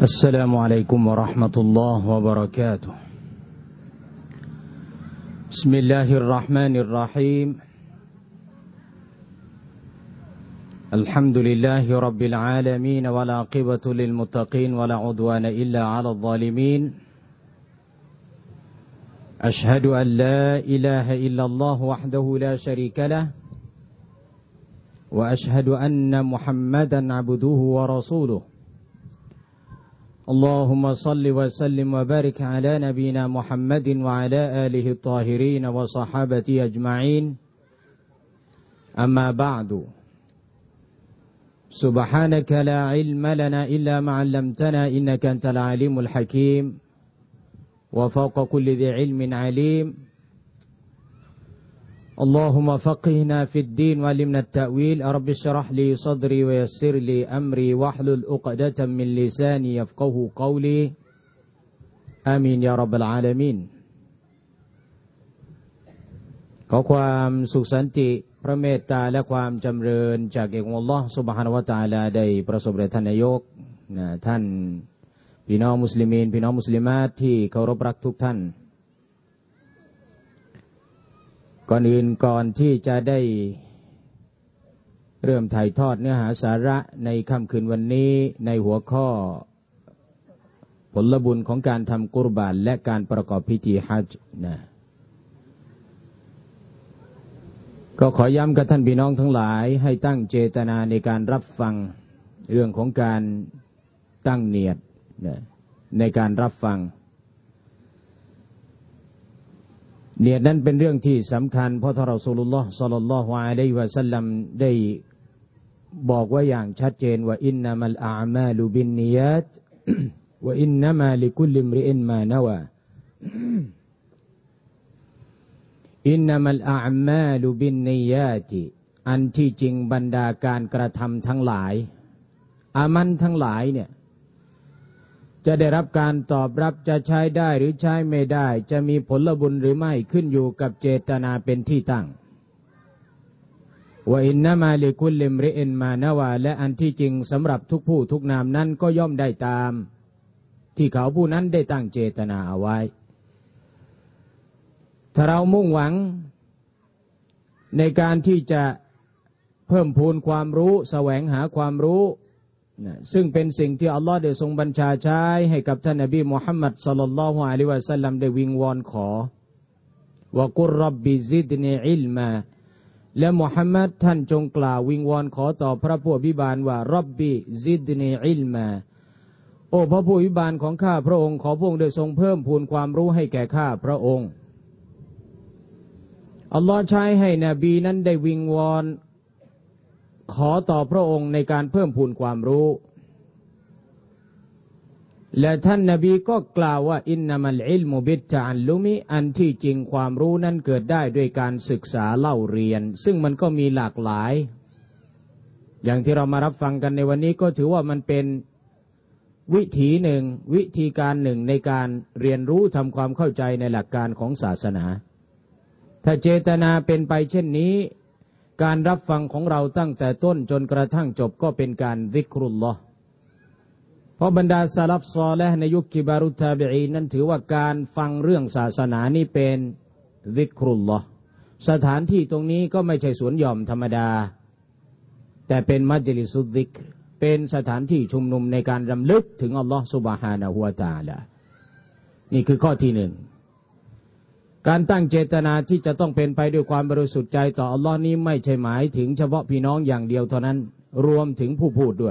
السلام عليكم ورحمة الله وبركاته. بسم الله الرحمن الرحيم. الحمد لله رب العالمين والعاقبة للمتقين ولا عدوان إلا على الظالمين. أشهد أن لا إله إلا الله وحده لا شريك له، وأشهد أن محمدا عبده ورسوله. اللهم صل وسلم وبارك على نبينا محمد وعلى آله الطاهرين وصحابته أجمعين. أما بعد، سبحانك لا علم لنا إلا ما علمتنا إنك أنت العليم الحكيم، وفوق كل ذي علم عليم. اللهم فقهنا في الدين وعلمنا التأويل. رب اشرح لي صدري ويسر لي أمري واحلل عقدة من لساني يفقهوا قولي. آمين يا رب العالمين.ขอความสุขสันติพระเมตตาและความจำเริญจากเอกอัลลอฮฺซุบฮานะฮูวะตะอาลาได้ประสบแด่ท่านนายกท่านพี่น้องมุสลิมีนพี่น้องมุสลิมาตที่เคารพรักทุกท่านก่อนอื่นก่อนที่จะได้เริ่มถ่ายทอดเนื้อหาสาระในค่ำคืนวันนี้ในหัวข้อผลบุญของการทำกุรบานและการประกอบพิธีฮัจญ์ก็ขอย้ำกับท่านพี่น้องทั้งหลายให้ตั้งเจตนาในการรับฟังเรื่องของการตั้งเนียดในการรับฟังเนียดนั้นเป็นเรื่องที่สำคัญเพราะท่านรอซูลุลลอฮ์ศ็อลลัลลอฮุอะลัยฮิวะซัลลัมได้บอกไว้อย่างชัดเจนว่าอินนัมัลอาอ์มาลุบินนิยาตวะอินนัมาลิกุลลิมริอินมานาวาอินนัมัลอาอ์มาลุบินนิยาตอันที่จริงบรรดาการกระทำทั้งหลายอามันทั้งหลายเนี่ยจะได้รับการตอบรับจะใช้ได้หรือใช้ไม่ได้จะมีผลบุญหรือไม่ขึ้นอยู่กับเจตนาเป็นที่ตั้งว่าอินนามาลิกุลลิมริอินมานาวาและอันที่จริงสำหรับทุกผู้ทุกนามนั้นก็ย่อมได้ตามที่เขาผู้นั้นได้ตั้งเจตนาเอาไว้ถ้าเรามุ่งหวังในการที่จะเพิ่มพูนความรู้แสวงหาความรู้ซึ่งเป็นสิ่งที่อัลลอฮ์ได้ทรงบัญชาใช้ให้กับท่านนบีมุฮัมมัดศ็อลลัลลอฮุอะลัยฮิวะซัลลัมได้วิงวอนขอวะกุรร็อบบิซิดนีอิลมาและมุฮัมมัดท่านจงกล่าววิงวอนขอต่อพระผู้อภิบาลว่าร็อบบิซิดนีอิลมาโอ้พระผู้อภิบาลของข้าพระองค์ขอพระองค์ได้ทรงเพิ่มพูนความรู้ให้แก่ข้าพระองค์อัลลอฮ์ใช้ให้นบีนั้นได้วิงวอนขอต่อพระองค์ในการเพิ่มพูนความรู้และท่านนบีก็กล่าวว่าอินนัมัลอิลมุบิตตะอัลลุมิอันที่จริงความรู้นั้นเกิดได้ด้วยการศึกษาเล่าเรียนซึ่งมันก็มีหลากหลายอย่างที่เรามารับฟังกันในวันนี้ก็ถือว่ามันเป็นวิธีหนึ่งวิธีการหนึ่งในการเรียนรู้ทำความเข้าใจในหลักการของศาสนาถ้าเจตนาเป็นไปเช่นนี้การรับฟังของเราตั้งแต่ต้นจนกระทั่งจบก็เป็นการซิกรุลลอฮ์เพราะบรรดาซะลัฟศอลิห์ในยุคกิบารุตตาบิอีนนั้นถือว่าการฟังเรื่องศาสนานี่เป็นซิกรุลลอฮ์สถานที่ตรงนี้ก็ไม่ใช่สวนหย่อมธรรมดาแต่เป็นมัจลิสุซิกรเป็นสถานที่ชุมนุมในการรำลึกถึงอัลลอฮ์ซุบฮานะฮูวะตะอาลานี่คือข้อที่หนึ่งการตั้งเจตนาที่จะต้องเป็นไปด้วยความบริสุทธิ์ใจต่ออัลลอฮ์นี้ไม่ใช่หมายถึงเฉพาะพี่น้องอย่างเดียวเท่านั้นรวมถึงผู้พูดด้วย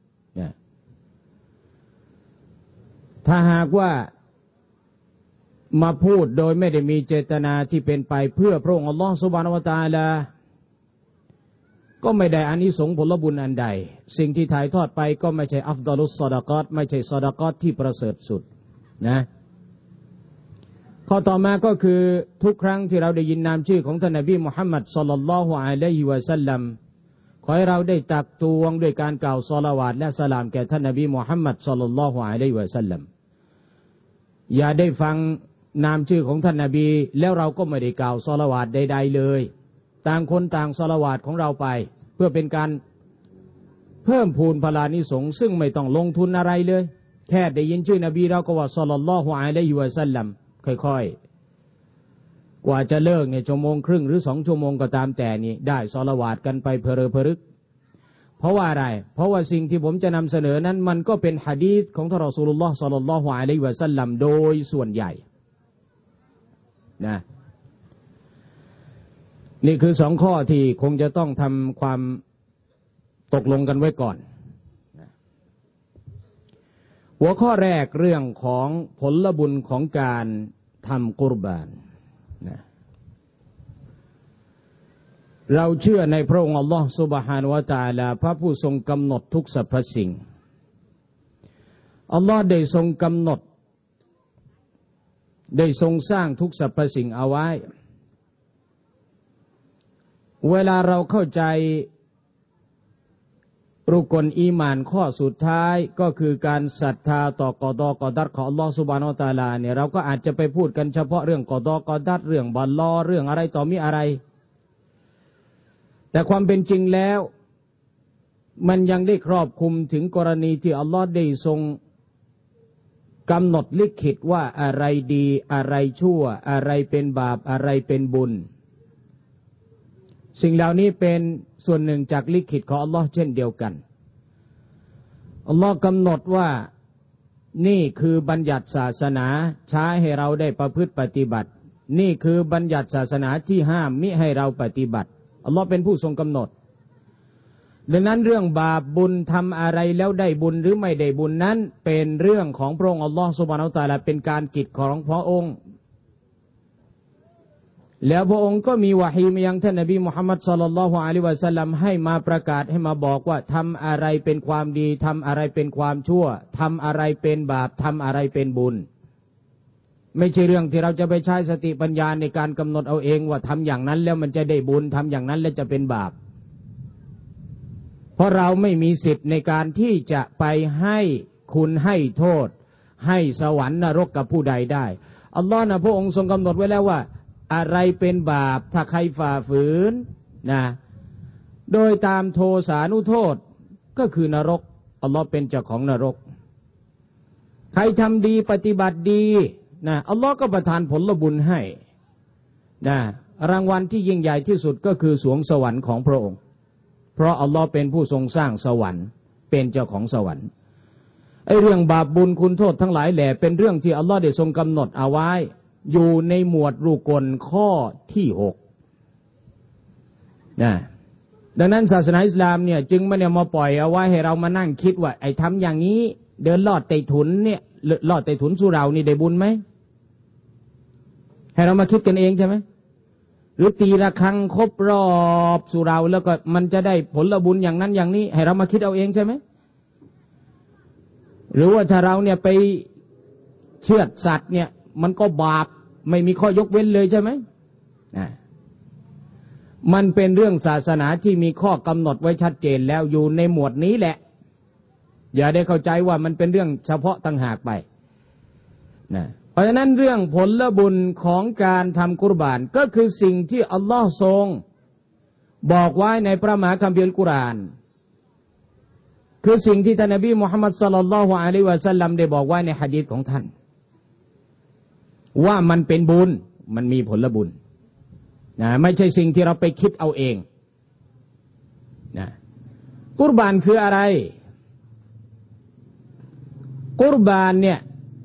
ถ้าหากว่ามาพูดโดยไม่ได้มีเจตนาที่เป็นไปเพื่อพระองค์อัลลอฮ์ซุบฮานะฮูวะตะอาลาก็ไม่ได้อานิสงส์ผลบุญอันใดสิ่งที่ถ่ายทอดไปก็ไม่ใช่อัฟฎอลุสซอดะกอตไม่ใช่ซอดะกอตที่ประเสริฐสุดนะข้อต่อมาก็คือทุกครั้งที่เราได้ยินนามชื่อของท่านนบีมุฮัมมัดศ็อลลัลลอฮุอะลัยฮิวะซัลลัมขอให้เราได้ตักตวงด้วยการกล่าวศอลาวาตและสลามแก่ท่านนบีมุฮัมมัดศ็อลลัลลอฮุอะลัยฮิวะซัลลัมอย่าได้ฟังนามชื่อของท่านนบีแล้วเราก็ไม่ได้กล่าวศอลาวาตใดๆเลยต่างคนต่างศอลาวาตของเราไปเพื่อเป็นการเพิ่มพูนพลานิสงส์ซึ่งไม่ต้องลงทุนอะไรเลยแค่ได้ยินชื่อนบีเราก็ว่าศ็อลลัลลอฮุอะลัยฮิวะซัลลัมค่อยๆกว่าจะเลิกเนี่ยชั่วโมงครึ่งหรือ2 ชั่วโมงก็ตามแต่นี่ได้ศอลาวาตกันไปเพลิรึกเพราะว่าอะไรเพราะว่าสิ่งที่ผมจะนำเสนอนั้นมันก็เป็นหะดีษของท่านรอซูลุลลอฮ์ศ็อลลัลลอฮุอะลัยฮิวะซัลลัมโดยส่วนใหญ่นะนี่คือ2 ข้อที่คงจะต้องทำความตกลงกันไว้ก่อนหัวข้อแรกเรื่องของผลบุญของการทำกุรบานนะเราเชื่อในพระองค์อัลลอฮฺซุบฮานะฮูวะตะอาลาพระผู้ทรงกำหนดทุกสรรพสิ่งอัลลอฮฺได้ทรงกำหนดได้ทรงสร้างทุกสรรพสิ่งเอาไว้เวลาเราเข้าใจรุกลอีหม่านข้อสุดท้ายก็คือการศรัทธาต่อกอฎอกอดัรของอัลลอฮฺซุบฮานะฮูวะตะอาลาเนี่ยเราก็อาจจะไปพูดกันเฉพาะเรื่องกอฎอกอดัรเรื่องบัลลอเรื่องอะไรต่อมีอะไรแต่ความเป็นจริงแล้วมันยังได้ครอบคลุมถึงกรณีที่อัลลอฮฺได้ทรงกำหนดลิขิตว่าอะไรดีอะไรชั่วอะไรเป็นบาปอะไรเป็นบุญสิ่งเหล่านี้เป็นส่วนหนึ่งจากลิขิตของอัลลอฮ์เช่นเดียวกันอัลลอฮ์กำหนดว่านี่คือบัญญัติศาสนาใช้ให้เราได้ประพฤติปฏิบัตินี่คือบัญญัติศาสนาที่ห้ามมิให้เราปฏิบัติอัลลอฮ์เป็นผู้ทรงกำหนดดังนั้นเรื่องบาปบุญทำอะไรแล้วได้บุญหรือไม่ได้บุญนั้นเป็นเรื่องของพระองค์อัลลอฮ์ซุบฮานะฮูวะตะอาลาเป็นการกิจของพระองค์แล้วพระองค์ก็มีวะฮีมายังท่านนบีมุฮัมมัดศ็อลลัลลอฮุอะลัยฮิวะซัลลัมให้มาประกาศให้มาบอกว่าทำอะไรเป็นความดีทำอะไรเป็นความชั่วทำอะไรเป็นบาปทำอะไรเป็นบุญไม่ใช่เรื่องที่เราจะไปใช้สติปัญญาในการกำหนดเอาเองว่าทำอย่างนั้นแล้วมันจะได้บุญทำอย่างนั้นแล้วจะเป็นบาปเพราะเราไม่มีสิทธิ์ในการที่จะไปให้คุณให้โทษให้สวรรค์นรกกับผู้ใดได้อัลลอฮ์นะพระองค์ทรงกำหนดไว้แล้วว่าอะไรเป็นบาปถ้าใครฝ่าฝืนนะโดยตามโทสานุโทษก็คือนรกอัลลอฮ์เป็นเจ้าของนรกใครทำดีปฏิบัติดีนะอัลลอฮ์ก็ประทานผลบุญให้นะรางวัลที่ยิ่งใหญ่ที่สุดก็คือสวงสวรรค์ของพระองค์เพราะอัลลอฮ์เป็นผู้ทรงสร้างสวรรค์เป็นเจ้าของสวรรค์ไอ้เรื่องบาปบุญคุณโทษทั้งหลายแหละเป็นเรื่องที่อัลลอฮ์ได้ทรงกำหนดเอาไว้อยู่ในหมวดรุกลข้อที่6นะดังนั้นศาสนาอิสลามเนี่ยจึงไม่ได้มาปล่อยเอาไว้ให้เรามานั่งคิดว่าไอ้ทำอย่างนี้เดินลอดไต้ถุนเนี่ยลอดไต้ถุนสุเหร่านี่ได้บุญไหมให้เรามาคิดกันเองใช่ไหมหรือตีระฆังครบรอบสุเหร่าแล้วก็มันจะได้ผลบุญอย่างนั้นอย่างนี้ให้เรามาคิดเอาเองใช่ไหมหรือว่าถ้าเราเนี่ยไปเชือดสัตว์เนี่ยมันก็บาปไม่มีข้อยกเว้นเลยใช่ไหมมันเป็นเรื่องศาสนาที่มีข้อกำหนดไว้ชัดเจนแล้วอยู่ในหมวดนี้แหละอย่าได้เข้าใจว่ามันเป็นเรื่องเฉพาะต่างหากไปนะเพราะฉะนั้นเรื่องผลบุญของการทำกุรบานก็คือสิ่งที่อัลลอฮ์ทรงบอกไว้ในพระมหาคัมภีร์อัลกุรอานคือสิ่งที่ท่านนบีมุฮัมมัดศ็อลลัลลอฮุอะลัยฮิวะซัลลัมได้บอกไว้ในหะดีษของท่านว่ามันเป็นบุญมันมีผลบุญนะไม่ใช่สิ่งที่เราไปคิดเอาเองนะกุรบานคืออะไรกุรบานเนี่ย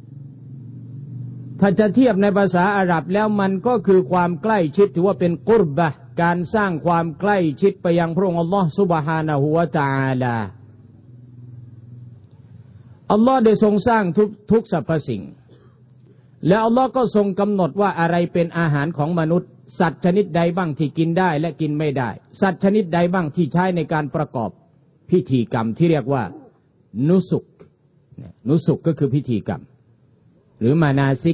ถ้าจะเทียบในภาษาอาหรับแล้วมันก็คือความใกล้ชิดถือว่าเป็นกุรบะห์การสร้างความใกล้ชิดไปยังพระองค์อัลลอฮฺซุบฮานะฮูวะตะอาลาอัลลอฮ์ได้ทรงสร้างทุกสรรพสิ่งแล้วอัลลอฮ์ก็ทรงกำหนดว่าอะไรเป็นอาหารของมนุษย์สัตว์ชนิดใดบ้างที่กินได้และกินไม่ได้สัตว์ชนิดใดบ้างที่ใช้ในการประกอบพิธีกรรมที่เรียกว่านุสุกก็คือพิธีกรรมหรือมานาซิก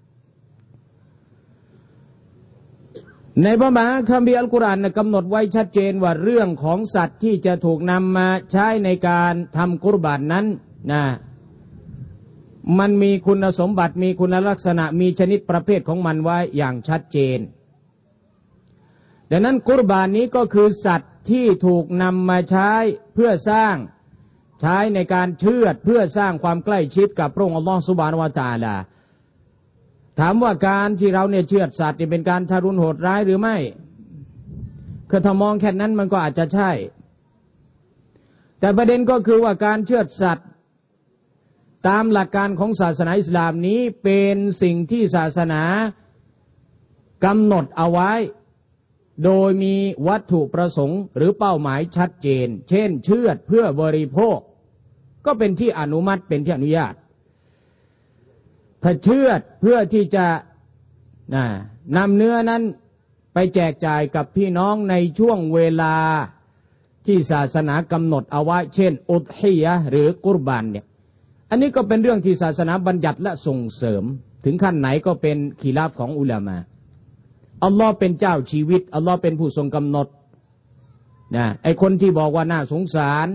ในพระมหาคัมภีร์อัลกุรอานกำหนดไว้ชัดเจนว่าเรื่องของสัตว์ที่จะถูกนำมาใช้ในการทำกุรบานนั้นนะมันมีคุณสมบัติมีคุณลักษณะมีชนิดประเภทของมันไว้อย่างชัดเจนดังนั้นกุรบานนี้ก็คือสัตว์ที่ถูกนำมาใช้เพื่อสร้างใช้ในการเชือดเพื่อสร้างความใกล้ชิดกับพระองค์อัลลอฮฺซุบฮานะฮูวะตะอาลาถามว่าการที่เราเนี่ยเชือดสัตว์เป็นการทารุณโหดร้ายหรือไม่คือถ้ามองแค่นั้นมันก็อาจจะใช่แต่ประเด็นก็คือว่าการเชือดสัตว์ตามหลักการของศาสนาอิสลามนี้เป็นสิ่งที่ศาสนากำหนดเอาไว้โดยมีวัตถุประสงค์หรือเป้าหมายชัดเจนเช่นเชือดเพื่อบริโภคก็เป็นที่อนุมัติเป็นที่อนุญาตถ้าเชือดเพื่อที่จะนำเนื้อนั้นไปแจกจ่ายกับพี่น้องในช่วงเวลาที่ศาสนากำหนดเอาไว้เช่นอุฎฮิยะห์หรือกุรบานเนี่ยอันนี้ก็เป็นเรื่องที่ศาสนาบัญญัติและส่งเสริมถึงขั้นไหนก็เป็นขีลาฟของอุลามะอัลลอฮ์เป็นเจ้าชีวิตอัลลอฮ์เป็นผู้ทรงกำหนดไอคนที่บอกว่าน่าสงสาร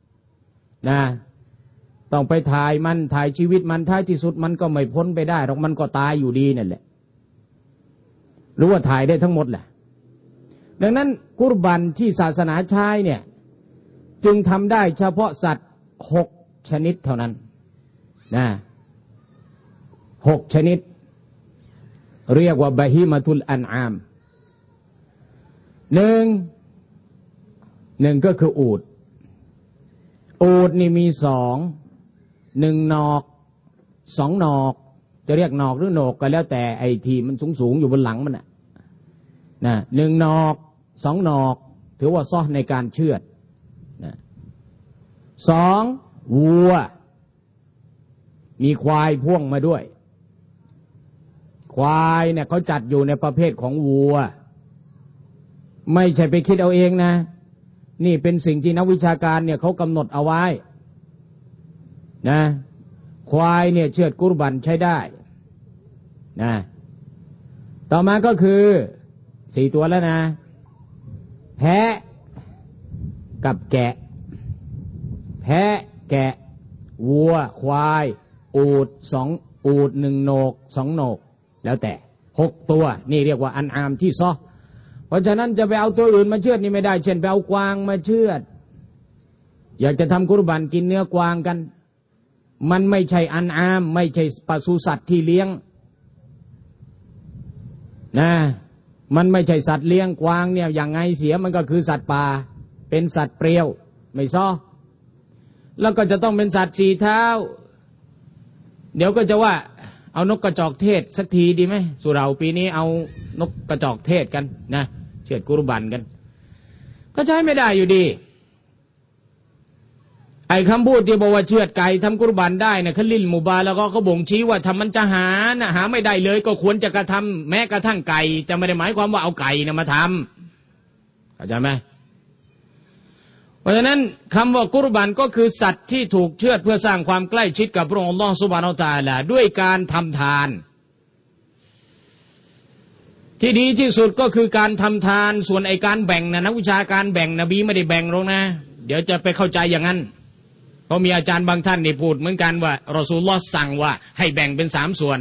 ต้องไปถ่ายชีวิตมันท้ายที่สุดมันก็ไม่พ้นไปได้หรอกมันก็ตายอยู่ดีนั่นแหละหรือว่าถ่ายได้ทั้งหมดแหละดังนั้นกุรบันที่ศาสนาใช้เนี่ยจึงทำได้เฉพาะสัตว์6 ชนิดเท่านั้น6 ชนิดเรียกว่าบะฮีมะตุลอันอามหนึ่งก็คืออูฐนี่มี1 หนอก2 หนอกจะเรียกหนอกหรือโหนกก็แล้วแต่ไอ้ที่มันสูงอยู่บนหลังมัน1 หนอก 2 หนอกถือว่าซ้อในการเชือด2 วัวมีควายพ่วงมาด้วยควายเนี่ยเขาจัดอยู่ในประเภทของวัวไม่ใช่ไปคิดเอาเองนะนี่เป็นสิ่งที่นักวิชาการเนี่ยเขากำหนดเอาไว้ควายเนี่ยเชือดกุรบันใช้ได้ต่อมาก็คือ4 ตัวแล้วนะแพะกับแกะแพะแกะวัวควายอูฐ1 โหนก 2 โหนกแล้วแต่6 ตัวนี่เรียกว่าอันอามที่ซ้อเพราะฉะนั้นจะไปเอาตัวอื่นมาเชือดนี่ไม่ได้เช่นไปเอากวางมาเชือดอยากจะทำกุรบันกินเนื้อกวางกันมันไม่ใช่อันอามไม่ใช่ปศุสัตว์ที่เลี้ยงมันไม่ใช่สัตว์เลี้ยงกวางเนี่ยอย่างไงเสียมันก็คือสัตว์ป่าเป็นสัตว์เปรี้ยวไม่ซ้อแล้วก็จะต้องเป็นสัตว์4 เท้าเดี๋ยวก็จะว่าเอานกกระจอกเทศสักทีดีไหมสุเหร่าปีนี้เอานกกระจอกเทศกันเชือดกุรบันกันก็ใช้ไม่ได้อยู่ดีไอ้คำพูดที่บอกว่าเชือดไก่ทำกุรบันได้นะคัลลิลมุบาแล้วก็เขาบ่งชี้ว่าถ้ามันจะหาไม่ได้เลยก็ควรจะกระทำแม้กระทั่งไก่จะไม่ได้หมายความว่าเอาไก่มาทำเข้าใจไหมเพราะฉะนั้นคำว่ากุรบันก็คือสัตว์ที่ถูกเชือดเพื่อสร้างความใกล้ชิดกับพระองค์อัลลอฮฺซุบฮานะฮูวะตะอาลาด้วยการทำทานที่ดีที่สุดก็คือการทำทานส่วนไอการแบ่งนักวิชาการแบ่งนบีไม่ได้แบ่งหรอกนะเดี๋ยวจะไปเข้าใจอย่างนั้นเพราะมีอาจารย์บางท่านนี่พูดเหมือนกันว่ารอซูลุลลอฮ์สั่งว่าให้แบ่งเป็น3 ส่วน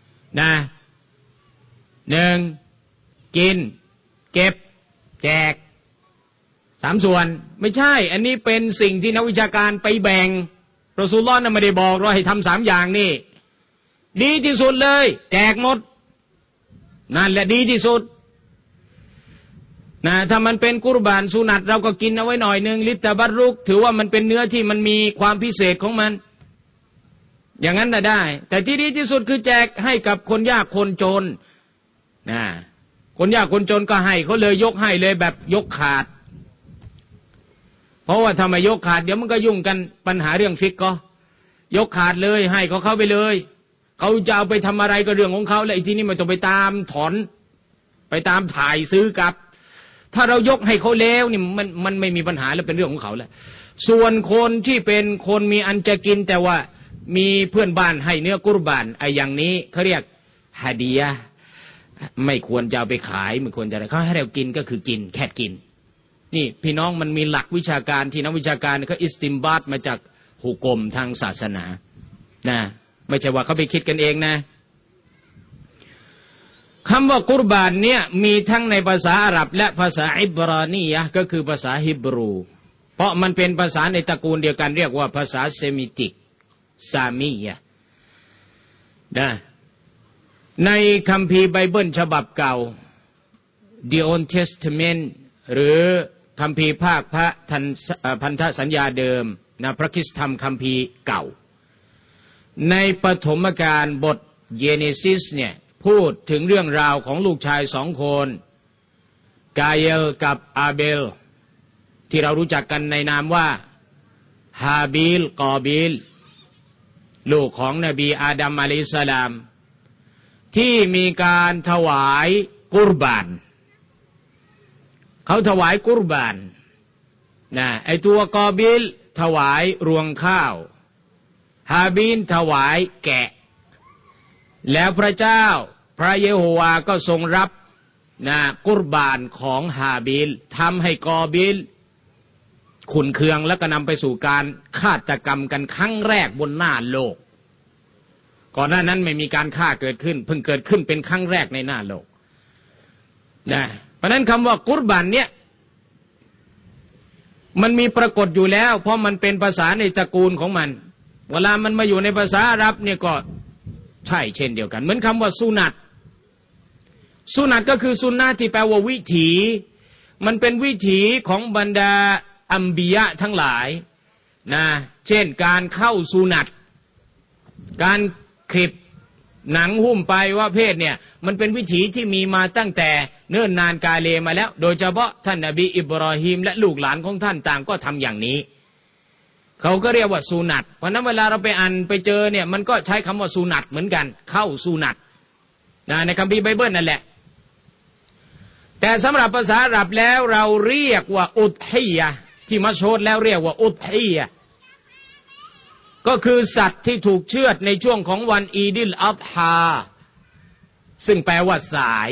1กินเก็บแจก3 ส่วนไม่ใช่อันนี้เป็นสิ่งที่นักวิชาการไปแบ่งรอซูลุลลอฮ์ไม่ได้บอกเราให้ทำ3 อย่างนี่ดีที่สุดเลยแจกหมดนั่นแหละดีที่สุดถ้ามันเป็นกุรบานสุนัตเราก็กินเอาไว้หน่อยนึงลิตะบัรรุกถือว่ามันเป็นเนื้อที่มันมีความพิเศษของมันอย่างนั้นได้แต่ที่ดีที่สุดคือแจกให้กับคนยากคนจนคนยากคนจนก็ให้เขาเลยยกให้เลยแบบยกขาดเพราะว่าถ้าไม่ยกขาดเดี๋ยวมันก็ยุ่งกันปัญหาเรื่องฟิกก็ยกขาดเลยให้เขาไปเลยเขาจะเอาไปทำอะไรก็เรื่องของเขาแล้วไอ้ที่นี่ไม่ต้องไปตามถอนไปตามถ่ายซื้อกลับถ้าเรายกให้เขาแล้วนี่มันไม่มีปัญหาแล้วเป็นเรื่องของเขาแล้วส่วนคนที่เป็นคนมีอันจะกินแต่ว่ามีเพื่อนบ้านให้เนื้อกุรบานไอ้อย่างนี้เขาเรียกฮะดียะห์ไม่ควรจะเอาไปขายไม่ควรจะอะไรเขาให้เรากินก็คือกินแค่กินนี่พี่น้องมันมีหลักวิชาการที่นักวิชาการเขาอิสติมบาตมาจากหุกมทางศาสนาไม่ใช่ว่าเขาไปคิดกันเองนะคำว่ากุรบานเนี่ยมีทั้งในภาษาอาหรับและภาษาอิบรานียะห์ก็คือภาษาฮิบรูเพราะมันเป็นภาษาในตระกูลเดียวกันเรียกว่าภาษาเซมิติกซามียะนะในคัมภีร์ไบเบิลฉบับเก่า The Old Testament หรือคัมภีร์ภาคพระพันธสัญญาเดิมนะพระคริสตธรรมคัมภีร์เก่าในปฐมกาลบทเยเนซิสเนี่ยพูดถึงเรื่องราวของลูกชายสองคนกาเยลกับอาเบลที่เรารู้จักกันในนามว่าฮาบิลกอบิลลูกของนบีอาดัมอะลัยฮิสสลามที่มีการถวายกุรบานเขาถวายกุรบานนะไอตัวกอบิลถวายรวงข้าวฮาบิลถวายแกะแล้วพระเจ้าพระเยโฮวาก็ทรงรับนะกุรบานของฮาบิลทำให้กอบิลขุ่นเคืองแล้วก็นำไปสู่การฆาตกรรมกันครั้งแรกบนหน้าโลกก่อนหน้านั้นไม่มีการฆ่าเกิดขึ้นเพิ่งเกิดขึ้นเป็นครั้งแรกในหน้าโลกนะเพราะนั้นคำว่ากุรบานเนี่ยมันมีปรากฏอยู่แล้วเพราะมันเป็นภาษาในตระกูลของมันเวลามันมาอยู่ในภาษาอาหรับเนี่ยก็ใช่เช่นเดียวกันเหมือนคำว่าสุนัตสุนัตก็คือสุนนะที่แปลว่าวิถีมันเป็นวิถีของบรรดาอัมบิยะทั้งหลายนะเช่นการเข้าสุนัตการคลิปหนังหุ้มไปว่าเพศเนี่ยมันเป็นวิถีที่มีมาตั้งแต่เนิ่นนานกาเลมาแล้วโดยเฉพาะท่านนบีอิบรอฮีมและลูกหลานของท่านต่างก็ทำอย่างนี้เขาก็เรียกว่าสุนัตเพราะนั้นเวลาเราไปอ่านไปเจอเนี่ยมันก็ใช้คำว่าสุนัตเหมือนกันเข้าสุนัตในคัมภีร์ไบเบิลนั่นแหละแต่สำหรับภาษาอาหรับแล้วเราเรียกว่าอุฏฮียะที่มัชฮูรแล้วเรียกว่าอุฏฮียะก็คือสัตว์ที่ถูกเชือดในช่วงของวันอีดิลอัฎฮาซึ่งแปลว่าสาย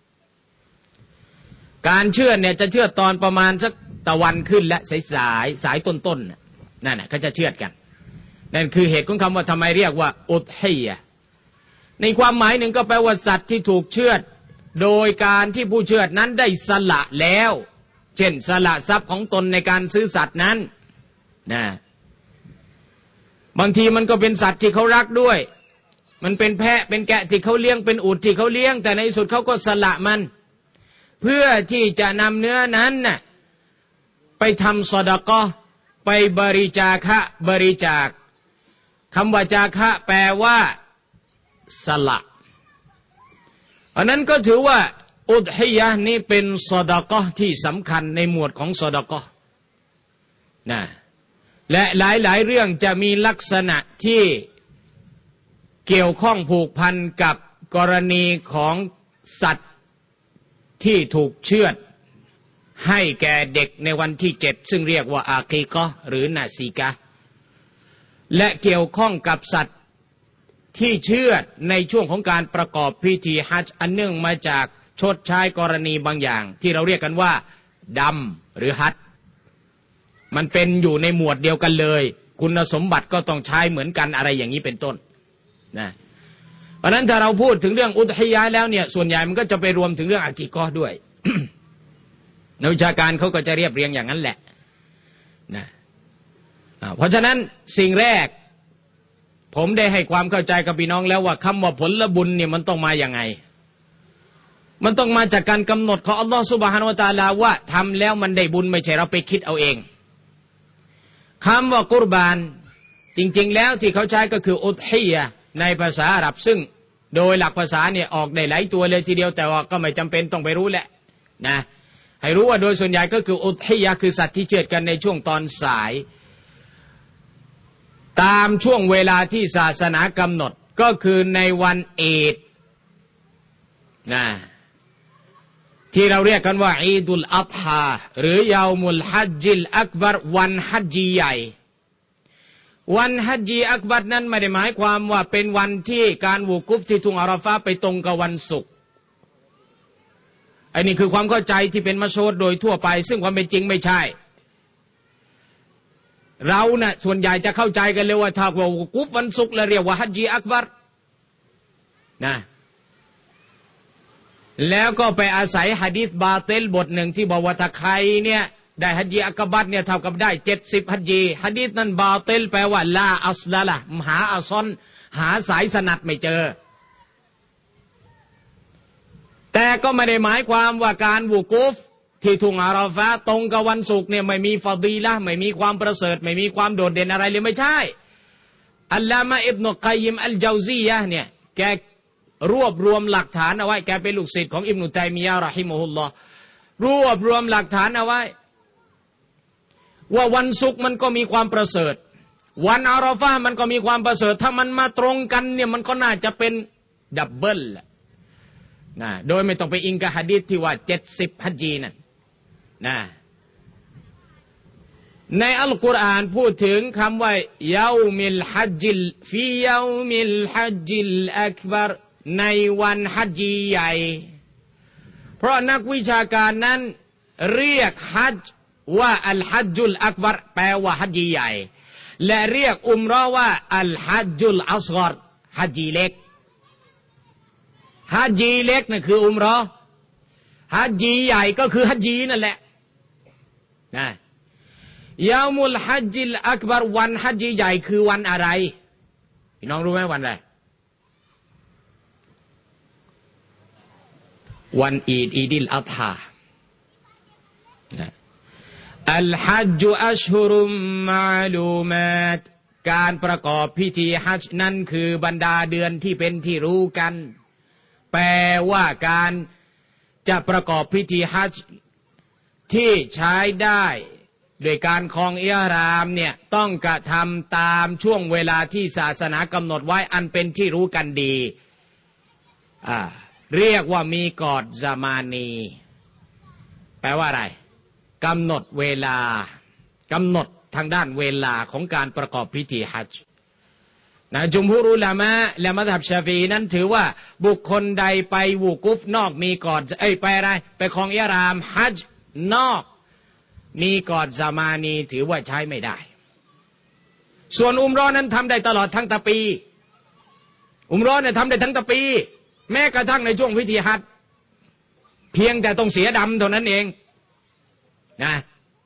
การเชือดเนี่ยจะเชือดตอนประมาณสักตะวันขึ้นและสายต้นนั่นน่ะเขาจะเชือดกันนั่นคือเหตุของคำว่าทำไมเรียกว่าอุฏฮียะในความหมายหนึ่งก็แปลว่าสัตว์ที่ถูกเชือดโดยการที่ผู้เชือดนั้นได้สละแล้วเช่นสละทรัพย์ของตนในการซื้อสัตว์นั้นนะบางทีมันก็เป็นสัตว์ที่เขารักด้วยมันเป็นแพะเป็นแกะที่เขาเลี้ยงเป็นอูฐที่เขาเลี้ยงแต่ในที่สุดเขาก็สละมันเพื่อที่จะนำเนื้อนั้นน่ะไปทำซอดาเกาะห์ไปบริจาคคำว่าจาคะแปลว่าสละอันนั้นก็ถือว่าอุฏฮียะห์นี้เป็นซอดาเกาะห์ที่สำคัญในหมวดของซอดาเกาะห์นะและหลายๆเรื่องจะมีลักษณะที่เกี่ยวข้องผูกพันกับกรณีของสัตว์ที่ถูกเชือดให้แก่เด็กในวันที่7ซึ่งเรียกว่าอากีกะห์หรือนาซีกะห์และเกี่ยวข้องกับสัตว์ที่เชือดในช่วงของการประกอบพิธีฮัจญ์อันเนื่องมาจากชดใช้กรณีบางอย่างที่เราเรียกกันว่าดำหรือฮัจญ์มันเป็นอยู่ในหมวดเดียวกันเลยคุณสมบัติก็ต้องใช้เหมือนกันอะไรอย่างนี้เป็นต้นนะเพราะนั้นถ้าเราพูดถึงเรื่องอุฏฮียะห์แล้วเนี่ยส่วนใหญ่มันก็จะไปรวมถึงเรื่องอากีกะห์ด้วย นักวิชาการเขาก็จะเรียบเรียงอย่างนั้นแหละนะเพราะฉะนั้นสิ่งแรกผมได้ให้ความเข้าใจกับพี่น้องแล้วว่าคำว่าผลบุญเนี่ยมันต้องมาอย่างไงมันต้องมาจากการกำหนดของอัลลอฮฺซุบฮานะฮูวะตะอาลาว่าทำแล้วมันได้บุญไม่ใช่เราไปคิดเอาเองคำว่ากุรบานจริงๆแล้วที่เขาใช้ก็คืออุฏฮียะห์ในภาษาอาหรับซึ่งโดยหลักภาษาเนี่ยออกได้หลายตัวเลยทีเดียวแต่ว่าก็ไม่จำเป็นต้องไปรู้แหละนะให้รู้ว่าโดยส่วนใหญ่ก็คืออุฏฮียะห์คือสัตว์ที่เชือดกันในช่วงตอนสายตามช่วงเวลาที่ศาสนากำหนดก็คือในวันอีดนะที่เราเรียกกันว่าอีดุลอัฎฮาหรือยามุลฮัจญิลอักบัรวันฮัจญีใหญ่วันฮัจญีอักบัรนั้นไม่ได้หมายความว่าเป็นวันที่การวูกุฟที่ทุ่งอาราฟาไปตรงกับวันศุกร์อันนี้คือความเข้าใจที่เป็นมัชฮูรโดยทั่วไปซึ่งความเป็นจริงไม่ใช่เราน่ะส่วนใหญ่จะเข้าใจกันเลยว่าถ้าว่าวูกุฟวันศุกร์แล้วเรียกว่าฮัจญีอักบัรนะแล้วก็ไปอาศัยหะดีษบาติลบทหนึ่งที่บอกว่าถ้าใครเนี่ยได้ฮัจญีอักบัรเนี่ยเท่ากับได้70ฮัจญีหะดีษนั้นบาติลแปลว่าลาอัสละละหาอัซอนหาสายสนัดไม่เจอแต่ก็ไม่ได้หมายความว่าการวุกูฟที่ทุ่งอาราฟะห์ตรงกับวันศุกร์เนี่ยไม่มีฟาดีละห์ไม่มีความประเสริฐไม่มีความโดดเด่นอะไรเลยไม่ใช่อัลลามะอิบนุกัยยิมอัลญาวซียะห์เนี่ยแกรวบรวมหลักฐานเอาไว้แกเป็นลูกศิษย์ของอิบนุตัยมียะห์เราะฮิมะฮุลลอฮ์รวบรวมหลักฐานเอาไว้ว่าวันศุกร์มันก็มีความประเสริฐวันอาราฟะห์มันก็มีความประเสริฐถ้ามันมาตรงกันเนี่ยมันก็น่าจะเป็นดับเบิลนะโดยไม่ต้องไปอิงกับหะดีษที่ว่า70ฮัจญีนั่นนะในอัลกุรอานพูดถึงคำว่าเยามิลฮัจญิลฟีเยามิลฮัจญิลอักบัรในวันฮัจญีใหญ่เพราะนักวิชาการนั้นเรียกฮัจญ์ว่าอัลฮัจจุลอักบัรแปลว่าฮัจญีใหญ่และเรียกอุมเราะห์ว่าอัลฮัจจุลอัศฆอรฮัจญีเล็กฮัจญีเล็กนั่นคืออุมเราะห์ฮัจญีใหญ่ก็คือฮัจญีนั่นแหละนะยามุลฮัจญิลอักบัรวันฮัจญีใหญ่คือวันอะไรพี่น้องรู้ไหมวันอะไรวันอีดิลอัฎฮาอัลฮัจญุอัชฮุรุมมะอลูมาตการประกอบพิธีฮัจญ์นั้นคือบรรดาเดือนที่เป็นที่รู้กันแปลว่าการจะประกอบพิธีฮัจญ์ที่ใช้ได้โดยการครองอิหรามเนี่ยต้องกระทำตามช่วงเวลาที่ศาสนากำหนดไว้อันเป็นที่รู้กันดีเรียกว่ามีกอดซามานีแปลว่าอะไรกำหนดเวลากำหนดทางด้านเวลาของการประกอบพิธีฮัจญ์นะจุมฮุรอุลามะและมัซฮับชาฟีนั้นถือว่าบุคคลใดไปวุกุฟนอกมีกอดไปอะไรไปครองอิหรามฮัจญ์นอกมีกอดซามานีถือว่าใช้ไม่ได้ส่วนอุมเราะห์นั้นทำได้ตลอดทั้งตะปีอุมเราะห์เนี่ยทำได้ทั้งตะปีแม้กระทั่งในช่วงพิธีฮัจญ์เพียงแต่ต้องเสียดำเท่านั้นเองนะ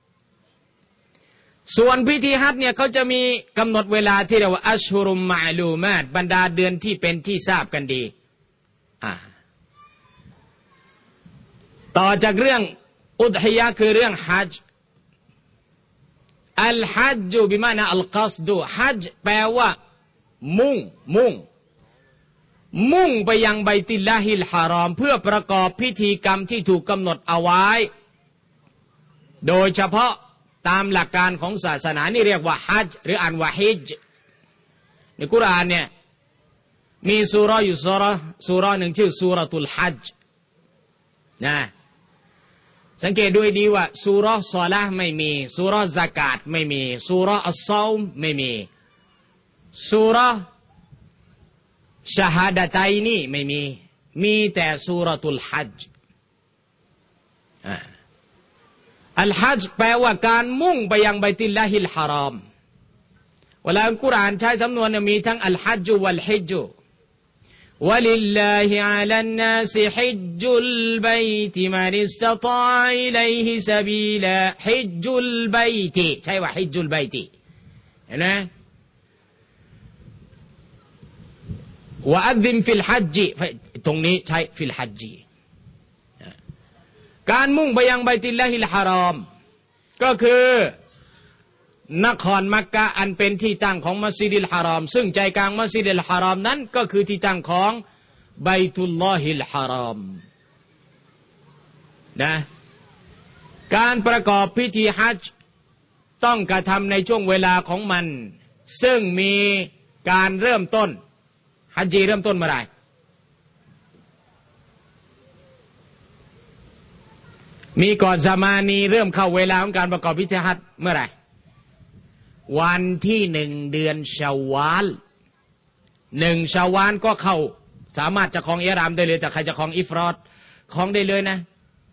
ส่วนพิธีฮัจญ์เนี่ยเขาจะมีกำหนดเวลาที่เรียกว่าอัชฮุรุมมะอลูมาตบรรดาเดือนที่เป็นที่ทราบกันดีต่อจากเรื่องอุดฮิยะห์คือเรื่องฮัจญ์อัลฮัจญ์บิมานะอัลกัสดุฮัจญ์แปลว่ามุ่งไปยังบัยตุลลาฮิลฮารอมเพื่อประกอบพิธีกรรมที่ถูกกำหนดเอาไว้โดยเฉพาะตามหลักการของศาสนานี่เรียกว่าฮัจญ์หรืออ่านว่าฮิจญ์ในกุรอานเนี่ยมีซูเราะห์อยู่ซูเราะห์หนึ่งชื่อซูเราะตุลฮัจญ์นะสังเกตดูให้ดีว่าซูเราะห์ศอละห์ไม่มีซูเราะห์ซะกาตไม่มีซูเราะห์อัศศอมไม่มีซูเราะห์ชะฮาดะตัยนีไม่มีแต่ซูเราะตุลฮัจญ์อัลฮัจญ์แปลว่าการมุ่งไปยังบัยตุลลาฮิลฮารอมเวลาอัลกุรอานใช้สำนวนมีทั้งอัลฮัจญ์วัลฮิจญ์ولله على الناس حج البيت من استطاع إليه سبيلا حج البيت ใช่ว่า حج البيت เห็นไหมوأذن في الحج ตรงนี้ใช้ฟิลฮัจญ์การมุ่งไปยังบัยตุลลาฮิลฮารอมก็คือนครมักกะอันเป็นที่ตั้งของมัสยิดิลฮารอมซึ่งใจกลางมัสยิดิลฮารอมนั้นก็คือที่ตั้งของบัยตุลลอฮิลฮารอมนะการประกอบพิธีฮัจญ์ต้องกระทำในช่วงเวลาของมันซึ่งมีการเริ่มต้นฮัจญีเริ่มต้นเมื่อไหร่มีก่อนซามานีเริ่มเข้าเวลาของการประกอบพิธีฮัจญ์เมื่อไหร่วันที่1 เดือนชาวาล1 ชาวาลก็เข้าสามารถจะครองอิหรามได้เลยแต่ใครจะครองอิฟรอดครองได้เลยนะ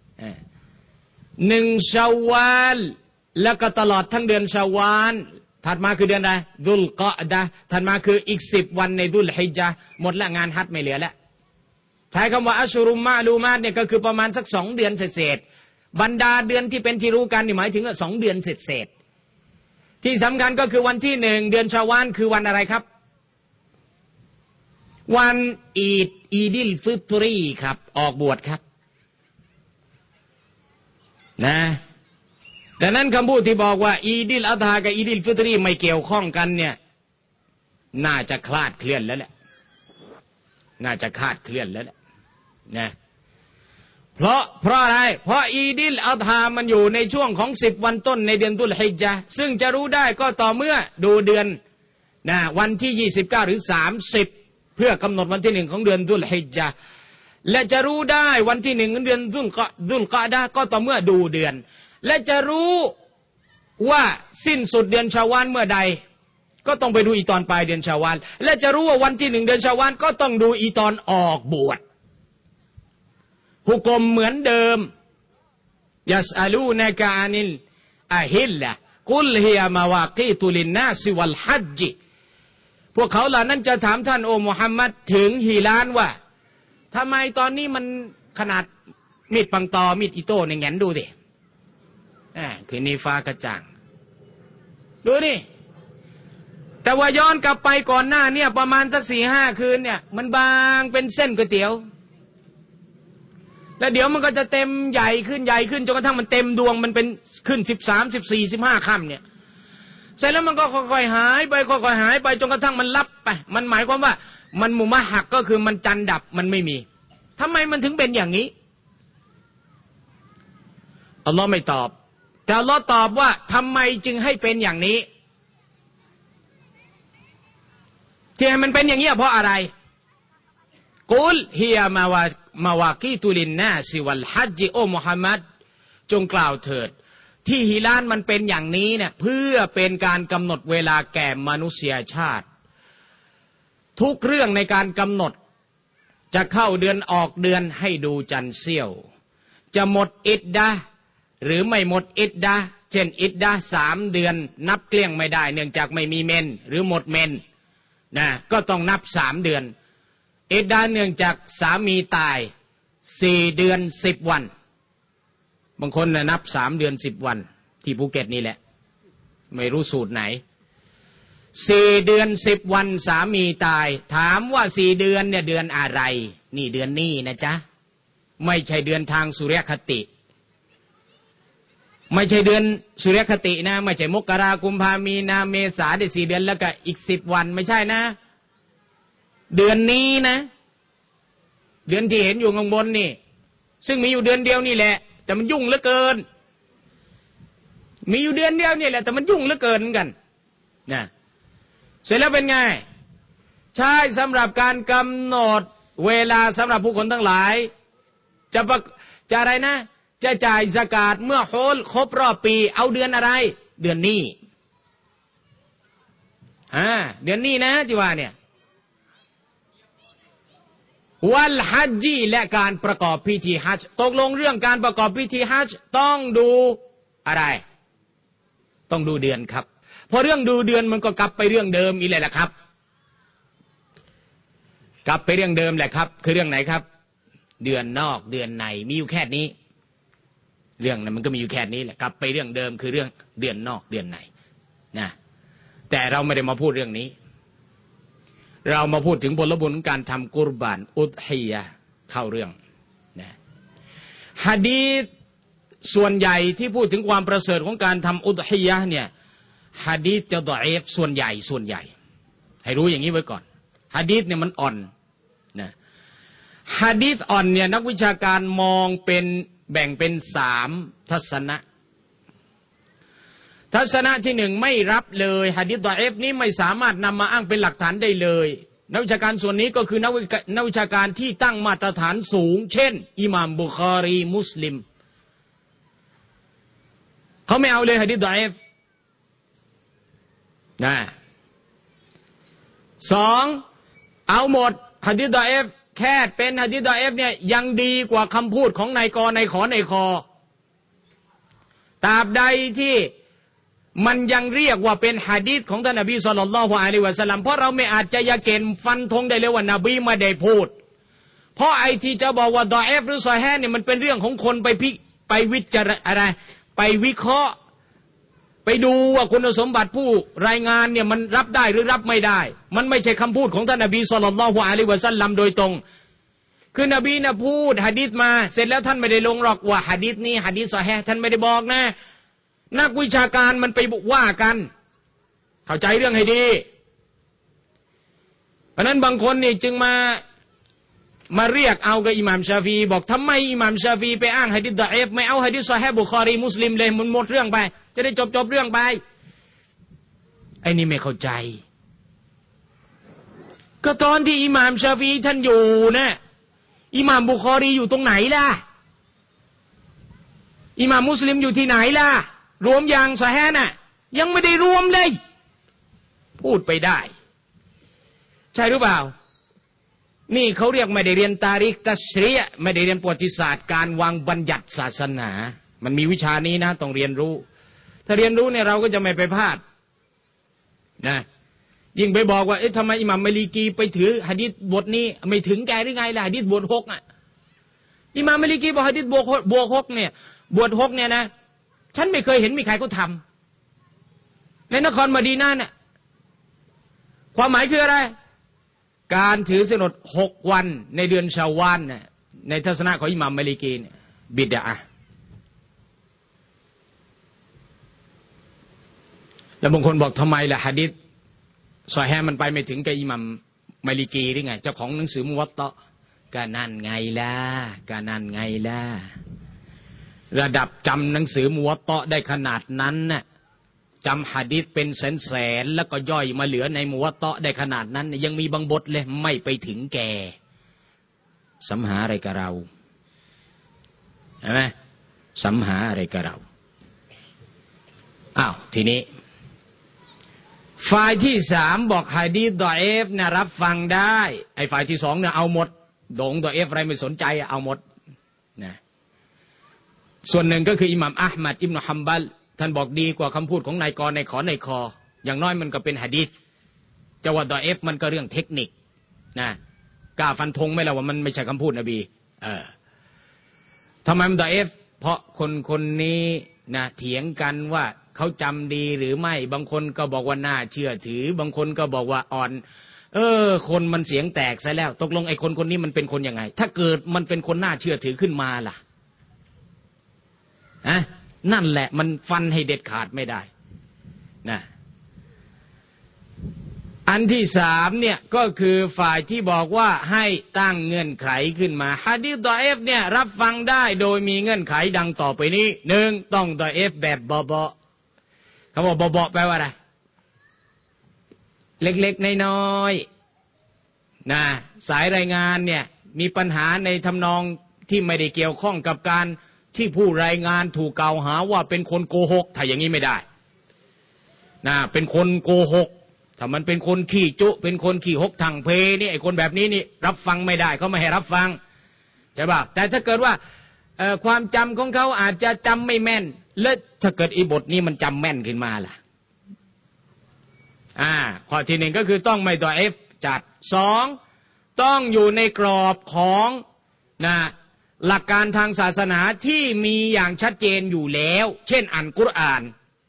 1 ชาวาลแล้วก็ตลอดทั้งเดือนชาวาลถัดมาคือเดือนอะไรดุลกออดะห์ถัดมาคืออีก10 วันในดุลฮิจญะห์หมดละงานฮัจญ์ไม่เหลือแล้วใช้คำว่าอัชรุมมะลูมาตเนี่ยก็คือประมาณสัก2 เดือนเศษบรรดาเดือนที่เป็นที่รู้กันนี่หมายถึง2 เดือนเศษที่สำคัญก็คือวันที่1เดือนชาวาลคือวันอะไรครับวันอีดิลฟิตรีครับออกบวชครับนะดังนั้นคำพูดที่บอกว่าอีดิลอัฎฮากับอีดิลฟิตรีไม่เกี่ยวข้องกันเนี่ยน่าจะคลาดเคลื่อนแล้วแหละน่าจะคลาดเคลื่อนแล้วแหละนะเพราะอะไรเพราะอีดิลอัฎฮามันอยู่ในช่วงของ10 วันต้นในเดือนตุลฮิจญะห์ซึ่งจะรู้ได้ก็ต่อเมื่อดูเดือนนะวันที่29หรือ30เพื่อกำหนดวันที่1ของเดือนตุลฮิจญะห์และจะรู้ได้วันที่1ของเดือนซุลกออดะห์ก็ต่อเมื่อดูเดือนและจะรู้ว่าสิ้นสุดเดือนชาวาลเมื่อใดก็ต้องไปดูอีตอนปลายเดือนชาวาลและจะรู้ว่าวันที่1เดือนชาวาลก็ต้องดูอีตอนออกบวชฮุกมเหมือนเดิมยัสอาลูนะกะอานิลอะฮิลละกุลฮิยามาวากีตุลินนาสวัลฮัจญ์พวกเขาเหล่านั้นจะถามท่านโอมุฮัมมัดถึงฮิลาลว่าทำไมตอนนี้มันขนาดมีดปังตอมีดอิโต้ในแงนดูดิคือนีฟ้ากระจ่างดูดิแต่ว่าย้อนกลับไปก่อนหน้าเนี่ยประมาณสัก4-5 คืนเนี่ยมันบางเป็นเส้นก๋วยเตี๋ยวแล้วเดี๋ยวมันก็จะเต็มใหญ่ขึ้นจนกระทั่งมันเต็มดวงมันเป็นขึ้น13 14 15 ค่ำเนี่ยเสร็จแล้วมันก็ค่อยๆหายไปจนกระทั่งมันลับไปมันหมายความว่ามันมุมะหักก็คือมันจันดับมันไม่มีทำไมมันถึงเป็นอย่างนี้อัลลอฮ์ไม่ตอบแต่อัลลอฮ์ตอบว่าทำไมจึงให้เป็นอย่างนี้ที่มันเป็นอย่างนี้เพราะอะไรกุลฮิยามาวากีตุลินนาสิวัลฮัจญ์โอมุฮัมมัดจงกล่าวเถิดที่ฮิลาลมันเป็นอย่างนี้เนี่ยเพื่อเป็นการกำหนดเวลาแก่มนุษยชาติทุกเรื่องในการกำหนดจะเข้าเดือนออกเดือนให้ดูจันทร์เสี้ยวจะหมดอิดดะห์หรือไม่หมดอิดดะห์เช่นอิดดะห์3 เดือนนับเกลี้ยงไม่ได้เนื่องจากไม่มีเมนหรือหมดเมนนะก็ต้องนับ3 เดือนอิดดะห์เนื่องจากสามีตาย4 เดือน 10 วันบางคนนับ3 เดือน 10 วันที่ภูเก็ตนี่แหละไม่รู้สูตรไหน4 เดือน 10 วันสามีตายถามว่า4 เดือนเนี่ยเดือนอะไรนี่เดือนนี้นะจ๊ะไม่ใช่เดือนทางสุริยคติไม่ใช่เดือนสุริยคตินะไม่ใช่มกรากุมภามีนาเมษาได้4 เดือนแล้วก็อีก10 วันไม่ใช่นะเดือนนี้นะเดือนที่เห็นอยู่ข้างบนนี่ซึ่งมีอยู่เดือนเดียวนี่แหละแต่มันยุ่งเหลือเกินมีอยู่เดือนเดียวนี่แหละแต่มันยุ่งเหลือเกินกันนะเสร็จแล้วเป็นไงใช่สำหรับการกำหนดเวลาสำหรับผู้คนทั้งหลายจะอะไรนะจะจ่ายซะกาตเมื่อโฮลครบรอบปีเอาเดือนอะไรเดือนนี้เดือนนี้นะที่ว่าเนี่ยวัลฮัจญ์และการประกอบพิธีฮัจญ์ตกลงเรื่องการประกอบพิธีฮัจญ์ต้องดูอะไรต้องดูเดือนครับพอเรื่องดูเดือนมันก็กลับไปเรื่องเดิมอีกเลยแหละครับกลับไปเรื่องเดิมแหละครับคือเรื่องไหนครับเดือนนอกเดือนในมีอยู่แค่นี้เรื่องนั้นมันก็มีอยู่แค่นี้แหละกลับไปเรื่องเดิมคือเรื่องเดือนนอกเดือนในนะแต่เราไม่ได้มาพูดเรื่องนี้เรามาพูดถึงผลบุญของการทำกุรบานอุฎฮิยะห์เข้าเรื่องนะหะดีษส่วนใหญ่ที่พูดถึงความประเสริฐของการทำอุฎฮิยะห์เนี่ยหะดีษจะฎออีฟส่วนใหญ่ให้รู้อย่างนี้ไว้ก่อนหะดีษเนี่ยมันอ่อนนะหะดีษอ่อนเนี่ยนักวิชาการมองเป็นแบ่งเป็น3 ทัศนะทัศนะที่1ไม่รับเลยหะดีษฎออีฟนี้ไม่สามารถนำมาอ้างเป็นหลักฐานได้เลยนักวิชาการส่วนนี้ก็คือนักวิชาการที่ตั้งมาตรฐานสูงเช่นอิหม่ามบุคอรีมุสลิมเขาไม่เอาเลยหะดีษฎออีฟนะ2เอาหมดหะดีษฎออีฟแค่เป็นหะดีษฎออีฟเนี่ยยังดีกว่าคำพูดของนายกนายขอนายคอตราบใดที่มันยังเรียกว่าเป็นหะดีษของท่านนบีศ็อลลัลลอฮุอะลัยฮิวะซัลลัมเพราะเราไม่อาจจะยะเกณฑ์ฟันธงได้เลยว่านบีไม่ได้พูดเพราะไอ้ที่จะบอกว่าฎออีฟหรือซอฮีฮ์เนี่ยมันเป็นเรื่องของคนไปไปวิจารอะไรไปวิเคราะห์ไปดูว่าคุณสมบัติผู้รายงานเนี่ยมันรับได้หรือรับไม่ได้มันไม่ใช่คำพูดของท่านนบีศ็อลลัลลอฮุอะลัยฮิวะซัลลัมโดยตรงคือนบีนะพูดหะดีษมาเสร็จแล้วท่านไม่ได้ลงหรอกว่าหะดีษนี้หะดีษซอฮีฮ์ท่านไม่ได้บอกนะนักวิชาการมันไปว่ากันเข้าใจเรื่องให้ดีเพราะนั้นบางคนนี่จึงมาเรียกเอากับอิหม่ามชาฟีบอกทำไมอิหม่ามชาฟีไปอ้างหะดีษฎออีฟไม่เอาหะดีษซอฮีฮ์บุคอรีมุสลิมเลยมันหมดเรื่องไปจะได้จบเรื่องไปไอ้นี่ไม่เข้าใจก็ตอนที่อิหม่ามชาฟีท่านอยู่นะอิหม่ามบุคอรีอยู่ตรงไหนล่ะอิหม่ามมุสลิมอยู่ที่ไหนล่ะรวมอย่างซอฮีฮ์น่ะยังไม่ได้รวมเลยพูดไปได้ใช่หรือเปล่านี่เขาเรียกไม่ได้เรียนตาริกตัชรีอะไม่ได้เรียนประวัติศาสตร์การวางบัญญัติศาสนามันมีวิชานี้นะต้องเรียนรู้ถ้าเรียนรู้เนี่ยเราก็จะไม่ไปพลาดนะยิ่งไปบอกว่าเอ๊ะทำไมอิหม่ามมาลิกีไปถือหะดีษบทนี้ไม่ถึงแกหรือไงล่ะหะดีษบท6อ่ะอิหม่ามมาลิกีบอกหะดีษบวก6เนี่ยบท6เนี่ยนะฉันไม่เคยเห็นมีใครเขาทำในนครมะดีนะห์เนี่ยความหมายคืออะไรการถือศีลอด6วันในเดือนชาวาลเนี่ยในทัศนะของอิหม่ามมาลิกีเนี่ยบิดอะห์แล้วบางคนบอกทำไมล่ะหะดีษซอฮีฮ์มันไปไม่ถึงกับอิหม่ามมาลิกีหรือไงเจ้าของหนังสือมุวัตตะก็นั่นไงล่ะระดับจำหนังสือมุวัตตะได้ขนาดนั้นน่ะจำหะดีษเป็นแสนแล้วก็ย่อยมาเหลือในมุวัตตะได้ขนาดนั้นยังมีบางบทเลยไม่ไปถึงแกสัมหาอะไรกับเราเห็นไหมสัมหาอะไรกับเราอ้าวทีนี้ฝ่ายที่3บอกหะดีษฎออีฟเนี่ยรับฟังได้ไอ้ฝ่ายที่2เนี่ยเอาหมดโด่งฎออีฟอะไรไม่สนใจเอาหมดนะส่วนหนึ่งก็คืออิหม่ามอะห์มัดอิบนุฮัมบัลท่านบอกดีกว่าคำพูดของนายกในขอในคออย่างน้อยมันก็เป็นหะดีษจะว่าฎออีฟมันก็เรื่องเทคนิคนะกล้าฟันธงไหมล่ะว่ามันไม่ใช่คำพูดนบีทำไมมันฎออีฟเพราะคนนี้นะเถียงกันว่าเขาจำดีหรือไม่บางคนก็บอกว่าน่าเชื่อถือบางคนก็บอกว่าอ่อนคนมันเสียงแตกซะแล้วตกลงไอ้คนนี้มันเป็นคนยังไงถ้าเกิดมันเป็นคนน่าเชื่อถือขึ้นมาล่ะนั่นแหละมันฟันให้เด็ดขาดไม่ได้นะอันที่3เนี่ยก็คือฝ่ายที่บอกว่าให้ตั้งเงื่อนไขขึ้นมาหะดีษฎออีฟเนี่ยรับฟังได้โดยมีเงื่อนไขดังต่อไปนี้1ต้องฎออีฟแบบเบาๆคำว่าเบาๆแปลว่าอะไรเล็กๆน้อยๆนะสายรายงานเนี่ยมีปัญหาในทำนองที่ไม่ได้เกี่ยวข้องกับการที่ผู้รายงานถูกกล่าวหาว่าเป็นคนโกหกถ้าอย่างนี้ไม่ได้นะเป็นคนโกหกถ้ามันเป็นคนขี้จุเป็นคนขี้หกถังเพนี่ไอ้คนแบบนี้นี่รับฟังไม่ได้เขาไม่ให้รับฟังใช่ป่ะแต่ถ้าเกิดว่าความจำของเขาอาจจะจำไม่แม่นแล้วถ้าเกิดอีบทนี้มันจำแม่นขึ้นมาล่ะข้อที่1ก็คือต้องไม่ฎออีฟจัด2ต้องอยู่ในกรอบของนะหลักการทางศาสนาที่มีอย่างชัดเจนอยู่แล้วเช่นอ่านกุรอาน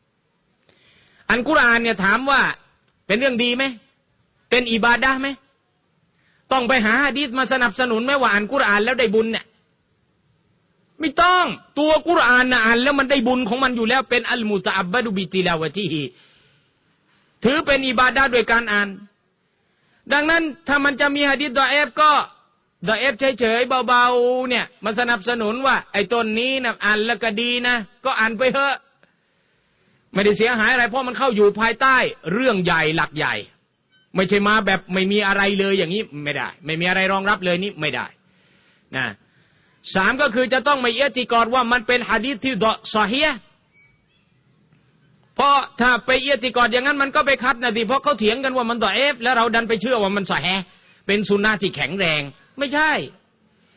เนี่ยถามว่าเป็นเรื่องดีไหมเป็นอิบาดะห์ไหมต้องไปหาหะดีษมาสนับสนุนไหมว่าอ่านกุรอานแล้วได้บุญเนี่ยไม่ต้องตัวกุรอานอ่านแล้วมันได้บุญของมันอยู่แล้วเป็นอัลมุตะอับบะดุบิติลาวะติฮิถือเป็นอิบาดะห์ด้วยการอ่านดังนั้นถ้ามันจะมีหะดีษฎออีฟก็ฎออีฟเฉยๆเบาๆเนี่ยมาสนับสนุนว่าไอ้ต้นนี้นะอ่านแล้วก็ดีนะก็อ่านไปเถอะไม่ได้เสียหายอะไรเพราะมันเข้าอยู่ภายใต้เรื่องใหญ่หลักใหญ่ไม่ใช่มาแบบไม่มีอะไรเลยอย่างนี้ไม่ได้ไม่มีอะไรรองรับเลยนี่ไม่ได้นะ3ก็คือจะต้องไม่เอติกอดว่ามันเป็นหะดีษที่ซอฮีฮ์เพราะถ้าไปเอติกอดอย่างนั้นมันก็ไปคัดนะดิเพราะเขาเถียงกันว่ามันฎออีฟแล้วเราดันไปเชื่อว่ามันซอฮีฮ์เป็นสุนนะห์ที่แข็งแรงไม่ใช่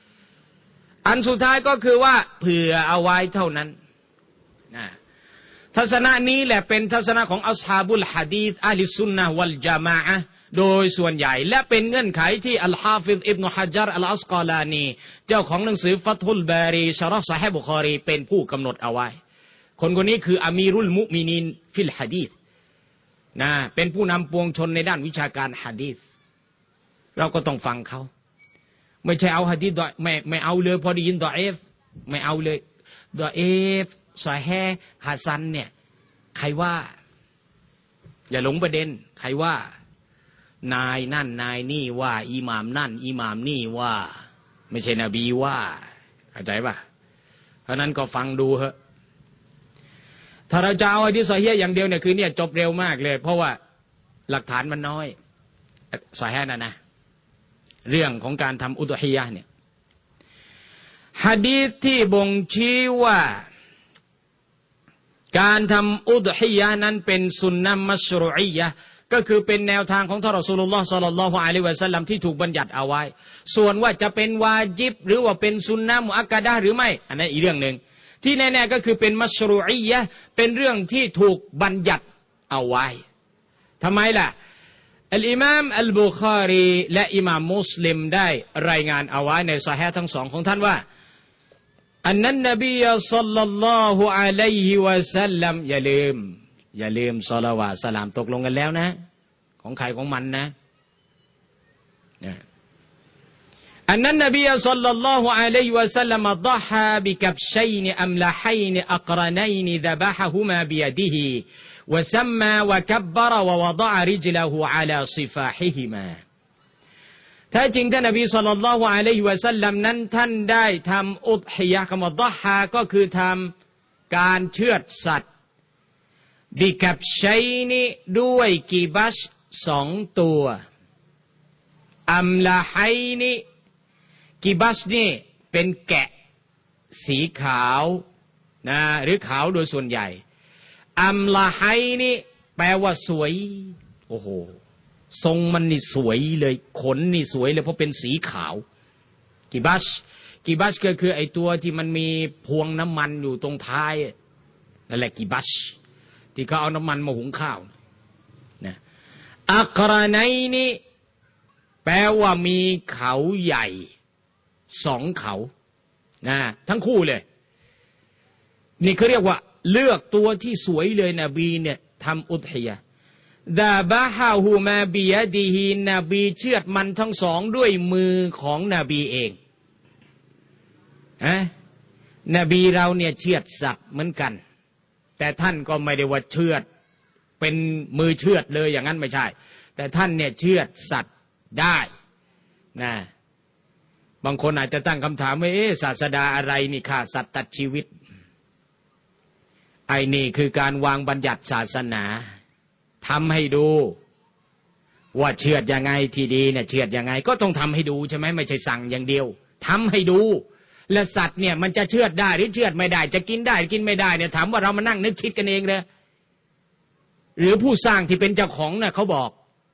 อันสุดท้ายก็คือว่าเผื่อเอาไว้เท่านั้นนะททัศนะนี้แหละเป็นทัศนะของอัศฮาบุลหะดีษอะห์ลิสซุนนะฮ์วัลญะมาอะห์โดยส่วนใหญ่และเป็นเงื่อนไขที่อัลฮาฟิซอิบนุฮะญัรอัลอัสกอลานีเจ้าของหนังสือฟัตุลบารีชะเราะห์ซอฮีฮ์บุคอรีเป็นผู้กำหนดเอาไว้คนนี้คืออามีรุลมุมินีนฟิลหะดีษนะเป็นผู้นำปวงชนในด้านวิชาการหะดีษเราก็ต้องฟังเขาไม่ใช่เอาหะดีษไม่เอาเลยพอได้ยินดออีฟไม่เอาเลยดออีฟซอฮีฮ์ฮัสซันเนี่ยใครว่าอย่าหลงประเด็นใครว่านายนั่นนายนี่ว่าอิหม่ามนั่นอิหม่ามนี่ว่าไม่ใช่นบีว่าเข้าใจป่ะเพราะนั้นก็ฟังดูเถอะถ้าเราจะเอาหะดีษซอฮีฮ์อย่างเดียวเนี่ยคือเนี่ยจบเร็วมากเลยเพราะว่าหลักฐานมันน้อยซอฮีฮ์นะเรื่องของการทำอุฎฮิยะห์เนี่ยหะดีษที่บ่งชี้ว่าการทำอุฎฮิยะห์นั้นเป็นสุนนะห์มัชรูอียะห์ก็คือเป็นแนวทางของท่านรอซูลุลลอฮ์ศ็อลลัลลอฮุอะลัยฮิวะซัลลัมที่ถูกบัญญัติเอาไว้ส่วนว่าจะเป็นวาญิบหรือว่าเป็นสุนนะห์มุอักกะดะห์หรือไม่อันนั้นอีกเรื่องนึงที่แน่ๆก็คือเป็นมัชรูอียะห์เป็นเรื่องที่ถูกบัญญัติเอาไว้ทำไมล่ะอัลอิมามอัลบุคอรีและอิมามมุสลิมได้รายงานเอาไว้ในซอฮีฮ์ทั้งสองของท่านว่าอันนั้นนบีศ็อลลัลลอฮุอะลัยฮิวะซัลลัมอย่าลืมศอลาวาตสลามตกลงกันแล้วนะของใครของมันนะอันนั้นนบีศ็อลลัลลอฮุอะลัยฮิวะซัลลัมฎอฮาบิกับชัยนอัมละฮัยนอักรนัยนซะบะฮะฮุมาบิยดิฮิوسمى وكبر ووضع رجله على صفاحهما แท้จริงท่านนบีศ็อลลัลลอฮุอะลัยฮิวะซัลลัมนั้นท่านได้ทำอุฎฮิยะห์คำว่าฎอฮาก็คือทำการเชือดสัตว์บิกับชัยนด้วยกิบัช2ตัวอัมละฮัยนกิบัชนี่เป็นแกะสีขาวนะหรือขาวโดยส่วนใหญ่อัมละไฮนี่แปลว่าสวยโอ้โหทรงมันนี่สวยเลยขนนี่สวยเลยเพราะเป็นสีขาวกิบัชก็คือไอตัวที่มันมีพวงน้ำมันอยู่ตรงท้ายนั่นแหละกิบัชที่เขาเอาน้ำมันมาหุงข้าวนะอักรนัยนี่แปลว่ามีเขาใหญ่2เขานะทั้งคู่เลยนี่เขาเรียกว่าเลือกตัวที่สวยเลยนบีเนี่ยทำอุฎฮิยะห์ดาบะฮะฮูมาบิยะดิฮินบีเชือดมันทั้งสองด้วยมือของนบีเองนบีเราเนี่ยเชือดสัตว์เหมือนกันแต่ท่านก็ไม่ได้ว่าเชือดเป็นมือเชือดเลยอย่างนั้นไม่ใช่แต่ท่านเนี่ยเชือดสัตว์ได้นะบางคนอาจจะตั้งคำถามว่าศาสดาอะไรนี่ฆ่าสัตว์ตัดชีวิตไอ้นี่คือการวางบัญญัติศาสนาทำให้ดูว่าเชือดยังไงที่ดีเนี่ยเชือดยังไงก็ต้องทำให้ดูใช่ไหมไม่ใช่สั่งอย่างเดียวทำให้ดูและสัตว์เนี่ยมันจะเชือดได้หรือเชือดไม่ได้จะกินได้กินไม่ได้เนี่ยถามว่าเรามานั่งนึกคิดกันเองเลยหรือผู้สร้างที่เป็นเจ้าของน่ะเขาบอก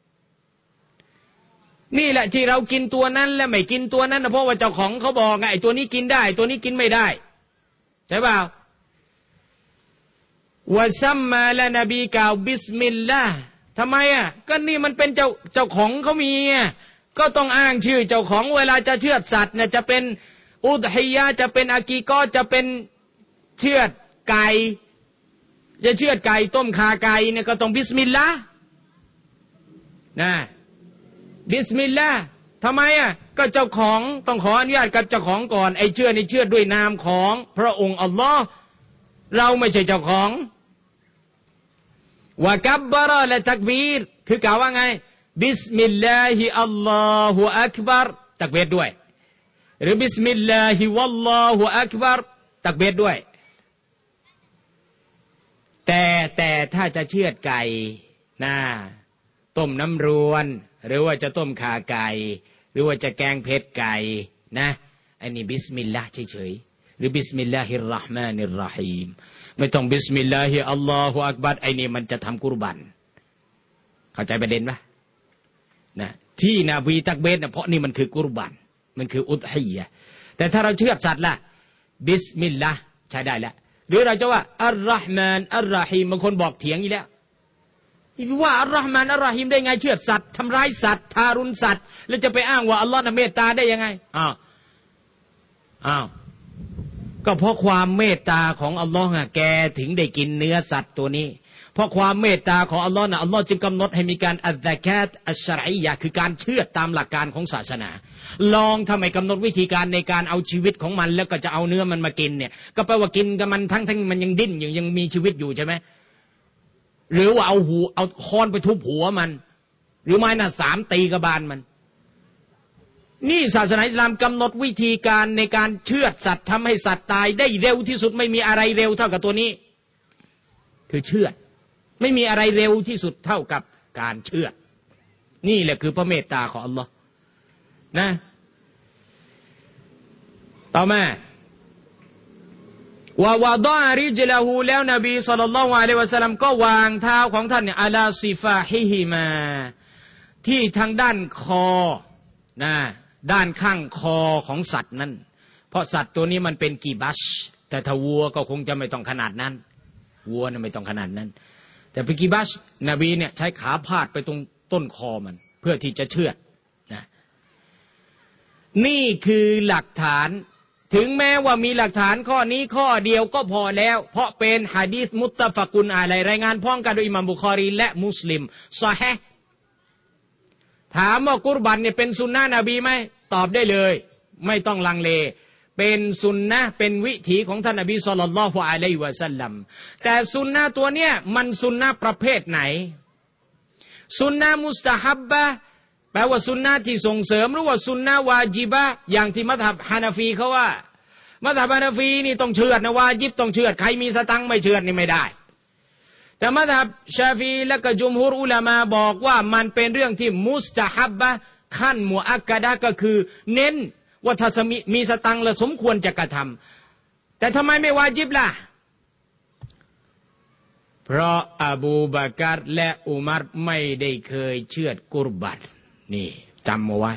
นี่แหละที่เรากินตัวนั้นและไม่กินตัวนั้นนะเพราะว่าเจ้าของเขาบอกไงไอ้ตัวนี้กินได้ตัวนี้กินไม่ได้ใช่เปล่าวะซัมมาและนบีกล่าวบิสมิลลาห์ทำไมก็นี่มันเป็นเจ้าของเขามีก็ต้องอ้างชื่อเจ้าของเวลาจะเชือดสัตว์เนี่ยจะเป็นอุฎฮิยะห์จะเป็นอากีกอจะเป็นเชือดไก่จะเชือดไก่ต้มขาไก่เนี่ยก็ต้องบิสมิลลาห์นะบิสมิลลาห์ทำไมก็เจ้าของต้องขออนุญาตกับเจ้าของก่อนไอ้เชือดนี่เชือดด้วยนามของพระองค์อัลลอฮ์เราไม่ใช่เจ้าของวะกับบะรอและตักบีรคือกล่าวว่าไงบิสมิลลาฮิอัลลอฮุอักบัรตักบีรด้วยหรือบิสมิลลาฮิวัลลอฮุอักบัรตักบีรด้วยแต่ถ้าจะเชือดไก่ต้มน้ำรวนหรือว่าจะต้มขาไก่หรือว่าจะแกงเผ็ดไก่นะอันนี้บิสมิลลาห์เฉยๆหรือบิสมิลลาฮิรเราะห์มานิรเราะฮีมไม่ต้องบิสมิลลาฮิอัลลอฮุอักบัรไอ้นี่มันจะทำกุรบันเข้าใจประเด็นปะนะที่นบีตักบีรเพราะนี่มันคือกุรบันมันคืออุฎฮิยะห์แต่ถ้าเราเชือดสัตว์ล่ะบิสมิลลาห์ใช้ได้แล้วหรือเราจะว่าอัลลอฮ์มานอัลลอฮีมบางคนบอกเถียงอีกแล้วว่าอัลลอฮ์มานอัลลอฮีมได้ไงเชือดสัตว์ทำร้ายสัตว์ทารุณสัตว์แล้วจะไปอ้างว่าอัลลอฮ์น่ะเมตตาได้ยังไงอ้าวก็เพราะความเมตตาของอัลลอฮ์น่ะแกถึงได้กินเนื้อสัตว์ตัวนี้เพราะความเมตตาของอัลลอฮ์น่ะอัลลอฮ์จึงกำหนดให้มีการอัซซะกาตอัชชะรียะห์คือการเชือดตามหลักการของศาสนาลองทำไมกำหนดวิธีการในการเอาชีวิตของมันแล้วก็จะเอาเนื้อมันมากินเนี่ยก็แปลว่ากินกับมันทั้งมันยังดิ้นอยู่ยังมีชีวิตอยู่ใช่ไหมหรือว่าเอาค้อนไปทุบหัวมันหรือไม้หน้าสามตีกระบาลมันนี่ศาสนาอิสลามกำหนดวิธีการในการเชือดสัตว์ทำให้สัตว์ตายได้เร็วที่สุดไม่มีอะไรเร็วเท่ากับตัวนี้คือเชือดไม่มีอะไรเร็วที่สุดเท่ากับการเชือดนี่แหละคือพระเมตตาของอัลลอฮ์นะต่อมาวาวาดอริจลาหูแล้วนบีศ็อลลัลลอฮุอะลัยฮิวะซัลลัมก็วางเท้าของท่านเนี่ยอะลาซิฟาฮิฮิมาที่ทางด้านคอนะด้านข้างคอของสัตว์นั้นเพราะสัตว์ตัวนี้มันเป็นกีบัชแต่ถ้าวัวก็คงจะไม่ต้องขนาดนั้นวัวน่ะไม่ต้องขนาดนั้นแต่เป็นกีบัชนบีเนี่ยใช้ขาพาดไปตรงต้นคอมันเพื่อที่จะเชือดนะนี่คือหลักฐานถึงแม้ว่ามีหลักฐานข้อนี้ข้อเดียวก็พอแล้วเพราะเป็นหะดีษมุตตะฟะกุนอะลัยรายงานพ้องกันโดยอิหม่ามบุคอรีและมุสลิมซอฮีห์ถามว่ากุรบันเนี่ยเป็นสุนนะนบีไหมตอบได้เลยไม่ต้องลังเลเป็นสุนนะเป็นวิถีของท่านนบีศ็อลลัลลอฮุอะลัยฮิวะซัลลัมแต่สุนนะตัวเนี้ยมันสุนนะประเภทไหนสุนนะมุสตะฮับบะแปลว่าสุนนะที่ส่งเสริมหรือว่าสุนนะวาญิบะอย่างที่มัซฮับฮานาฟีเขาว่ามัซฮับฮานาฟีนี่ต้องเชือดนะวาญิบต้องเชือดใครมีสตังค์ไม่เชือดนี่ไม่ได้แต่มัซฮับชาฟีและก็จุมฮุรอุลามะบอกว่ามันเป็นเรื่องที่มุสตะฮับบะขั้นมุอักกะดะก็คือเน้นว่าถ้ามีสตังค์แล้วสมควรจะกระทำแต่ทำไมไม่วาญิบล่ะเพราะอบูบากรและอุมัรไม่ได้เคยเชือดกุรบันนี่จำเอาไว้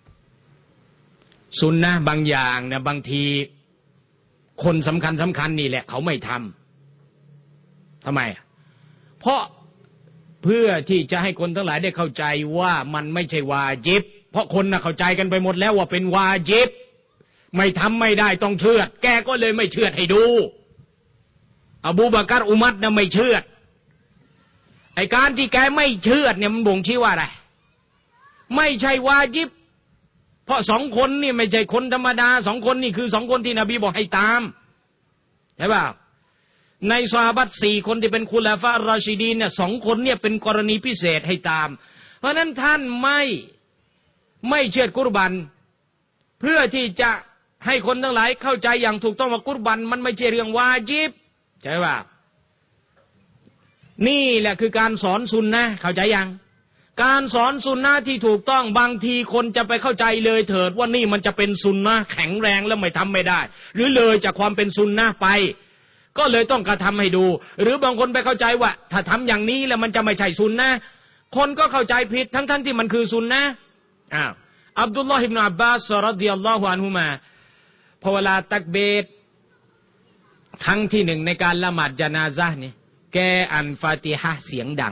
สุนนะบางอย่างนะบางทีคนสำคัญนี่แหละเขาไม่ทำทำไมเพราะเพื่อที่จะให้คนทั้งหลายได้เข้าใจว่ามันไม่ใช่วาญิบเพราะคนน่ะเข้าใจกันไปหมดแล้วว่าเป็นวาญิบไม่ทำไม่ได้ต้องเชือดแกก็เลยไม่เชือดให้ดูอบูบากรอุมัรน่ะไม่เชือดไอ้การที่แกไม่เชือดเนี่ยมันบ่งชี้ว่าอะไรไม่ใช่วาญิบเพราะสองคนนี่ไม่ใช่คนธรรมดาสองคนนี่คือสองคนที่นบีบอกให้ตามใช่ป่ะในซอฮาบะห์4คนที่เป็นคุลาฟะอัรรอชิดีนเนี่ย2คนเนี่ยเป็นกรณีพิเศษให้ตามเพราะนั้นท่านไม่เชือดกุรบันเพื่อที่จะให้คนทั้งหลายเข้าใจอย่างถูกต้องว่ากุรบันมันไม่ใช่เรื่องวาญิบใช่ป่ะนี่แหละคือการสอนซุนนะห์เข้าใจยังการสอนซุนนะห์ที่ถูกต้องบางทีคนจะไปเข้าใจเลยเถิดว่านี่มันจะเป็นซุนนะห์แข็งแรงแล้วไม่ทำไม่ได้หรือเลยจากความเป็นซุนนะห์ไปก็เลยต้องกระทำให้ดูหรือบางคนไปเข้าใจว่าถ้าทำอย่างนี้แล้วมันจะไม่ใช่ซุนนะห์คนก็เข้าใจผิดทั้งที่มันคือซุนนะห์อับดุลลอฮ์อิบนุอับบาสรอฎิยัลลอฮุอันฮุมาพอเวลาตักบีรครั้งที่1ในการละหมาดญะนาซะห์นี่แกอ่านฟาติฮะห์เสียงดัง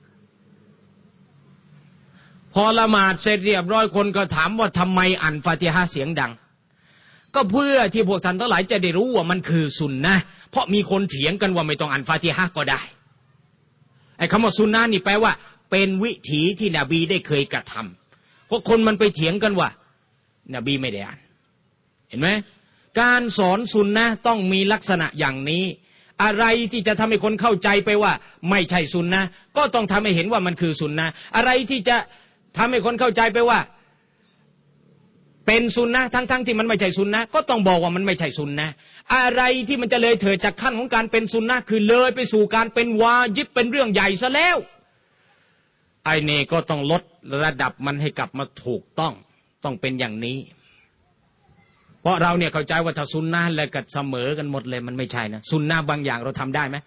พอละหมาดเสร็จเรียบร้อยคนก็ถามว่าทำไมอ่านฟาติฮะห์เสียงดังก็เพื่อที่พวกท่านทั้งหลายจะได้รู้ว่ามันคือซุนนะห์เพราะมีคนเถียงกันว่าไม่ต้องอ่านฟาติฮะห์ก็ได้ไอ้คำว่าซุนนะห์นี่แปลว่าเป็นวิถีที่นบีได้เคยกระทำเพราะคนมันไปเถียงกันว่านบีไม่ได้อ่านเห็นไหมการสอนซุนนะห์ต้องมีลักษณะอย่างนี้อะไรที่จะทำให้คนเข้าใจไปว่าไม่ใช่ซุนนะห์ก็ต้องทำให้เห็นว่ามันคือซุนนะห์อะไรที่จะทำให้คนเข้าใจไปว่าเป็นซุนนะห์ทั้งที่มันไม่ใช่ซุนนะห์ก็ต้องบอกว่ามันไม่ใช่ซุนนะห์อะไรที่มันจะเลยเถิดจากขั้นของการเป็นซุนนะห์คือเลยไปสู่การเป็นวาญิบเป็นเรื่องใหญ่ซะแล้วไอ้นี่ก็ต้องลดระดับมันให้กลับมาถูกต้องเป็นอย่างนี้เพราะเราเนี่ยเข้าใจว่าถ้าซุนนะห์แล้วก็เสมอกันหมดเลยมันไม่ใช่นะซุนนะห์บางอย่างเราทำได้ไหม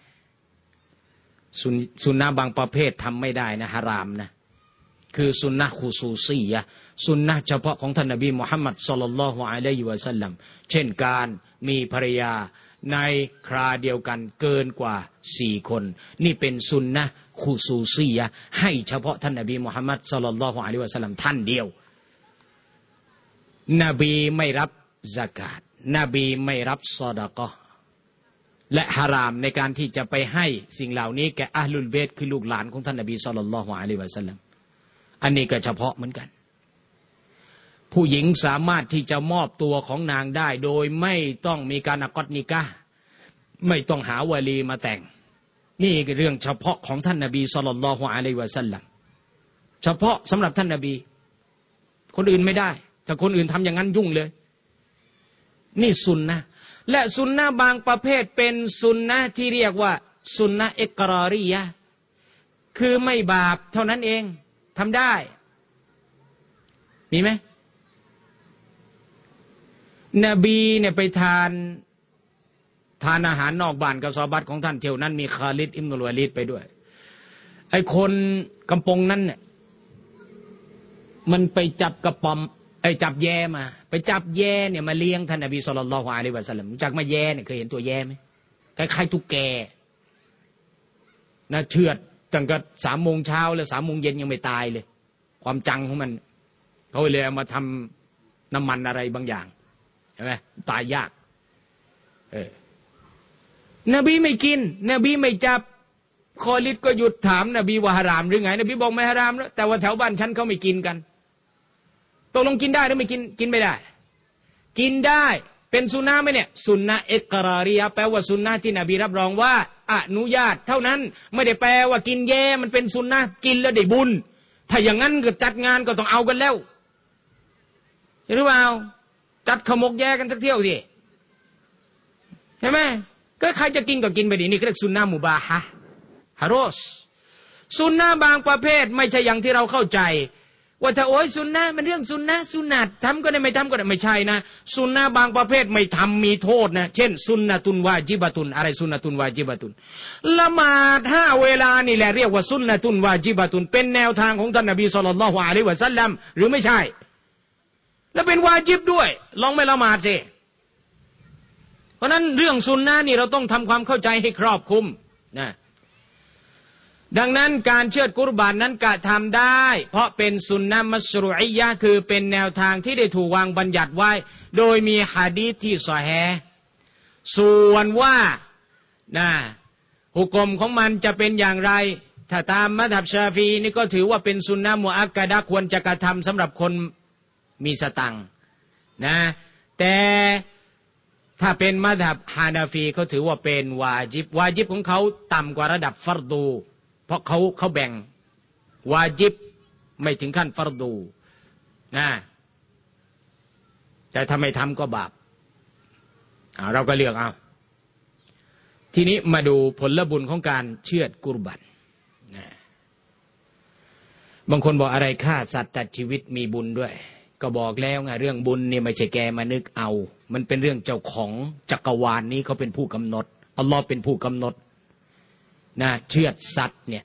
ซุนนะห์บางประเภททำไม่ได้นะฮารามนะคือซุนนะห์คุซูซียะห์ซุนนะห์เฉพาะของท่านนบีมุฮัมมัดศ็อลลัลลอฮุอะลัยฮิวะซัลลัมเช่นการมีภรรยาในคราเดียวกันเกินกว่า4 คนนี่เป็นซุนนะห์คุซูซียะห์ให้เฉพาะท่านนบีมุฮัมมัดศ็อลลัลลอฮุอะลัยฮิวะซัลลัมท่านเดียวนบีไม่รับซะกาตนบีไม่รับซอดะกอฮ์และฮารามในการที่จะไปให้สิ่งเหล่านี้แก่อะห์ลุลเบตคือลูกหลานของท่านนบีศ็อลลัลลอฮุอะลัยฮิวะซัลลัมอันนี้ก็เฉพาะเหมือนกันผู้หญิงสามารถที่จะมอบตัวของนางได้โดยไม่ต้องมีการอักอดนิกะห์ไม่ต้องหาวะลีมาแต่งนี่คือเรื่องเฉพาะของท่านนบีศ็อลลัลลอฮุอะลัยฮิวะซัลลัมเฉพาะสำหรับท่านนบีคนอื่นไม่ได้ถ้าคนอื่นทำอย่างนั้นยุ่งเลยนี่ซุนนะห์และซุนนะห์บางประเภทเป็นซุนนะห์ที่เรียกว่าซุนนะห์อิกรอรียะห์คือไม่บาปเท่านั้นเองทำได้มีไหมนบีเนี่ยไปทานอาหารนอกบ้านกับซอฮาบะห์ของท่านเที่ยวนั้นมีคาลิดอิบนุลวะลีดไปด้วยไอ้คนกำปงนั้นเนี่ยมันไปจับกระป๋อมจับแย่มาไปจับแย่เนี่ยมาเลี้ยงท่านนบีศ็อลลัลลอฮุอะลัยฮิวะซัลลัมรู้จักมาแย่เนี่ยเคยเห็นตัวแย่ไหมคล้ายๆตุ๊กแกนะเชือดตั้งแต่3 โมงเช้าแล้ว3 โมงเย็นยังไม่ตายเลยความจังของมันเขาเลยเอามาทำน้ำมันอะไรบางอย่างใช่ไหมตายยากนบีไม่กินนบีไม่จับคอลิดก็หยุดถามนบีว่าฮารามหรือไงนบีบอกไม่ฮารามแล้วแต่ว่าแถวบ้านฉันเขาไม่กินกันตกลงกินได้หรือไม่กินกินไม่ได้กินได้เป็นซุนนะห์ไหมเนี่ยซุนนะห์อิกรอรียะห์แปลว่าซุนนะห์ที่นบีรับรองว่าอนุญาตเท่านั้นไม่ได้แปลว่ากินแย่มันเป็นซุนนะห์กินแล้วได้บุญถ้าอย่างนั้นก็จัดงานก็ต้องเอากันแล้วใช่หรือเปล่าจัดขมกแย่กันสักเที่ยวสิใช่ไหมก็ใครจะกินก็กินไปดินี่เรียกซุนนะห์มุบาฮะห์ฮารอสซุนนะห์บางประเภทไม่ใช่อย่างที่เราเข้าใจว่าถ้าโอ้ยซุนนะห์มันเรื่องซุนนะห์สุนัตทำก็ได้ไม่ทำก็ได้ไม่ใช่นะซุนนะห์บางประเภทไม่ทำมีโทษนะเช่นซุนนะตุนวาญิบะตุนอะไรซุนนะตุนวาญิบะตุนละหมาด5 เวลานี่แหละเรียกว่าซุนนะตุนวาญิบะตุนเป็นแนวทางของท่านนบีศ็อลลัลลอฮุอะลัยฮิวะซัลลัมหรือไม่ใช่แล้วเป็นวาญิบด้วยลองไม่ละหมาดสิเพราะนั้นเรื่องซุนนะห์นี่เราต้องทำความเข้าใจให้ครอบคลุมนะดังนั้นการเชือดกุรบานนั้นกระทำได้เพราะเป็นซุนนะห์มัชรูอียะห์คือเป็นแนวทางที่ได้ถูกวางบัญญัติไว้โดยมีหะดีษที่ซอฮีห์ส่วนว่าหุกมของมันจะเป็นอย่างไรถ้าตามมัซฮับชาฟีนี่ก็ถือว่าเป็นซุนนะห์มุอักกะดะห์ควรจะกระทำสำหรับคนมีสตังค์นะแต่ถ้าเป็นมัซฮับฮานาฟีเขาถือว่าเป็นวาญิบของเขาต่ำกว่าระดับฟัรดูเพราะเขาแบ่งวาญิบไม่ถึงขั้นฟัรดูนะแต่ถ้าไม่ทำก็บาปเราก็เลือกเอาทีนี้มาดูผลบุญของการเชือดกุรบันนะบางคนบอกอะไรฆ่าสัตว์ตัดชีวิตมีบุญด้วยก็บอกแล้วไงเรื่องบุญนี่ไม่ใช่แกมานึกเอามันเป็นเรื่องเจ้าของจักรวาลนี้เขาเป็นผู้กำหนดอัลลอฮ์เป็นผู้กำหนดนะเชือดสัตว์เนี่ย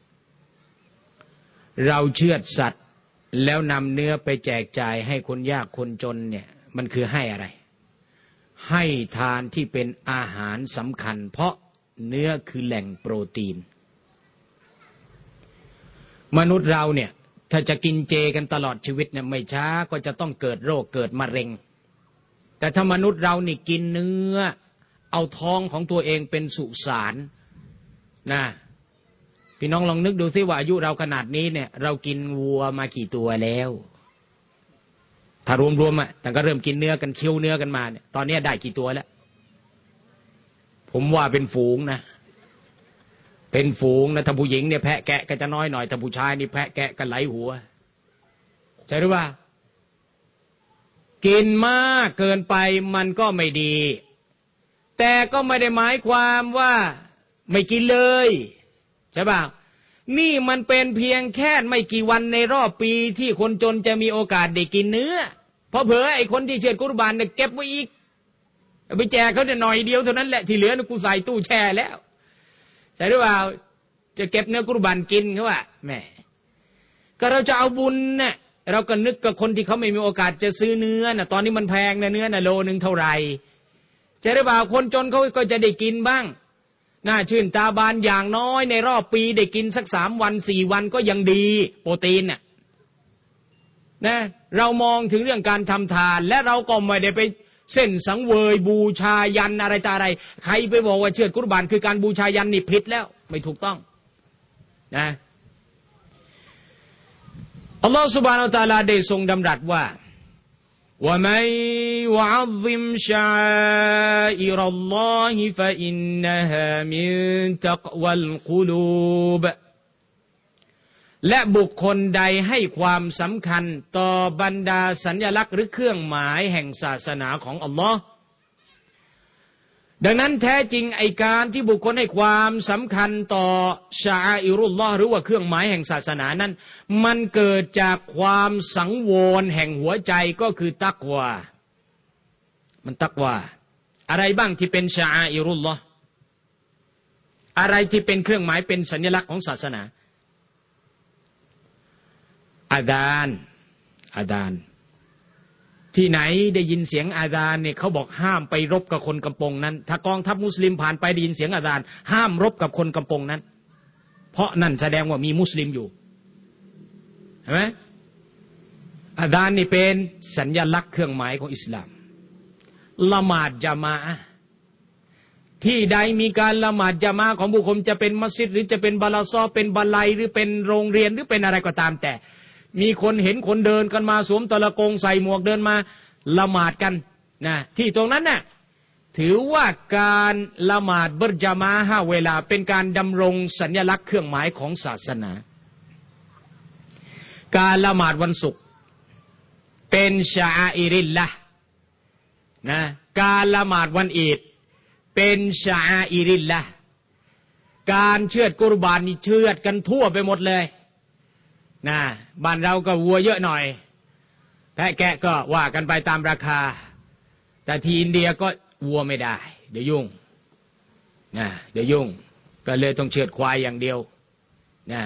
เราเชือดสัตว์แล้วนำเนื้อไปแจกจ่ายให้คนยากคนจนเนี่ยมันคือให้อะไรให้ทานที่เป็นอาหารสำคัญเพราะเนื้อคือแหล่งโปรตีนมนุษย์เราเนี่ยถ้าจะกินเจกันตลอดชีวิตเนี่ยไม่ช้าก็จะต้องเกิดโรคเกิดมะเร็งแต่ถ้ามนุษย์เรานี่กินเนื้อเอาท้องของตัวเองเป็นสุสานนะพี่น้องลองนึกดูสิว่าอายุเราขนาดนี้เนี่ยเรากินวัวมากี่ตัวแล้วถ้ารวมๆแต่ก็เริ่มกินเนื้อกันเคี้ยวเนื้อกันมาเนี่ยตอนนี้ได้กี่ตัวแล้วผมว่าเป็นฝูงนะเป็นฝูงนะถ้าผู้หญิงเนี่ยแพะแกะก็จะน้อยหน่อยถ้าผู้ชายนี่แพะแกะกันไหลหัวใช่หรือเปล่ากินมากเกินไปมันก็ไม่ดีแต่ก็ไม่ได้หมายความว่าไม่กินเลยใช่ป่ะนี่มันเป็นเพียงแค่ไม่กี่วันในรอบปีที่คนจนจะมีโอกาสได้กินเนื้อเพราะเผลอไอ้คนที่เชือดกุรบานเนี่ยเก็บไว้อีกไปแจกเขาเนี่ยหน่อยเดียวเท่านั้นแหละที่เหลือนี่กูใส่ตู้แช่แล้วใช่หรือเปล่าจะเก็บเนื้อกุรบานกินเขาว่าแม่ก็เราจะเอาบุญเนี่ยเราก็นึกกับคนที่เขาไม่มีโอกาสจะซื้อเนื้อน่ะตอนนี้มันแพงนะเนื้อน่ะโลนึงเท่าไหร่ใช่หรือเปล่าคนจนเขาก็จะได้กินบ้างน่าชื่นตาบานอย่างน้อยในรอบปีได้กินสัก3 วัน 4 วันก็ยังดีโปรตีนน่ะนะเรามองถึงเรื่องการทำทานและเราก็ไม่ได้ไปเส้นสังเวยบูชายันอะไรต่ออะไรใครไปบอกว่าเชือดกุรบานคือการบูชายันนี่ผิดแล้วไม่ถูกต้องนะอัลลอฮฺ سبحانه และ تعالى ได้ทรงดำรัสว่าوَمَن يُعَظِّمْ شَعَائِرَ اللَّهِ فَإِنَّهَا مِن تَقْوَى الْقُلُوبِ และบุคคลใดให้ความสำคัญต่อบรรดาสัญลักษณ์หรือเครื่องหมายแห่งศาสนาของอัลลอฮ์ดังนั้นแท้จริงไอการที่บุคคลให้ความสำคัญต่อชาอิรุลลอฮ์หรือว่าเครื่องหมายแห่งศาสนานั้นมันเกิดจากความสังวรแห่งหัวใจก็คือตักวามันตักวาอะไรบ้างที่เป็นชาอิรุลลอฮ์อะไรที่เป็นเครื่องหมายเป็นสัญลักษณ์ของศาสนาอาดานที่ไหนได้ยินเสียงอาดานเนี่ยเขาบอกห้ามไปรบกับคนกำปงนั้นถ้ากองทัพมุสลิมผ่านไปได้ยินเสียงอาดานห้ามรบกับคนกำปงนั้นเพราะนั่นแสดงว่ามีมุสลิมอยู่เห็นไหมอาดานนี่เป็นสัญลักษณ์เครื่องหมายของอิสลามละหมาดญะมาอะห์ที่ใดมีการละหมาดญะมาอะห์ของบุคคลจะเป็นมัสยิดหรือจะเป็นบาลาซอเป็นบัลไลหรือเป็นโรงเรียนหรือเป็นอะไรก็ตามแต่มีคนเห็นคนเดินกันมาสวมตะละกงใส่หมวกเดินมาละหมาดกันนะที่ตรงนั้นน่ะถือว่าการละหมาดเบรญะมาอะห์เวลาเป็นการดำรงสัญลักษณ์เครื่องหมายของศาสนาการละหมาดวันศุกร์เป็นชาอิริลละห์นะการละหมาดวันอีดเป็นชาอิริลละห์การเชือดกุรบานนี่เชือดกันทั่วไปหมดเลยนะบ้านเราก็วัวเยอะหน่อยแพะแกะก็ว่ากันไปตามราคาแต่ที่อินเดียก็วัวไม่ได้เดี๋ยวยุ่งนะเดี๋ยวยุ่งก็เลยต้องเชือดควายอย่างเดียวนะ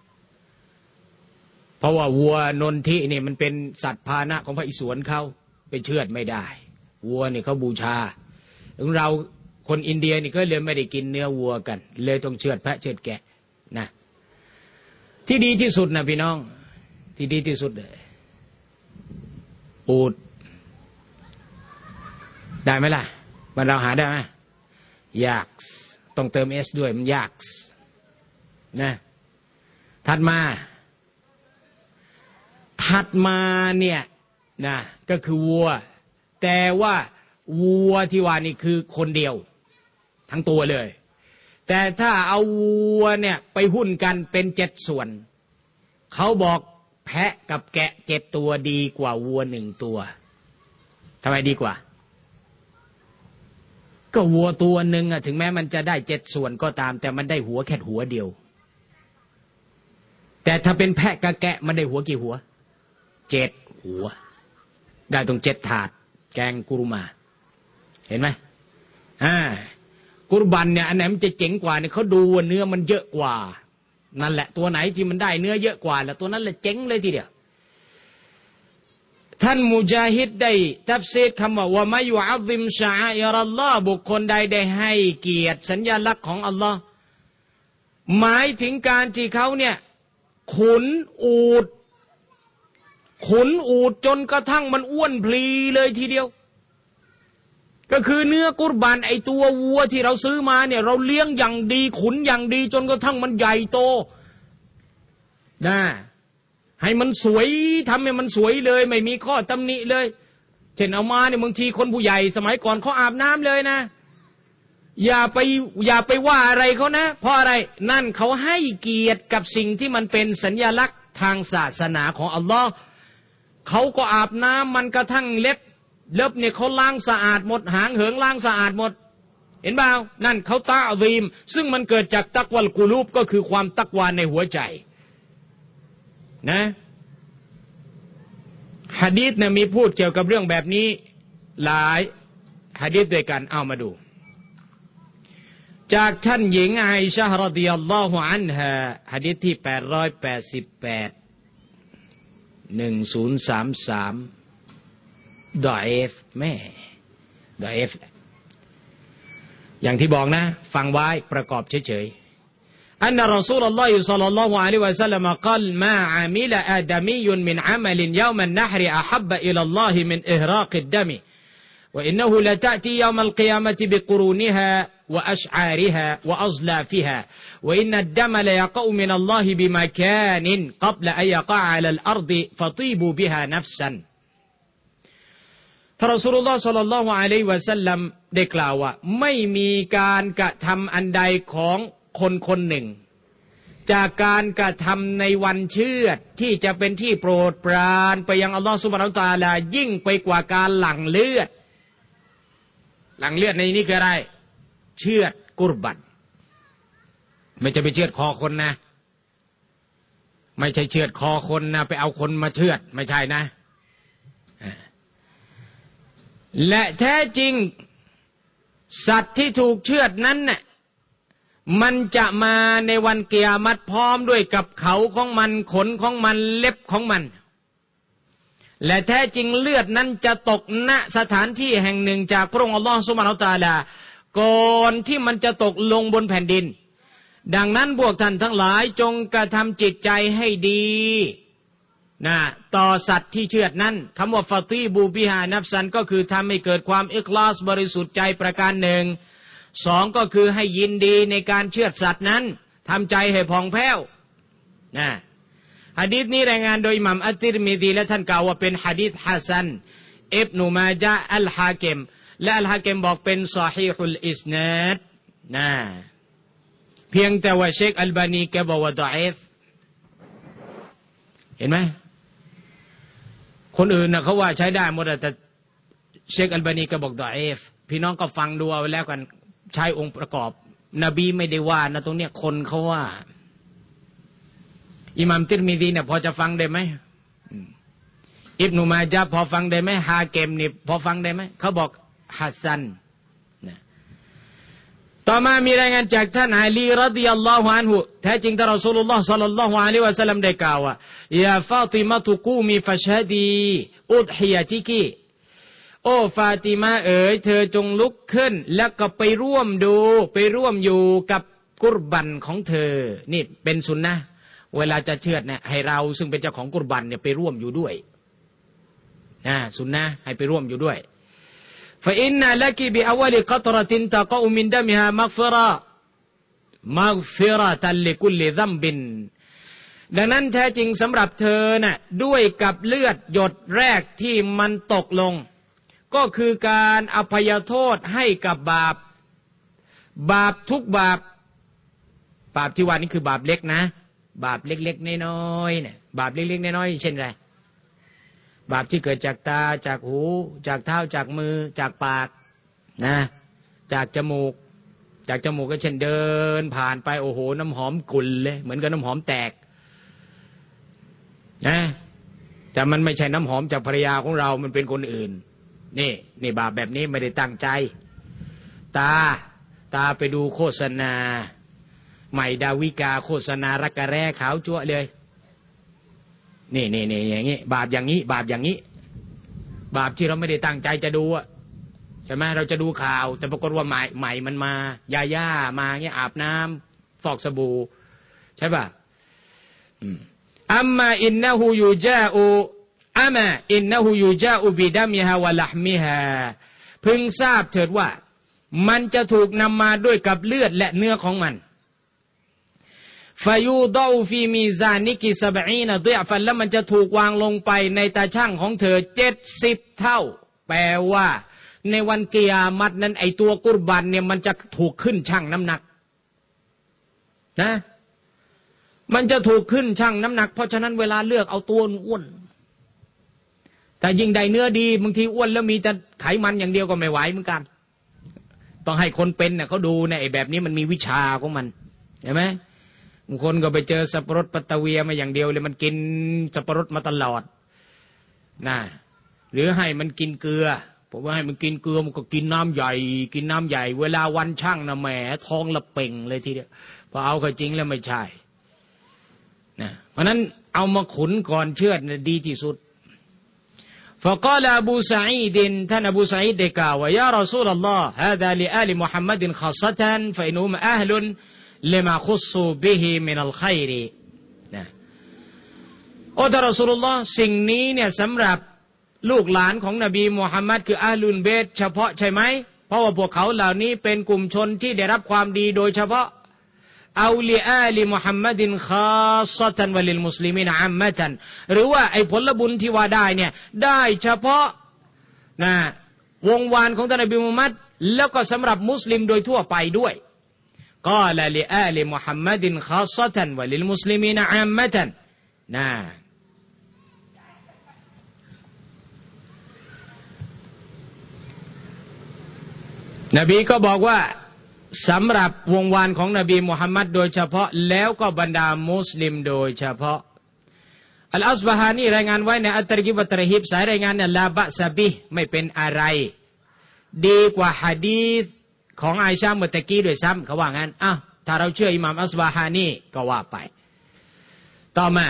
เพราะว่าวัวนนทินี่มันเป็นสัตว์พาหนะของพระอิศวรเขาไปเชือดไม่ได้วัวนี่เขาบูชาของเราคนอินเดียนี่ก็เลยไม่ได้กินเนื้อวัวกันเลยต้องเชือดแพะเชือดแกะนะที่ดีที่สุดนะพี่น้องที่ดีที่สุดเลยอูฐได้ไหมล่ะบ้านเราหาได้ไหมยากต้องเติมเอสด้วยมันยากนะถัดมาเนี่ยนะก็คือวัวแต่ว่าวัวที่ว่านี่คือคนเดียวทั้งตัวเลยแต่ถ้าเอาวัวเนี่ยไปหุ้นกันเป็น7 ส่วนเขาบอกแพะกับแกะ7 ตัวดีกว่าวัว1 ตัวทำไมดีกว่าก็วัวตัวหนึ่งถึงแม้มันจะได้7 ส่วนก็ตามแต่มันได้หัวแค่หัวเดียวแต่ถ้าเป็นแพะกับแกะมันได้หัวกี่หัว7 หัวได้ตรง7 ถาดแกงกุรุมาเห็นไหมกุรบันเนี่ยอันไหนมันจะเจ๋งกว่าเนี่ยเขาดูว่าเนื้อมันเยอะกว่านั่นแหละตัวไหนที่มันได้เนื้อเยอะกว่าแล้วตัวนั้นแหละเจ๋งเลยทีเดียวท่านมุจาฮิดได้ตัฟซีรคำว่ามายุอัซิมชาอิรัลลอฮ์บุคคลใดได้ให้เกียรติสัญลักษณ์ของอัลลอฮ์หมายถึงการที่เขาเนี่ยขุนอูฐจนกระทั่งมันอ้วนพลีเลยทีเดียวก็คือเนื้อกุรบานไอตัววัวที่เราซื้อมาเนี่ยเราเลี้ยงอย่างดีขุนอย่างดีจนกระทั่งมันใหญ่โตนะให้มันสวยทำให้มันสวยเลยไม่มีข้อตำหนิเลยเช่นเอามาเนี่ยบางทีคนผู้ใหญ่สมัยก่อนเขาอาบน้ำเลยนะอย่าไปว่าอะไรเขานะเพราะอะไรนั่นเขาให้เกียรติกับสิ่งที่มันเป็นสัญลักษณ์ทางศาสนาของอัลลอฮ์เขาก็อาบน้ำมันกระทั่งเล็บเนี่ยเขาล้างสะอาดหมดหางเหิงล้างสะอาดหมดเห็นเปล่านั่นเขาตะวีมซึ่งมันเกิดจากตักวัลกุลูบก็คือความตักวาในหัวใจนะหะดีษเนี่ยมีพูดเกี่ยวกับเรื่องแบบนี้หลายหะดีษด้วยกันเอามาดูจากท่านหญิงไอชะฮ์รอฎิยัลลอฮุอันฮาหะดีษที่888 1033ดอเอฟแม่ดอเอฟอย่างที่บอกนะฟังไว้ประกอบเฉยๆอันนะรอซูลุลลอฮิศ็อลลัลลอฮุอะลัยฮิวะซัลลัมกล่าวมาอามิลอาดามียุนมินอามัลยอมันนะฮรอะฮับอิลัลลอฮิมินอิฮรากิดดมوإنه لتأتي يوم القيامة بقرونها وأشعارها وأظلافها وإن الدم ليقع من الله بمكان قبل أن يقع على الأرض فطيبوا بها نفسا ท่านรอซูลุลลอฮ์ ศ็อลลัลลอฮุอะลัยฮิวะซัลลัมได้กล่าวว่าไม่มีการกระทำอันใดของคนคนหนึ่งจากการกระทำในวันเชือดที่จะเป็นที่โปรดปรานไปยังอัลลอฮ์ซุบฮานะฮูวะตะอาลายิ่งไปกว่าการหลั่งเลือดในนี้คืออะไรเชือดกุรบันไม่จะไปเชือดคอคนนะไม่ใช่เชือดคอคนนะไปเอาคนมาเชือดไม่ใช่นะและแท้จริงสัตว์ที่ถูกเชือดนั้นน่ะมันจะมาในวันกิยามัตพร้อมด้วยกับเขาของมันขนของมันเล็บของมันและแท้จริงเลือดนั้นจะตกณสถานที่แห่งหนึ่งจากพระองค์อัลลอฮฺซุบฮานะฮูวะตะอาลาก่อนที่มันจะตกลงบนแผ่นดินดังนั้นพวกท่านทั้งหลายจงกระทำจิตใจให้ดีนะต่อสัตว์ที่เชือดนั้นคำว่าฟาตีบูบิฮานัฟซันก็คือทำให้เกิดความอิคลาสบริสุทธิ์ใจประการหนึ่งสองก็คือให้ยินดีในการเชือดสัตว์นั้นทำใจให้ผ่องแผ้วนะหะดีษนี้รายงานโดยอิหม่ามอัตติรมิซีและท่านกล่าวว่าเป็นหะดีษฮะซันอิบนุมาญะฮ์อัลฮากิมและอัลฮากิมบอกเป็นซอฮีฮุลอิสนาดนะเพียงแต่ว่าเชคอัลบานีแกบอกว่าดออีฟเห็นไหมคนอื่นนะเขาว่าใช้ได้หมดแต่เชคอัลบานีแกบอกดออีฟพี่น้องก็ฟังดูเอาแล้วกันใช้องค์ประกอบนบีไม่ได้ว่านะตรงเนี้ยคนเขาว่าอิหม่ามติรมิซีเนี่ยพอจะฟังได้ไหมอิบนุมาญะฮ์พอฟังได้ไหมฮาเกมนี่พอฟังได้ไหมเขาบอกฮัสซันต่อมามีรายงานจากท่านอาลีรอฎิยัลลอฮุอันฮุแท้จริงท่านรอซูลุลลอฮ์ ศ็อลลัลลอฮุอะลัยฮิวะซัลลัมได้กล่าวว่ายาฟาติมะตุกูมีฟัชฮดีอุฎฮิยะติกีโอ้ฟาติมาเอ๋ยเธอจงลุกขึ้นแล้วก็ไปร่วมอยู่กับกุรบันของเธอนี่เป็นสุนนะห์เวลาจะเชือดเนี่ยให้เราซึ่งเป็นเจ้าของกุรบันเนี่ยไปร่วมอยู่ด้วยสุนนะห์ให้ไปร่วมอยู่ด้วยฟะอินนะลักิบิอวลิกตรตินตะกอมินดะมิฮามัฆฟิเราะตันลิกุลลิซัมบินดังนั้นแท้จริงสำหรับเธอน่ะด้วยกับเลือดหยดแรกที่มันตกลงก็คือการอภัยโทษให้กับบาปทุกบาปที่ว่านี้คือบาปเล็กนะบาปเล็กๆน้อยๆเนี่ยบาปเล็กๆน้อยๆเช่นไรบาปที่เกิดจากตาจากหูจากเท้าจากมือจากปากนะจากจมูกก็เช่นเดินผ่านไปโอ้โหน้ำหอมกุ่นเลยเหมือนกับน้ำหอมแตกนะแต่มันไม่ใช่น้ำหอมจากภรรยาของเรามันเป็นคนอื่นนี่บาปแบบนี้ไม่ได้ตั้งใจตาไปดูโฆษณาใหม่ดาวิกาโฆษณารักกระแร้ขาวจั๊วะเลยนี่อย่างนี้บาปอย่างนี้บาปที่เราไม่ได้ตั้งใจจะดูใช่ไหมเราจะดูข่าวแต่ปรากฏว่าใหม่มันมายามาเงี้ยอาบน้ำฟอกสบู่ใช่ป่ะอัมมาอินนะฮูยูจาอูบิดามิฮาวะละห์มิฮาพึงทราบเถิดว่ามันจะถูกนำมาด้วยกับเลือดและเนื้อของมันฟายูดอฟีมีซานิกิ70ฎิอฟันแล้วมันจะถูกวางลงไปในตาช่างของเธอ70เท่าแปลว่าในวันกิยามัตนั้นไอตัวกุรบันเนี่ยมันจะถูกขึ้นชั่งน้ำหนักนะมันจะถูกขึ้นชั่งน้ำหนักเพราะฉะนั้นเวลาเลือกเอาตัวอ้วนแต่ยิ่งใดเนื้อดีบางทีอ้วนแล้วมีแต่ไขมันอย่างเดียวก็ไม่ไหวเหมือนกันต้องให้คนเป็นเนี่ยเขาดูเนี่ยไอแบบนี้มันมีวิชาของมันเห็นไหมบางคนก็ไปเจอสับปะรดปัตตะเวียมาอย่างเดียวเลยมันกินสับปะรดมาตลอดนะหรือให้มันกินเกลือผมว่าให้มันกินเกลือมันก็กินน้ำใหญ่เวลาวันช่างนะแหมท้องละเป่งเลยทีเดียวพอเอาเข้าจริงแล้วไม่ใช่นะเพราะนั้นเอามาขุนก่อนเชือดเนี่ยดีที่สุด فقال أبو سعيد ท่านอบูซะอีดได้กล่าวว่ายารอซูลอัลลอฮ์ هذا لآل محمد خاصة فإنهم أهل لما خصوا به من الخير นะโอ้ท่านรอซูลุลลอฮ์สิ่งนี้เนี่ยสำหรับลูกหลานของนบีมุฮัมมัดคืออาลุนเบตเฉพาะใช่ไหมเพราะว่าพวกเขาเหล่านี้เป็นกลุ่มชนที่ได้รับความดีโดยเฉพาะเอาลิอาลีมุฮัมมัดินคาซะตันวะลิลมุสลิมีนอัมมะตันหรือว่าไอ้ผลบุญที่ว่าได้เนี่ยได้เฉพาะนะวงวานของท่านนบีมุฮัมมัดแล้วก็สำหรับมุสลิมโดยทั่วไปด้วยกาลลิอาลีมุฮัมมัดินคาซะตันวะลิลมุสลิมีนอัมมะตันนะนบีก็บอกว่าสำหรับวงวานของนบีมุฮัมมัดโดยเฉพาะแล้วก็บรรดามุสลิมโดยเฉพาะอัลอัศบะฮานีรายงานไว้ในอัตตะกิบวะตะรฮีบสายรายงานเนี่ยลาบะซะบิไม่เป็นอะไรดีกว่าหะดีษของอาอิชะห์เมื่อตะกี้ด้วยซ้ำเขาว่างั้นอ้าวถ้าเราเชื่ออิหม่ามอัศบะฮานีก็ว่าไปต่อมา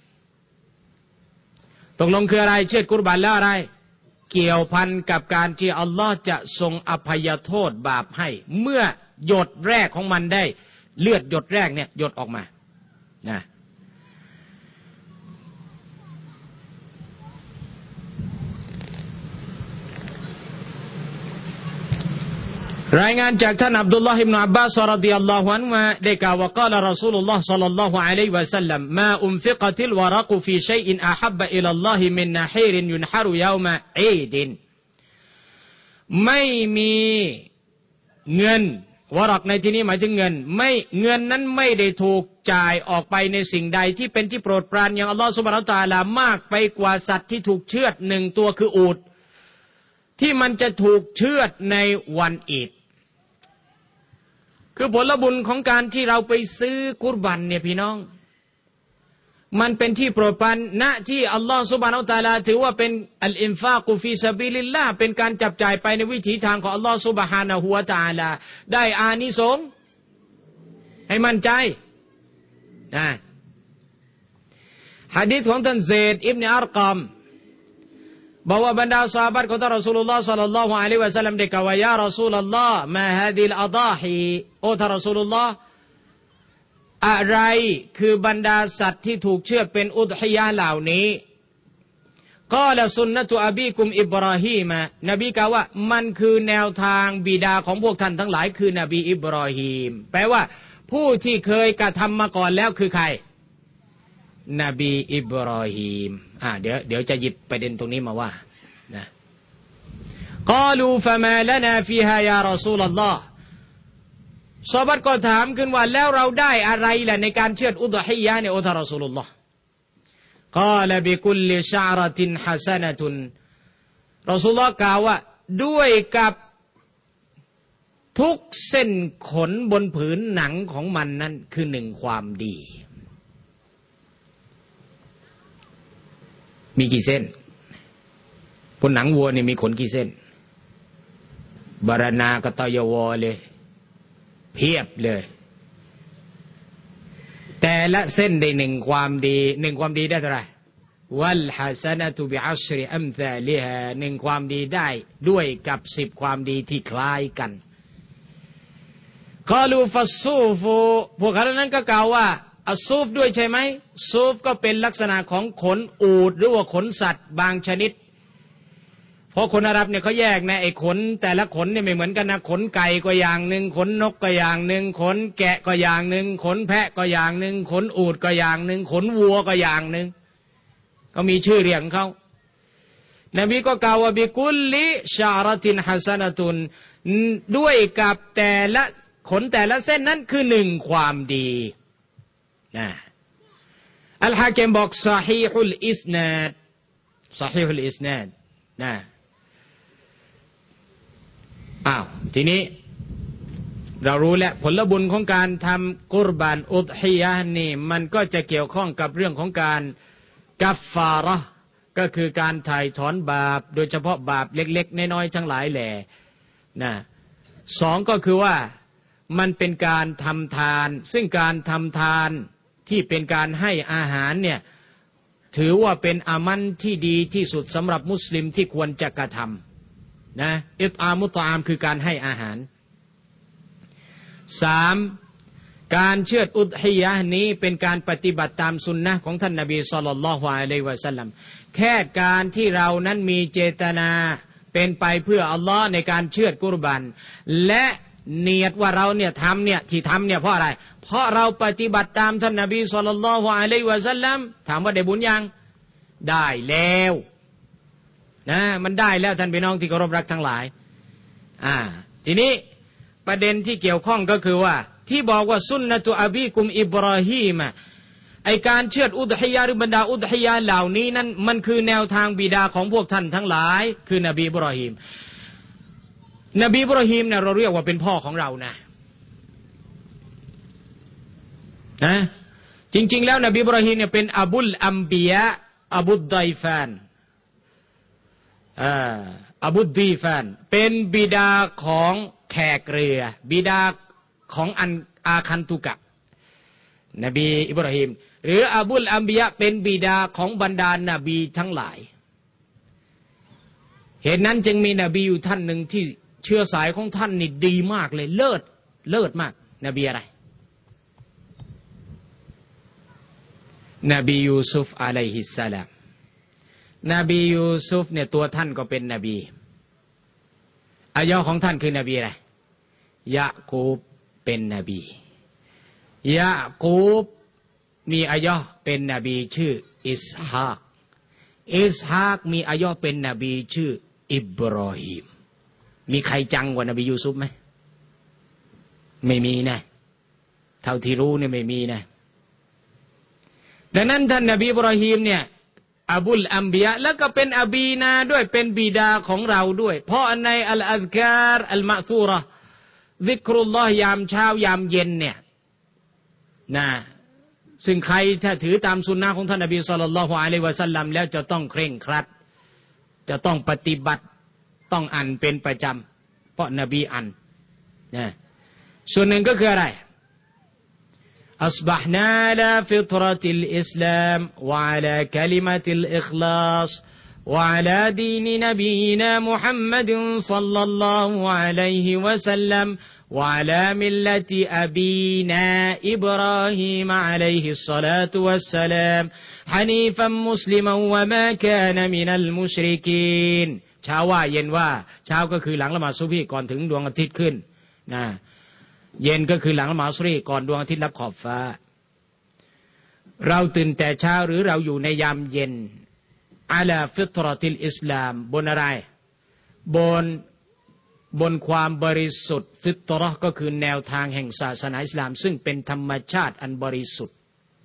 ตกลงคืออะไรเชือดกุรบานแล้วอะไรเกี่ยวพันกับการที่อัลลอฮ์จะทรงอภัยโทษบาปให้เมื่อหยดแรกของมันได้เลือดหยดแรกเนี่ยหยดออกมานะรายงานจากท่านอับดุลลอฮ์อิบนุอับบาสรฎิยัลลอฮุอันฮุมาได้กล่าวว่ากล่าวรอซูลุลลอฮ์ศ็อลลัลลอฮุอะลัยฮิวะซัลลัมมาอุนฟิกะติลวะรกฟีชัยอินอะฮับบะอิลัลลอฮิมินนะฮีรินยุนฮะรุยอมะอีดินไม่มีเงินวะรักในที่นี้หมายถึงเงินนั้นไม่ได้ถูกจ่ายออกไปในสิ่งใดที่เป็นที่โปรดปรานอย่างอัลลอฮฺซุบฮานะฮูวะตะอาลามากไปกว่าสัตว์ที่ถูกเชือดหนึ่งตัวคืออูฐที่มันจะถูกเชือดในวันอีดคือผลบุญของการที่เราไปซื้อกุรบันเนี่ยพี่น้องมันเป็นที่โปรดปรานณที่อัลลอฮฺซุบฮานะฮูวะตะอาลาถือว่าเป็นอัลอินฟากุฟีซะบีลิลลาห์เป็นการจับจ่ายไปในวิถีทางของอัลลอฮฺซุบฮานะฮูวะตะอาลาได้อานิสงส์ให้มั่นใจนะหะดีษของท่านเซดอิบนุอัรกอมบอกว่าบรรดาซอฮาบะห์ของท่านรอซูลุลลอฮ์ศ็อลลัลลอฮุอะลัยฮิวะซัลลัมได้กล่าวว่ายารอซูลุลลอฮ์มาฮาซิลอะฎอฮีโอ้ท่านรอซูลุลลอฮ์อะไรคือบรรดาสัตว์ที่ถูกเชือดเป็นอุฎฮิยะห์เหล่านี้กอละซุนนะตุอบีกุมอิบราฮีมนบีกล่าวว่ามันคือแนวทางบิดาของพวกท่านทั้งหลายคือนบีอิบราฮีมแปลว่าผู้ที่เคยกระทำมาก่อนแล้วคือใครนบีอิบราฮีมเดี๋ยวจะหยิบประเด็นตรงนี้มาว่านะกาลูฟะมาลนาฟีฮายารอซูลุลลอฮ์ซอฮาบะห์ก็ถามขึ้นว่าแล้วเราได้อะไรล่ะในการเชือดอุฎฮิยะห์เนี่ยโอ้ท่านรอซูลุลลอฮ์กาละบิกุลลิชะอเราะตินฮะซะนะตุนรอซูลุลลอฮ์กล่าวว่าด้วยกับทุกเส้นขนบนผืนหนังของมันนั้นคือหนึ่งความดีมีกี่เส้นบนหนังวัวนี่มีขนกี่เส้นบารณากตยวเลยเพียบเลยแต่ละเส้นได้หนึ่งความดีได้เท่าไหร่วัลฮะซะนะตุบิอัชริอัมซาลิฮาหนึ่งความดีได้ด้วยกับ10ความดีที่คล้ายกันกาลูฟัสซูฟพวกเขานั้นก็กล่าวว่าอัสซูฟด้วยใช่ไหมซูฟก็เป็นลักษณะของขนอูฐหรือว่าขนสัตว์บางชนิดเพราะคนอาหรับเนี่ยเขาแยกนะไอ้ขนแต่ละขนเนี่ยไม่เหมือนกันนะขนไก่ก็อย่างหนึ่งขนนกก็อย่างหนึ่งขนแกะก็อย่างหนึ่งขนแพะก็อย่างหนึ่งขนอูฐก็อย่างหนึ่งขนวัวก็อย่างหนึ่งก็มีชื่อเรียกของเขานบีก็กล่าวว่าบิกุลลิชะอเราะตินฮะซะนะตุนด้วยกับแต่ละขนแต่ละเส้นนั้นคือหนึ่งความดีอัลฮะกิมบอกซอฮีฮุลอิสนาดนะทีนี้เรารู้แล้วผลบุญของการทำกุรบานอุฎฮิยะห์นี่มันก็จะเกี่ยวข้องกับเรื่องของการกัฟฟาเราะห์ก็คือการไถ่ถอนบาปโดยเฉพาะบาปเล็กๆน้อยๆทั้งหลายแหล่นะสองก็คือว่ามันเป็นการทำทานซึ่งการทำทานที่เป็นการให้อาหารเนี่ยถือว่าเป็นอามันที่ดีที่สุดสำหรับมุสลิมที่ควรจะกระทำนะอิตอามุตอามคือการให้อาหาร3การเชือดอุดฮิยะห์นี้เป็นการปฏิบัติตามสุนนะของท่านนบีศ็อลลัลลอฮุอะลัยฮิวะซัลลัมแค่การที่เรานั้นมีเจตนาเป็นไปเพื่ออัลลอฮ์ในการเชือดกุรบันและเนียดว่าเราเนี่ยทำเนี่ยที่ทำเนี่ยเพราะอะไรเพราะเราปฏิบัติตามท่านนบีศ็อลลัลลอฮุอะลัยฮิวะซัลลัมถามว่าได้บุญยังได้แล้วนะมันได้แล้วท่านพี่น้องที่เคารพรักทั้งหลายทีนี้ประเด็นที่เกี่ยวข้องก็คือว่าที่บอกว่าซุนนะตุอบีกุมอิบราฮีมไอการเชือดอุดฮิยะห์หรือบรรดาอุดฮิยะห์เหล่านี้นั้นมันคือแนวทางบิดาของพวกท่านทั้งหลายคือนบีอิบราฮีมนบีอิบราฮีมเนี่ยเราเรียกว่าเป็นพ่อของเรานะจริงๆแล้วนบีอิบราฮีมเนี่ยเป็นอบุลอัมบียะอบุดไดฟานอบุดดีฟานเป็นบิดาของแขกเรือบิดาของอาคันตุกะนบีอิบราฮิมหรืออบุลอัมบียะเป็นบิดาของบรรดานบีทั้งหลายเหตุนั้นจึงมีนบีอยู่ท่านหนึ่งที่เชื้อสายของท่านนี่ดีมากเลยเลิศมากนบีอะไรนบียูซุฟอะลัยฮิสสลามนบียูซุฟเนี่ยตัวท่านก็เป็นนบีอายะของท่านคือนบีอะไรยะกูบเป็นนบียะกูบมีอายะเป็นนบีชื่ออิสฮากมีอายะเป็นนบีชื่ออิบราฮิมมีใครจังกว่านบียูซุฟไหมไม่มีนะเท่าที่รู้เนี่ยไม่มีนะดังนั้นท่านนบีอิบราฮิมเนี่ยอบุลอัมบียะแล้วก็เป็นอบีนาด้วยเป็นบิดาของเราด้วยเพราะในอัลอัซการอัลมะซูเราะห์ซิกรุลลอฮ์ยามเช้ายามเย็นเนี่ยนะซึ่งใครถ้าถือตามสุนนะของท่านนบีศ็อลลัลลอฮุอะลัยฮิวะซัลลัมแล้วจะต้องเคร่งครัดจะต้องปฏิบัติต้องอ่านเป็นประจำเพราะนบีอ่านนะส่วนหนึ่งก็คืออะไรأصبحنا على فطرة الإسلام وعلى كلمة الإخلاص وعلى دين نبينا محمد صلى الله عليه وسلم وعلى ملة أبينا إبراهيم عليه الصلاة والسلام حنيفا مسلما وما كان من المشركين เช้าว่าเย็นว่าเช้าก็คือหลังละหมาดซุบฮีก่อนถึงดวงอาทิตย์ขึ้นนะเย็นก็คือหลังละหมาดซุบฮีก่อนดวงอาทิตย์รับขอบฟ้าเราตื่นแต่เช้าหรือเราอยู่ในยามเย็นอะลาฟิตรอติลอิสลามบนอะไรบนความบริสุทธิ์ฟิตเราะห์ก็คือแนวทางแห่งศาสนาอิสลามซึ่งเป็นธรรมชาติอันบริสุทธิ์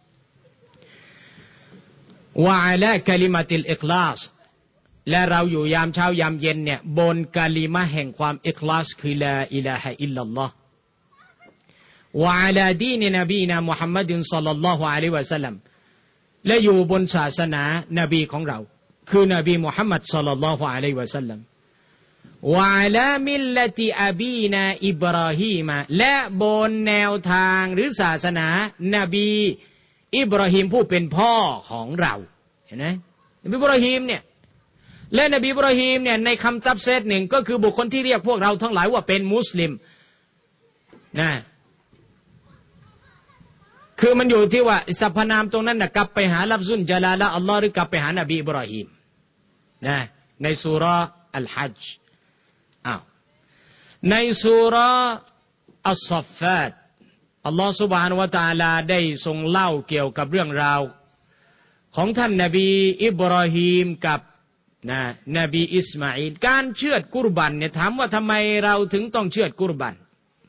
วะอะลากะลิมะติลอิคลาสและเราอยู่ยามเช้ายามเย็นเนี่ยบนกะลิมะห์แห่งความอิคลาสคือลาอิลาฮะอิลลัลลอฮ์วะอะลาดีนนบีนะมุฮัมมัดศ็อลลัลลอฮุอะลัยฮิวะซัลลัมและอยู่บนศาสนานบีของเราคือนบีมุฮัมมัดศ็อลลัลลอฮุอะลัยฮิวะซัลลัมวะอะลามิลละติอบีนาอิบราฮีมและบนแนวทางหรือศาสนานบีอิบราฮีมผู้เป็นพ่อของเราเห็นไหมนบีอิบราฮีมเนี่ยและนบีอิบราฮีมเนี่ยในคำตัฟซีรหนึ่งก็คือบุคคลที่เรียกพวกเราทั้งหลายว่าเป็นมุสลิมนะคือมันอยู่ที่ว่าสรรพนามตรงนั้นนะกลับไปหาลัฟซุลจลาละอัลลอฮ์หรือกลับไปหานบีอิบราฮีมนะในซูเราะห์อัลฮัจญ์ในซูเราะห์อัศศอฟฟาตอัลลอฮ์ซุบฮานะฮูวะตะอาลาได้ทรงเล่าเกี่ยวกับเรื่องราวของท่านนบีอิบราฮีมกับนบีอิสมาอีลการเชือดกุรบันเนี่ยถามว่าทำไมเราถึงต้องเชือดกุรบัน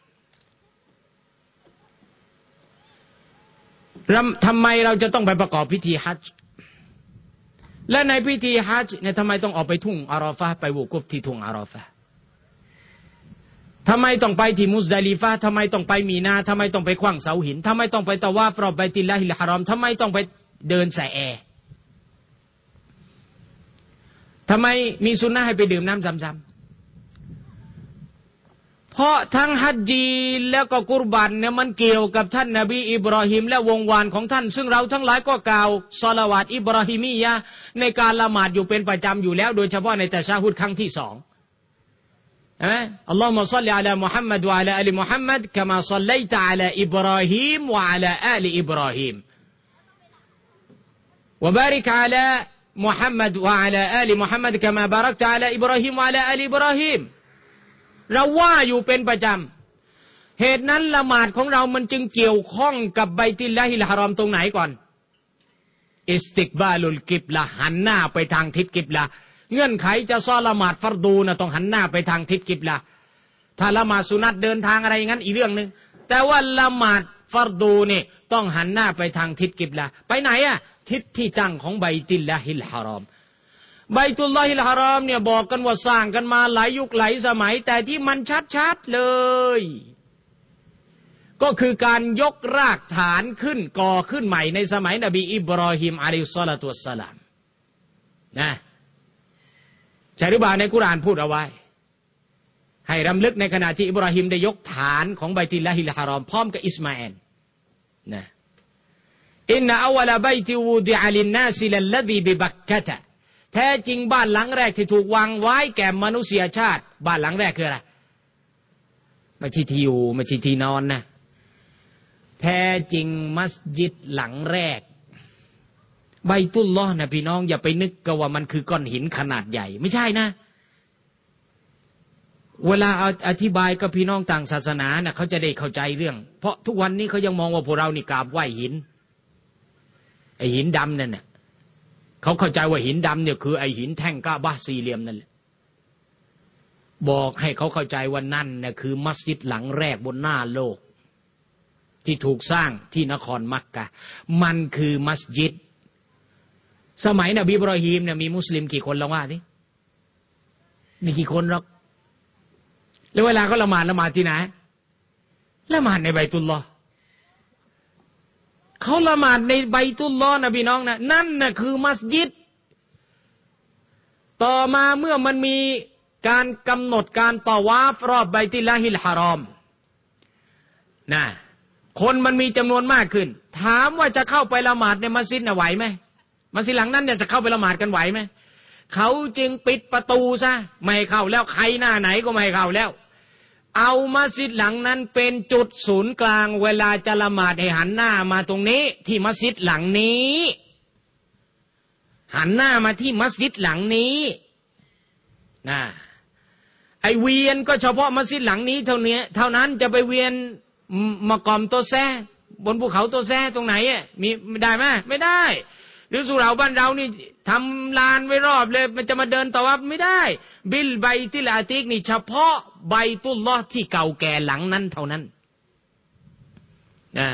ทำไมเราจะต้องไปประกอบพิธีฮัจญ์และในพิธีฮัจญ์เนี่ยทำไมต้องออกไปทุ่งอาราฟะห์ไปวุกุฟที่ทุ่งอาราฟะห์ทำไมต้องไปที่มุซดาลิฟะห์ทำไมต้องไปมีนาทำไมต้องไปขว้างเสาหินทำไมต้องไปตะวาฟรอบบัยตุลลาฮิลฮารอมทำไมต้องไปเดินสายแอทำไมมีสุนนะให้ไปดื่มน้ำซำๆเพเพราะทั้งฮัจญีแล้วก็กุรบันเนี่ยมันเกี่ยวกับท่านนบีอิบราฮิมและวงวานของท่านซึ่งเราทั้งหลายก็กล่าวศอลาวาตอิบราฮิมียะห์ในการละหมาดอยู่เป็นประจำอยู่แล้วโดยเฉพาะในตะชะฮุดครั้งที่2อัลลอฮุมะศ็อลลิอะลามุฮัมมัดวะอะลาอาลีมุฮัมมัดกะมาศ็อลลัยตะอะลาอิบราฮิมวะอะลาอาลีอิบราฮิมวะบาริกอะลามุฮัมมัดวะอะลาอาลีมุฮัมมัดกะมาบารักตะอะลาอิบราฮิมวะอะลาอาลีอิบราฮิมเราว่าอยู่เป็นประจำเหตุนั้นละหมาดของเรามันจึงเกี่ยวข้องกับไบตุลลาฮิลฮารอมตรงไหนก่อนอิสติกบาลุลกิบละหันหน้าไปทางทิศกิบละเงื่อนไขจะซอละหมาดฟัรดูนะต้องหันหน้าไปทางทิศกิบละถ้าละหมาดสุนัตเดินทางอะไรงั้นอีกเรื่องนึงแต่ว่าละหมาดฟัรดูนี่ต้องหันหน้าไปทางทิศกิบละไปไหนอะทิศที่ตั้งของไบตุลลาฮิลฮารอมไบตุลลาฮิลฮารอมเนี่ยบอกกันว่าสร้างกันมาหลายยุคหลายสมัยแต่ที่มันชัดๆเลยก็คือการยกรากฐานขึ้นก่อขึ้นใหม่ในสมัยนบีอิบรอฮิมอะลัยฮิสซอลาตุวัสสลามนะใช่หรือเปล่าในกุรอานพูดเอาไว้ให้รำลึกในขณะที่อิบราฮิมได้ยกฐานของไบตุลลาฮิลฮารอมพร้อมกับอิสมาอีลนะอินนะอวัลบัยติวูดิอะลินนาสลัลลซีบิบักกะตะแท้จริงบ้านหลังแรกที่ถูกวางไว้แก่มนุษยชาติบ้านหลังแรกคืออะไรไม่ใช่ที่อยู่ไม่ใช่ที่นอนนะแท้จริงมัสยิดหลังแรกไบตุลลอฮ์นะพี่น้องอย่าไปนึกกันว่ามันคือก้อนหินขนาดใหญ่ไม่ใช่นะเวลาอธิบายกับพี่น้องต่างศาสนานะเขาจะได้เข้าใจเรื่องเพราะทุกวันนี้เขายังมองว่าพวกเรานี่กราบไหว้หินไอหินดำนั่นน่ะเขาเข้าใจว่าหินดำเนี่ยคือไอหินแท่งกะบะห์สี่เหลี่ยมนั่นแหละบอกให้เขาเข้าใจว่านั่นน่ะคือมัสยิดหลังแรกบนหน้าโลกที่ถูกสร้างที่นครมักกะมันคือมัสยิดสมัยนบีอิบรอฮีมเนี่ยมีมุสลิมกี่คนลองว่าดิมีกี่คนหรอกแล้วเวลาเขาละหมาดที่ไหนละหมาดในไบตุลลอฮ์เขาละหมาดในไบตุลลอฮ์นะพี่น้องนะนั่นน่ะคือมัสยิดต่อมาเมื่อมันมีการกำหนดการตาวาฟรอบไบตุลลาฮิลฮารอมนะคนมันมีจำนวนมากขึ้นถามว่าจะเข้าไปละหมาดในมัสยิดน่ะไหวไหมมัสยิดหลังนั้นเนี่ยจะเข้าไปละหมาดกันไหวไหมเขาจึงปิดประตูซะไม่ให้เข้าแล้วใครหน้าไหนก็ไม่ให้เข้าแล้วเอามัสยิดหลังนั้นเป็นจุดศูนย์กลางเวลาจะละหมาดให้หันหน้ามาตรงนี้ที่มัสยิดหลังนี้หันหน้ามาที่มัสยิดหลังนี้นะไอเวียนก็เฉพาะมัสยิดหลังนี้เท่านั้นจะไปเวียนมากอมโตแซบนภูเขาโตแซตรงไหนอ่ะมีได้ไหมไม่ได้หรือสุเหร่าบ้านเรานี่ทำลานไว้รอบเลยมันจะมาเดินต่อวับไม่ได้บิลไบติลอาติกนี่เฉพาะไบตุลลอฮ์ที่เก่าแก่หลังนั้นเท่านั้นนะ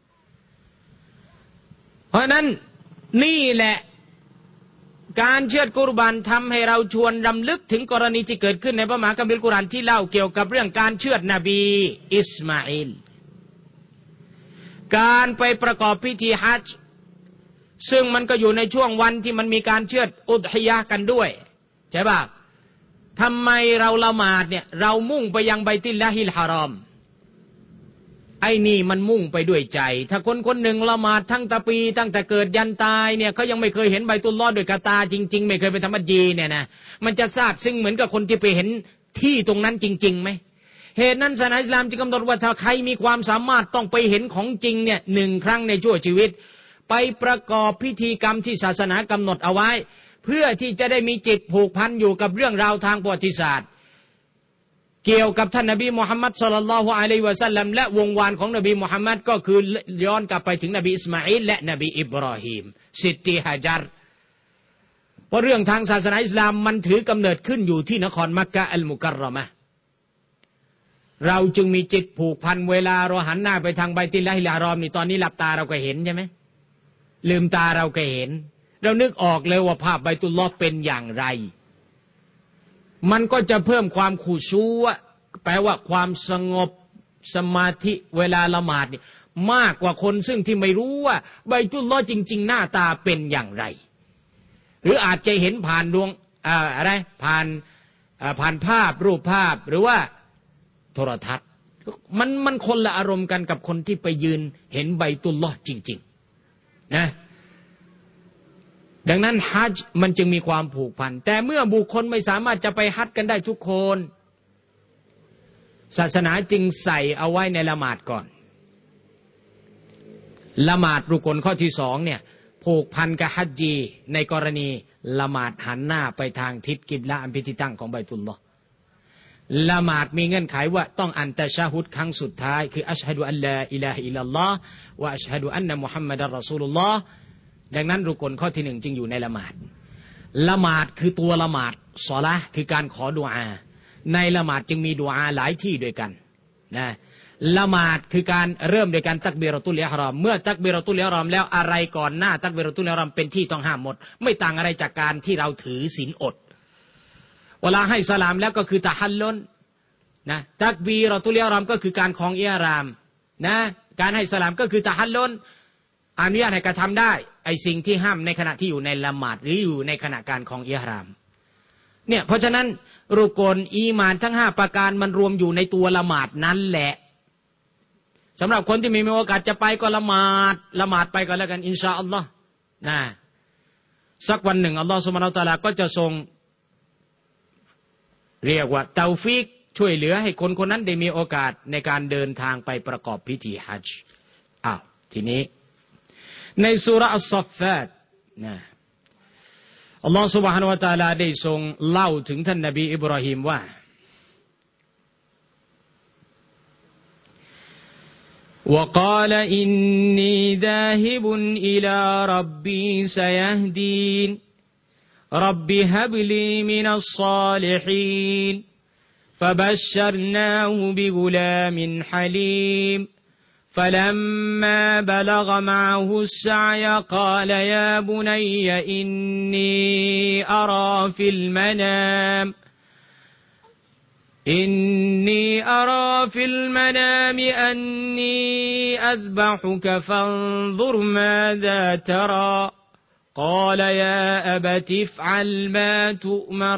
เพราะนั้นนี่แหละการเชือดกุรบานทำให้เราชวนรำลึกถึงกรณีที่เกิดขึ้นในพระมหาคัมภีร์กุรอานที่เล่าเกี่ยวกับเรื่องการเชือดนบีอิสมาอิลการไปประกอบพิธีฮัจญ์ซึ่งมันก็อยู่ในช่วงวันที่มันมีการเชือดอุฎฮิยะห์กันด้วยใช่ป่ะทำไมเราละหมาดเนี่ยเรามุ่งไปยังไบตุลลาฮิลฮารอมไอ้นี่มันมุ่งไปด้วยใจถ้าคนคนหนึ่งละหมาดทั้งตะปีตั้งแต่เกิดยันตายเนี่ยเขายังไม่เคยเห็นไบตุลลอฮ์ด้วยกตาจริงๆไม่เคยไปทำฮัจญีเนี่ยนะมันจะทราบซึ่งเหมือนกับคนที่ไปเห็นที่ตรงนั้นจริงๆไหมเหตุนั้นศาสนาอิสลามจึงกำหนดว่าถ้าใครมีความสามารถต้องไปเห็นของจริงเนี่ย1 ครั้งในชั่วชีวิตไปประกอบพิธีกรรมที่ศาสนากำหนดเอาไว้เพื่อที่จะได้มีจิตผูกพันอยู่กับเรื่องราวทางประวัติศาสตร์เกี่ยวกับท่านนบีมุฮัมมัดศ็อลลัลลอฮุอะลัยฮิวะซัลลัมและวงวานของนบีมุฮัมมัดก็คือย้อนกลับไปถึงนบีอิสมาอีลและนบีอิบรอฮีมซิตติฮะญัรเพราะเรื่องทางศาสนาอิสลามมันถือกำเนิดขึ้นอยู่ที่นครมักกะอัลมุกัรรอมะห์เราจึงมีจิตผูกพันเวลาเราหันหน้าไปทางไบตุลลาฮิลฮารอมนี่ตอนนี้หลับตาเราก็เห็นใช่ไหมลืมตาเราก็เห็นเรานึกออกเลยว่าภาพไบตุลลอฮ์เป็นอย่างไรมันก็จะเพิ่มความขุชูอะแปลว่าความสงบสมาธิเวลาละหมาดนี่มากกว่าคนซึ่งที่ไม่รู้ว่าไบตุลลอฮ์จริงๆหน้าตาเป็นอย่างไรหรืออาจจะเห็นผ่านดวงอะไรผ่านภาพรูปภาพหรือว่าโทรทัศน์มันคนละอารมณ์กันกับคนที่ไปยืนเห็นไบตุลลอฮ์จริงๆนะดังนั้นฮัจญ์มันจึงมีความผูกพันแต่เมื่อบุคคลไม่สามารถจะไปฮัจญ์กันได้ทุกคนศาสนาจึงใส่เอาไว้ในละหมาดก่อนละหมาดรุกลข้อที่สองเนี่ยผูกพันกับฮัจญีในกรณีละหมาดหันหน้าไปทางทิศกิบละอันเป็นที่ตั้งของไบตุลลอฮ์ละหมาดมีเงื่อนไขว่าต้องอันตะชะฮุดครั้งสุดท้ายคืออัชฮะดุอัลลาอิลาฮะอิลลัลลอฮ์วะอัชฮะดุอันนะมุฮัมมัดอัรรอซูลุลลอฮ์ดังนั้นรุกลข้อที่หนึ่งจึงอยู่ในละหมาดละหมาดคือตัวละหมาดศอละห์คือการขอดุอาในละหมาดจึงมีดุอาหลายที่ด้วยกันนะละหมาดคือการเริ่มโดยการตักบีรอตุลอิหรอมเมื่อตักบีรอตุลอิหรอมแล้วอะไรก่อนหน้าตักบีรอตุลอิหรอมเป็นที่ต้องห้ามหมดไม่ต่างอะไรจากการที่เราถือศีลอดเวลาให้สลามแล้วก็คือตะฮัลลุนนะตักบีรอตุลอิหรอมก็คือการของอิหรามนะการให้สลามก็คือตะฮัลลุนอนุญาตให้กระทำได้ไอสิ่งที่ห้ามในขณะที่อยู่ในละหมาดหรืออยู่ในขณะการของอิหรามเนี่ยเพราะฉะนั้นรุกลอีมานทั้ง5ประการมันรวมอยู่ในตัวละหมาดนั้นแหละสำหรับคนที่มีโอกาสจะไปก็ละหมาดไปก็แล้วกันอินชาอัลลอฮ์นะสักวันหนึ่งอัลลอฮ์ซุบฮานะฮูวะตะอาลาก็จะทรงเรียกว่าเตาฟีกช่วยเหลือให้คนคนนั้นได้มีโอกาสในการเดินทางไปประกอบพิธีฮัจญ์ทีนี้ในซูเราะห์อัศศอฟฟาตนะอัลลอฮ์ซุบฮานะฮูวะตะอาลาได้ทรงเล่าถึงท่านนบีอิบราฮิมว่าوقال إني ذاهب إلى ربي سيهدين رب هب لي من الصالحين فبشرناه بغلام حليم فلما بلغ معه السعي قال يا بني إني أرى في المنام أني أذبحك فانظر ماذا ترى قال يا أبت افعل ما تؤمر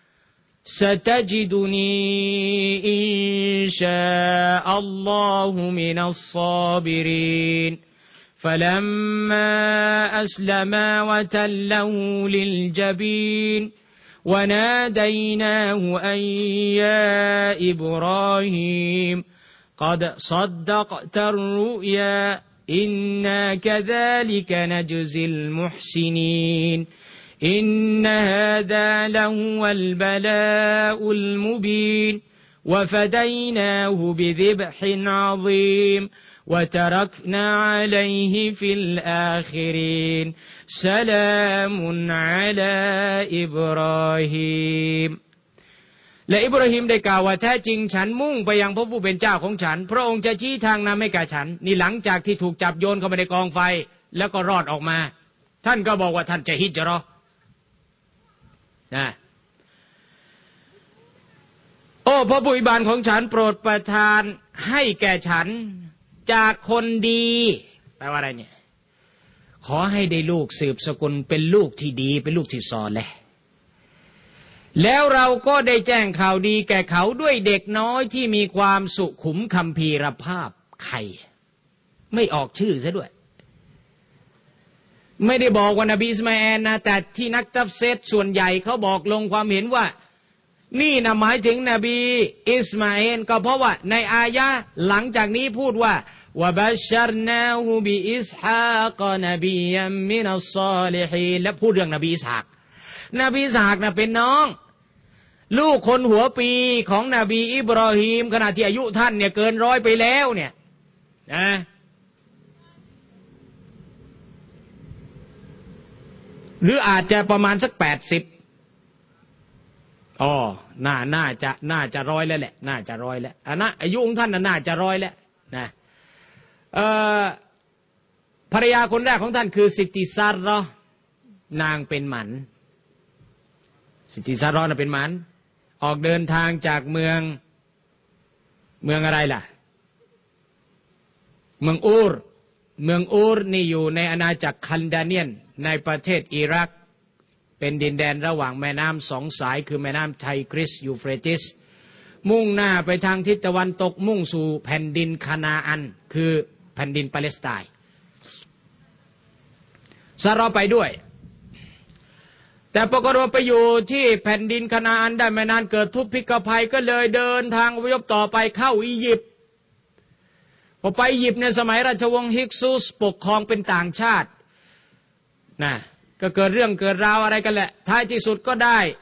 ستجدني إن شاء الله من الصابرين فلما أسلما وتله للجبين وناديناه أن يا إبراهيم قد صدقت الرؤيا إنا كذلك نجزي المحسنين إن هذا لهو البلاء المبين وفديناه بذبح عظيم وتركنا عليه في الآخرين سلام على إبراهيم และอิบราฮิมได้กล่าวว่าแท้จริงฉันมุ่งไปยังพระผู้เป็นเจ้าของฉันพระองค์จะชี้ทางนำให้แก่ฉันนี่หลังจากที่ถูกจับโยนเข้าไปในกองไฟแล้วก็รอดออกมาท่านก็บอกว่าท่านจะฮิจเราะห์นะโอ้พระผู้อภิบาลของฉันโปรดประทานให้แก่ฉันจากคนดีแปลว่าอะไรเนี่ยขอให้ได้ลูกสืบสกุลเป็นลูกที่ดีเป็นลูกที่ซอลิห์แล้วเราก็ได้แจ้งข่าวดีแก่เขาด้วยเด็กน้อยที่มีความสุขุมคัมภีรภาพใครไม่ออกชื่อซะด้วยไม่ได้บอกว่านบีอิสมาอีลนะแต่ที่นักตัฟซีรส่วนใหญ่เขาบอกลงความเห็นว่านี่นะหมายถึงนบีอิสมาอีลก็เพราะว่าในอายะห์หลังจากนี้พูดว่าวะบัชชัรนาฮูบิอิสฮากนบียัมมินัสศอลิฮีนและพูดเรื่องนบีอิสฮากนบีอิสฮากนะเป็นน้องลูกคนหัวปีของนบีอิบราฮิมขณะที่อายุท่านเนี่ยเกิน100ไปแล้วเนี่ยนะหรืออาจจะประมาณสัก80น่าจะ100แล้วแหละน่าจะ100แล้วอายุของท่านน่าจะ100แล้วนะภรรยาคนแรกของท่านคือสิติซารอห์นางเป็นหมันสิติซารอห์น่ะเป็นหมันออกเดินทางจากเมืองอะไรล่ะเมืองอูรนี่อยู่ในอาณาจักรคัลดาเนียนในประเทศอิรักเป็นดินแดนระหว่างแม่น้ำ2 สายคือแม่น้ำไทกริสยูเฟรติสมุ่งหน้าไปทางทิศตะวันตกมุ่งสู่แผ่นดินคานาอันคือแผ่นดินปาเลสไตน์ซาราไปด้วยแต่ปรากฏว่าไปอยู่ที่แผ่นดินคานาอันได้ไม่นานเกิดทุพพิกภัยก็เลยเดินทางอพยพต่อไปเข้าอียิปต์พอไปอียิปต์ในสมัยราชวงศ์ฮิกซุสปกครองเป็นต่างชาตินะก็เกิดเรื่องเกิดราวอะไรกันแหละท้ายที่สุดก็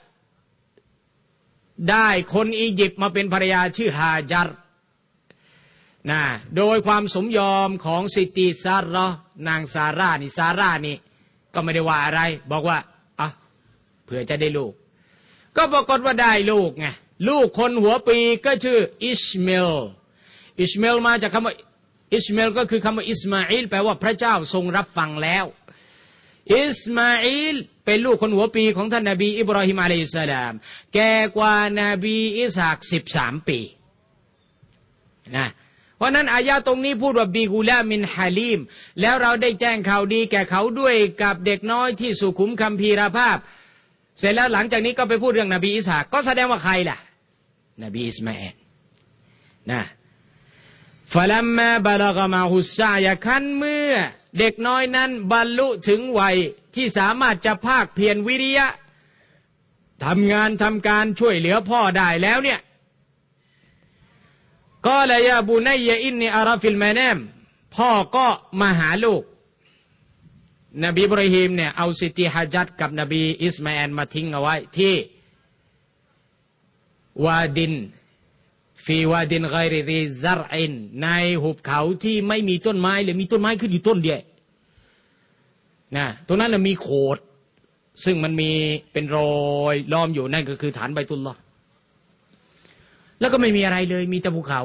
ได้คนอียิปต์มาเป็นภรรยาชื่อฮาจัรนะโดยความสมยอมของซิติซาร์นางซาร่านี่ก็ไม่ได้ว่าอะไรบอกว่าเพื่อจะได้ลูกก็ปรากฏว่าได้ลูกไงลูกคนหัวปีก็ชื่ออิชเมลมาจากคำว่าอิชเมลก็คือคำว่าอิสมาอิลแปลว่าพระเจ้าทรงรับฟังแล้วอิสมาอิลเป็นลูกคนหัวปีของท่านนบีอิบราฮิมอะลัยฮิสสลามแก่กว่านบีอิสฮาก13 ปีนะเพราะนั้นอายะตรงนี้พูดว่าบีกุลามินฮาลีมแล้วเราได้แจ้งข่าวดีแก่เขาด้วยกับเด็กน้อยที่สุขุมคัมภีรภาพเสร็จแล้วหลังจากนี้ก็ไปพูดเรื่องนบีอิสฮากก็แสดงว่าใครล่ะนบีอิสมาอิลนะฟะลัมมาบะลกะมาฮุสซายะคันเมื่อเด็กน้อยนั้นบรรลุถึงวัยที่สามารถจะภาคเพียรวิริยะทำงานทำการช่วยเหลือพ่อได้แล้วเนี่ยก็เลยยาบุนัยยะอินนีอาราฟิลมานัมพ่อก็มาหาลูกนบีอิบราฮิมเนี่ยเอาซิติฮะจัดกับนบีอิสมาอิลมาทิ้งเอาไว้ที่วาดินฟีวาดินไกรริซารอินในหุบเขาที่ไม่มีต้นไม้เลยมีต้นไม้ขึ้นอยู่ต้นเดียวนะตรงนั้นมีโขดซึ่งมันมีเป็นรอยล้อมอยู่นั่นก็คือฐานไบตุลลอฮ์แล้วก็ไม่มีอะไรเลยมีแต่ภูเขา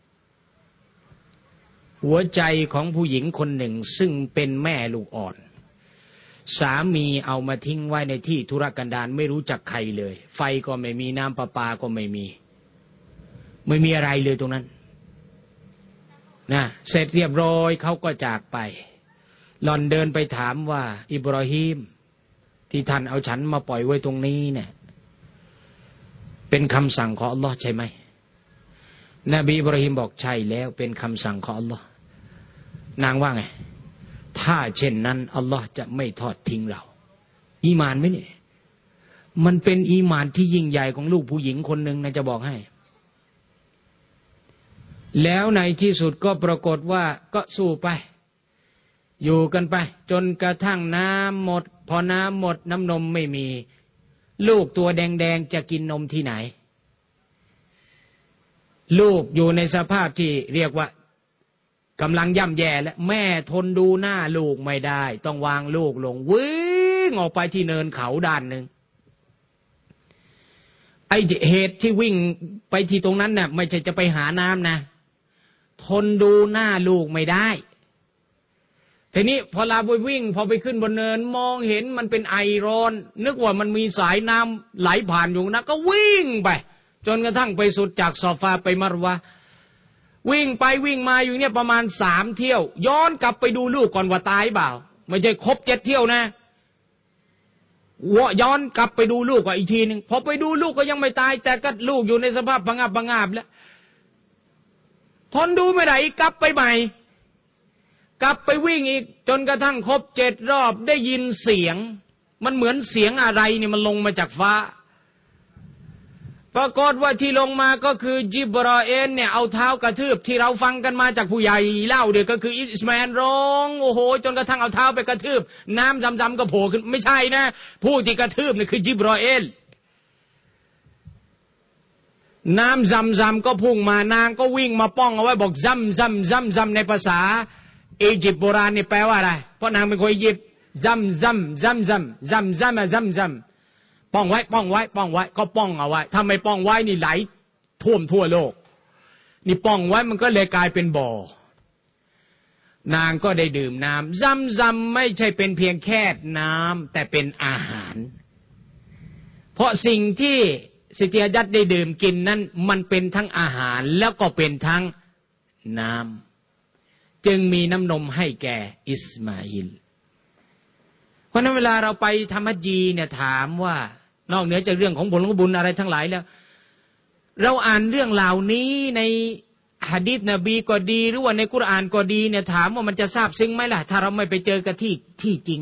หัวใจของผู้หญิงคนหนึ่งซึ่งเป็นแม่ลูกอ่อนสามีเอามาทิ้งไว้ในที่ทุรกันดารไม่รู้จักใครเลยไฟก็ไม่มีน้ำประปาก็ไม่มีอะไรเลยตรงนั้นนะเสร็จเรียบร้อยเขาก็จากไปหล่อนเดินไปถามว่าอิบราฮิมที่ท่านเอาฉันมาปล่อยไว้ตรงนี้เนี่ยเป็นคำสั่งของอัลลอฮ์ใช่ไหมนบีอิบราฮิมบอกใช่แล้วเป็นคำสั่งของอัลลอฮ์นางว่าไงถ้าเช่นนั้นอัลลอฮ์จะไม่ทอดทิ้งเราอีมานไหมเนี่ยมันเป็นอีมานที่ยิ่งใหญ่ของลูกผู้หญิงคนหนึ่งนะจะบอกให้แล้วในที่สุดก็ปรากฏว่าก็สู้ไปอยู่กันไปจนกระทั่งน้ำหมดพอน้ำหมดน้ำนมไม่มีลูกตัวแดงๆจะกินนมที่ไหนลูกอยู่ในสภาพที่เรียกว่ากำลังย่ำแย่และแม่ทนดูหน้าลูกไม่ได้ต้องวางลูกลงวิ่งออกไปที่เนินเขาด้านหนึ่งไอ้เหตุที่วิ่งไปที่ตรงนั้นน่ะไม่ใช่จะไปหาน้ำนะทนดูหน้าลูกไม่ได้ทีนี้พอลาไปวิ่งพอไปขึ้นบนเนินมองเห็นมันเป็นไอร้อนนึกว่ามันมีสายน้ำไหลผ่านอยู่นะก็วิ่งไปจนกระทั่งไปสุดจากซอฟาไปมารวะวิ่งไปวิ่งมาอยู่เนี่ยประมาณ3 เที่ยวย้อนกลับไปดูลูกก่อนว่าตายเปล่าไม่ใช่ครบ7 เที่ยวนะย้อนกลับไปดูลูกอีกทีนึงพอไปดูลูกก็ยังไม่ตายแต่ก็ลูกอยู่ในสภาพพังอาบแล้วทนดูไม่ได้อีกกลับไปใหม่กลับไปวิ่งอีกจนกระทั่งครบ7 รอบได้ยินเสียงมันเหมือนเสียงอะไรเนี่ยมันลงมาจากฟ้าปรากฏว่าที่ลงมาก็คือจิบราอีลเนี่ยเอาเท้ากระทืบที่เราฟังกันมาจากผู้ใหญ่เล่าเดี๋ยวก็คืออิสมาอิลร้องโอ้โหจนกระทั่งเอาเท้าไปกระทืบน้ำซำๆก็โผล่ขึ้นไม่ใช่นะผู้ที่กระทืบนี่คือจิบราอีลน้ำซำๆก็พุ่งมานางก็วิ่งมาป้องเอาไว้บอกซัมในภาษาอียิปต์โบราณนี่แปลว่าอะไรเพราะนางเป็นคนอียิปต์ซัมป้องไว้ก็ป้องเอาไว้ถ้าไม่ป้องไว้นี่ไหลท่วมทั่วโลกนี่ป้องไว้มันก็เลยกลายเป็นบ่อนางก็ได้ดื่มน้ำซัมไม่ใช่เป็นเพียงแค่น้ำแต่เป็นอาหารเพราะสิ่งที่สิทธิยัดได้ดื่มกินนั้นมันเป็นทั้งอาหารแล้วก็เป็นทั้งน้ำจึงมีน้ำนมให้แก่อิสมาอิลเพราะนั้นเวลาเราไปทำฮัจญีเนี่ยถามว่านอกเหนือจากเรื่องของผลของบุญอะไรทั้งหลายแล้วเราอ่านเรื่องเหล่านี้ในหะดีษนบีก็ดีหรือว่าในกุรอานก็ดีเนี่ยถามว่ามันจะซาบซึ้งไหมล่ะถ้าเราไม่ไปเจอกับที่จริง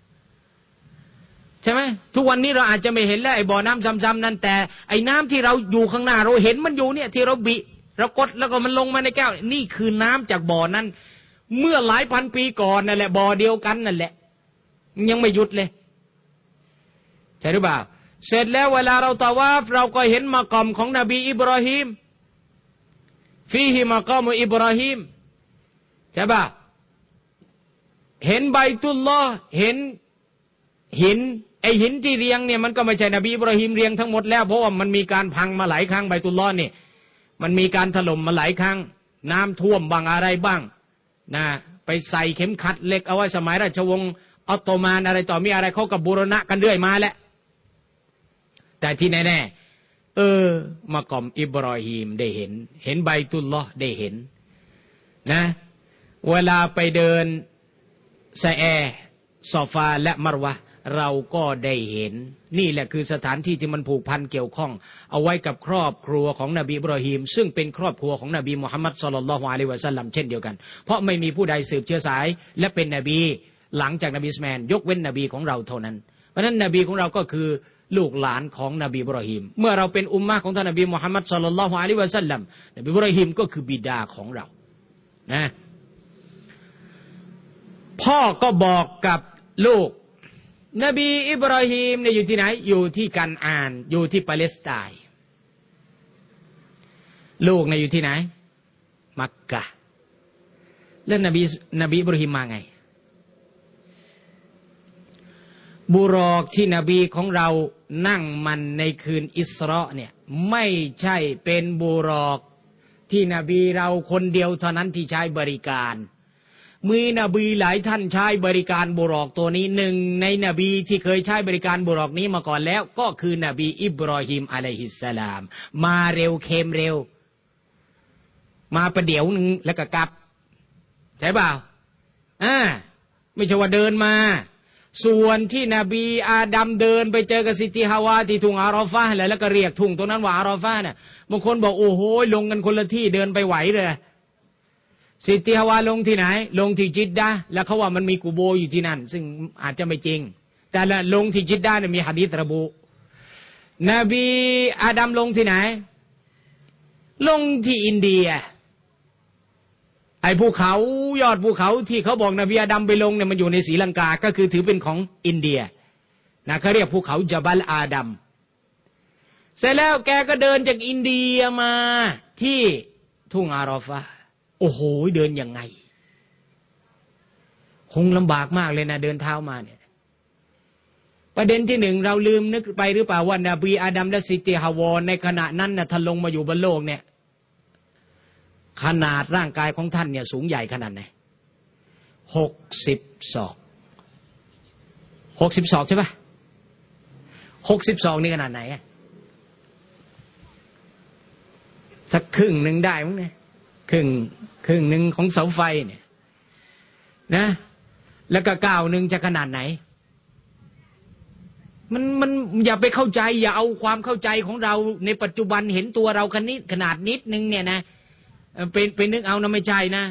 ใช่ไหมทุกวันนี้เราอาจจะไม่เห็นแล้วไอ้บ่อน้ำซ้ำๆนั่นแต่ไอ้น้ำที่เราอยู่ข้างหน้าเราเห็นมันอยู่เนี่ยที่เราบิเรากดแล้วก็มันลงมาในแก้วนี่คือน้ำจากบ่อนั้นเมื่อหลายพันปีก่อนนั่นแหละบ่อเดียวกันนั่นแหละยังไม่หยุดเลยใช่หรือเปล่าเสร็จแล้วเวลาเราตะวาฟเราก็เห็นมากอมของนบีอิบราฮิมฟีฮิมากอมอิบราฮิมใช่ป่ะเห็นไบตุลลอฮ์เห็นหินไอหินที่เรียงเนี่ยมันก็ไม่ใช่นบีอิบราฮิมเรียงทั้งหมดแล้วเพราะว่ามันมีการพังมาหลายครั้งไบตุลลอฮ์นี่มันมีการถล่มมาหลายครั้งน้ำท่วมบ้างอะไรบ้างนะไปใส่เข็มขัดเหล็กเอาไว้สมัยราชวงศ์ออตโตมันอะไรต่อมีอะไรเขาก็บูรณะกันเรื่อยมาแหละแต่ที่แน่ๆมากอมอิบราฮิมได้เห็นไบตุลลอฮ์ได้เห็นนะเวลาไปเดินซะแอซอฟาและมารวะเราก็ได้เห็นนี่แหละคือสถานที่ที่มันผูกพันเกี่ยวข้องเอาไว้กับครอบครัวของนบีอิบราฮิมซึ่งเป็นครอบครัวของนบีมุฮัมมัดศ็อลลัลลอฮุอะลัยฮิวะซัลลัมเช่นเดียวกันเพราะไม่มีผู้ใดสืบเชื้อสายและเป็นนบีหลังจากนบีอิสมาอิลยกเว้นนบีของเราเท่านั้นเพราะฉะนั้นนบีของเราก็คือลูกหลานของนบีอิบราฮิมเมื่อเราเป็นอุมมะห์ของท่านนบีมุฮัมมัดศ็อลลัลลอฮุอะลัยฮิวะซัลลัมนบีอิบราฮิมก็คือบิดาของเรานะพ่อก็บอกกับลูกนบีอิบราฮิมเนี่ยอยู่ที่ไหนอยู่ที่กันอานอยู่ที่ปาเลสไตน์ลูกเนี่ยอยู่ที่ไหนมักกะแล้วนบีอิบราฮิมมาไงบุรอกที่นบีของเรานั่งมันในคืนอิสเราะห์เนี่ยไม่ใช่เป็นบุรอกที่นบีเราคนเดียวเท่านั้นที่ใช้บริการมีนบีหลายท่านใช้บริการบุรอกตัวนี้หนึ่งในนบีที่เคยใช้บริการบุรอกนี้มาก่อนแล้วก็คือนบีอิบราฮิมอะลัยฮิสสลามมาเร็วเค็มเร็วมาประเดี๋ยวนึงแล้วก็กลับใช่เปล่าไม่ใช่ว่าเดินมาส่วนที่นบีอาดัมเดินไปเจอกับซิติฮาวาที่ทุ่งอาราฟะห์แล้วก็เรียกทุ่งตรงนั้นว่าอาราฟะห์เนี่ยบางคนบอกโอ้โหลงกันคนละที่เดินไปไหวเลยซิติฮาวาลงที่ไหนลงที่จิดดะห์แล้วเขาว่ามันมีกุโบอยู่ที่นั่นซึ่งอาจจะไม่จริงแต่ละลงที่จิดดะห์เนี่ยมีหะดีษระบุนบีอาดัมลงที่ไหนลงที่อินเดียไอ้ภูเขายอดภูเขาที่เขาบอกนบีอาดัมไปลงเนี่ยมันอยู่ในศรีลังกาก็คือถือเป็นของอินเดียนะเขาเรียกภูเขาญะบัลอาดัมเสร็จแล้วแกก็เดินจากอินเดียมาที่ทุ่งอาราฟะห์โอ้โหเดินยังไงคงลำบากมากเลยนะเดินเท้ามาเนี่ยประเด็นที่หนึ่งเราลืมนึกไปหรือเปล่าว่านบีอาดัมและซิติฮาวาในขณะนั้นน่ะท่านลงมาอยู่บนโลกเนี่ยขนาดร่างกายของท่านเนี่ยสูงใหญ่ขนาดไหน60 ศอกใช่ปะ60 ศอกนี่ขนาดไหนสักครึ่งหนึ่งได้มั้งเนี่ยครึ่งหนึ่งของเสาไฟเนี่ยนะแล้วก็ก้าวหนึ่งจะขนาดไหนมันอย่าไปเข้าใจอย่าเอาความเข้าใจของเราในปัจจุบันเห็นตัวเราขนาดนิดนึงเนี่ยนะเป็นนึกเอานะไม่ใช่นะ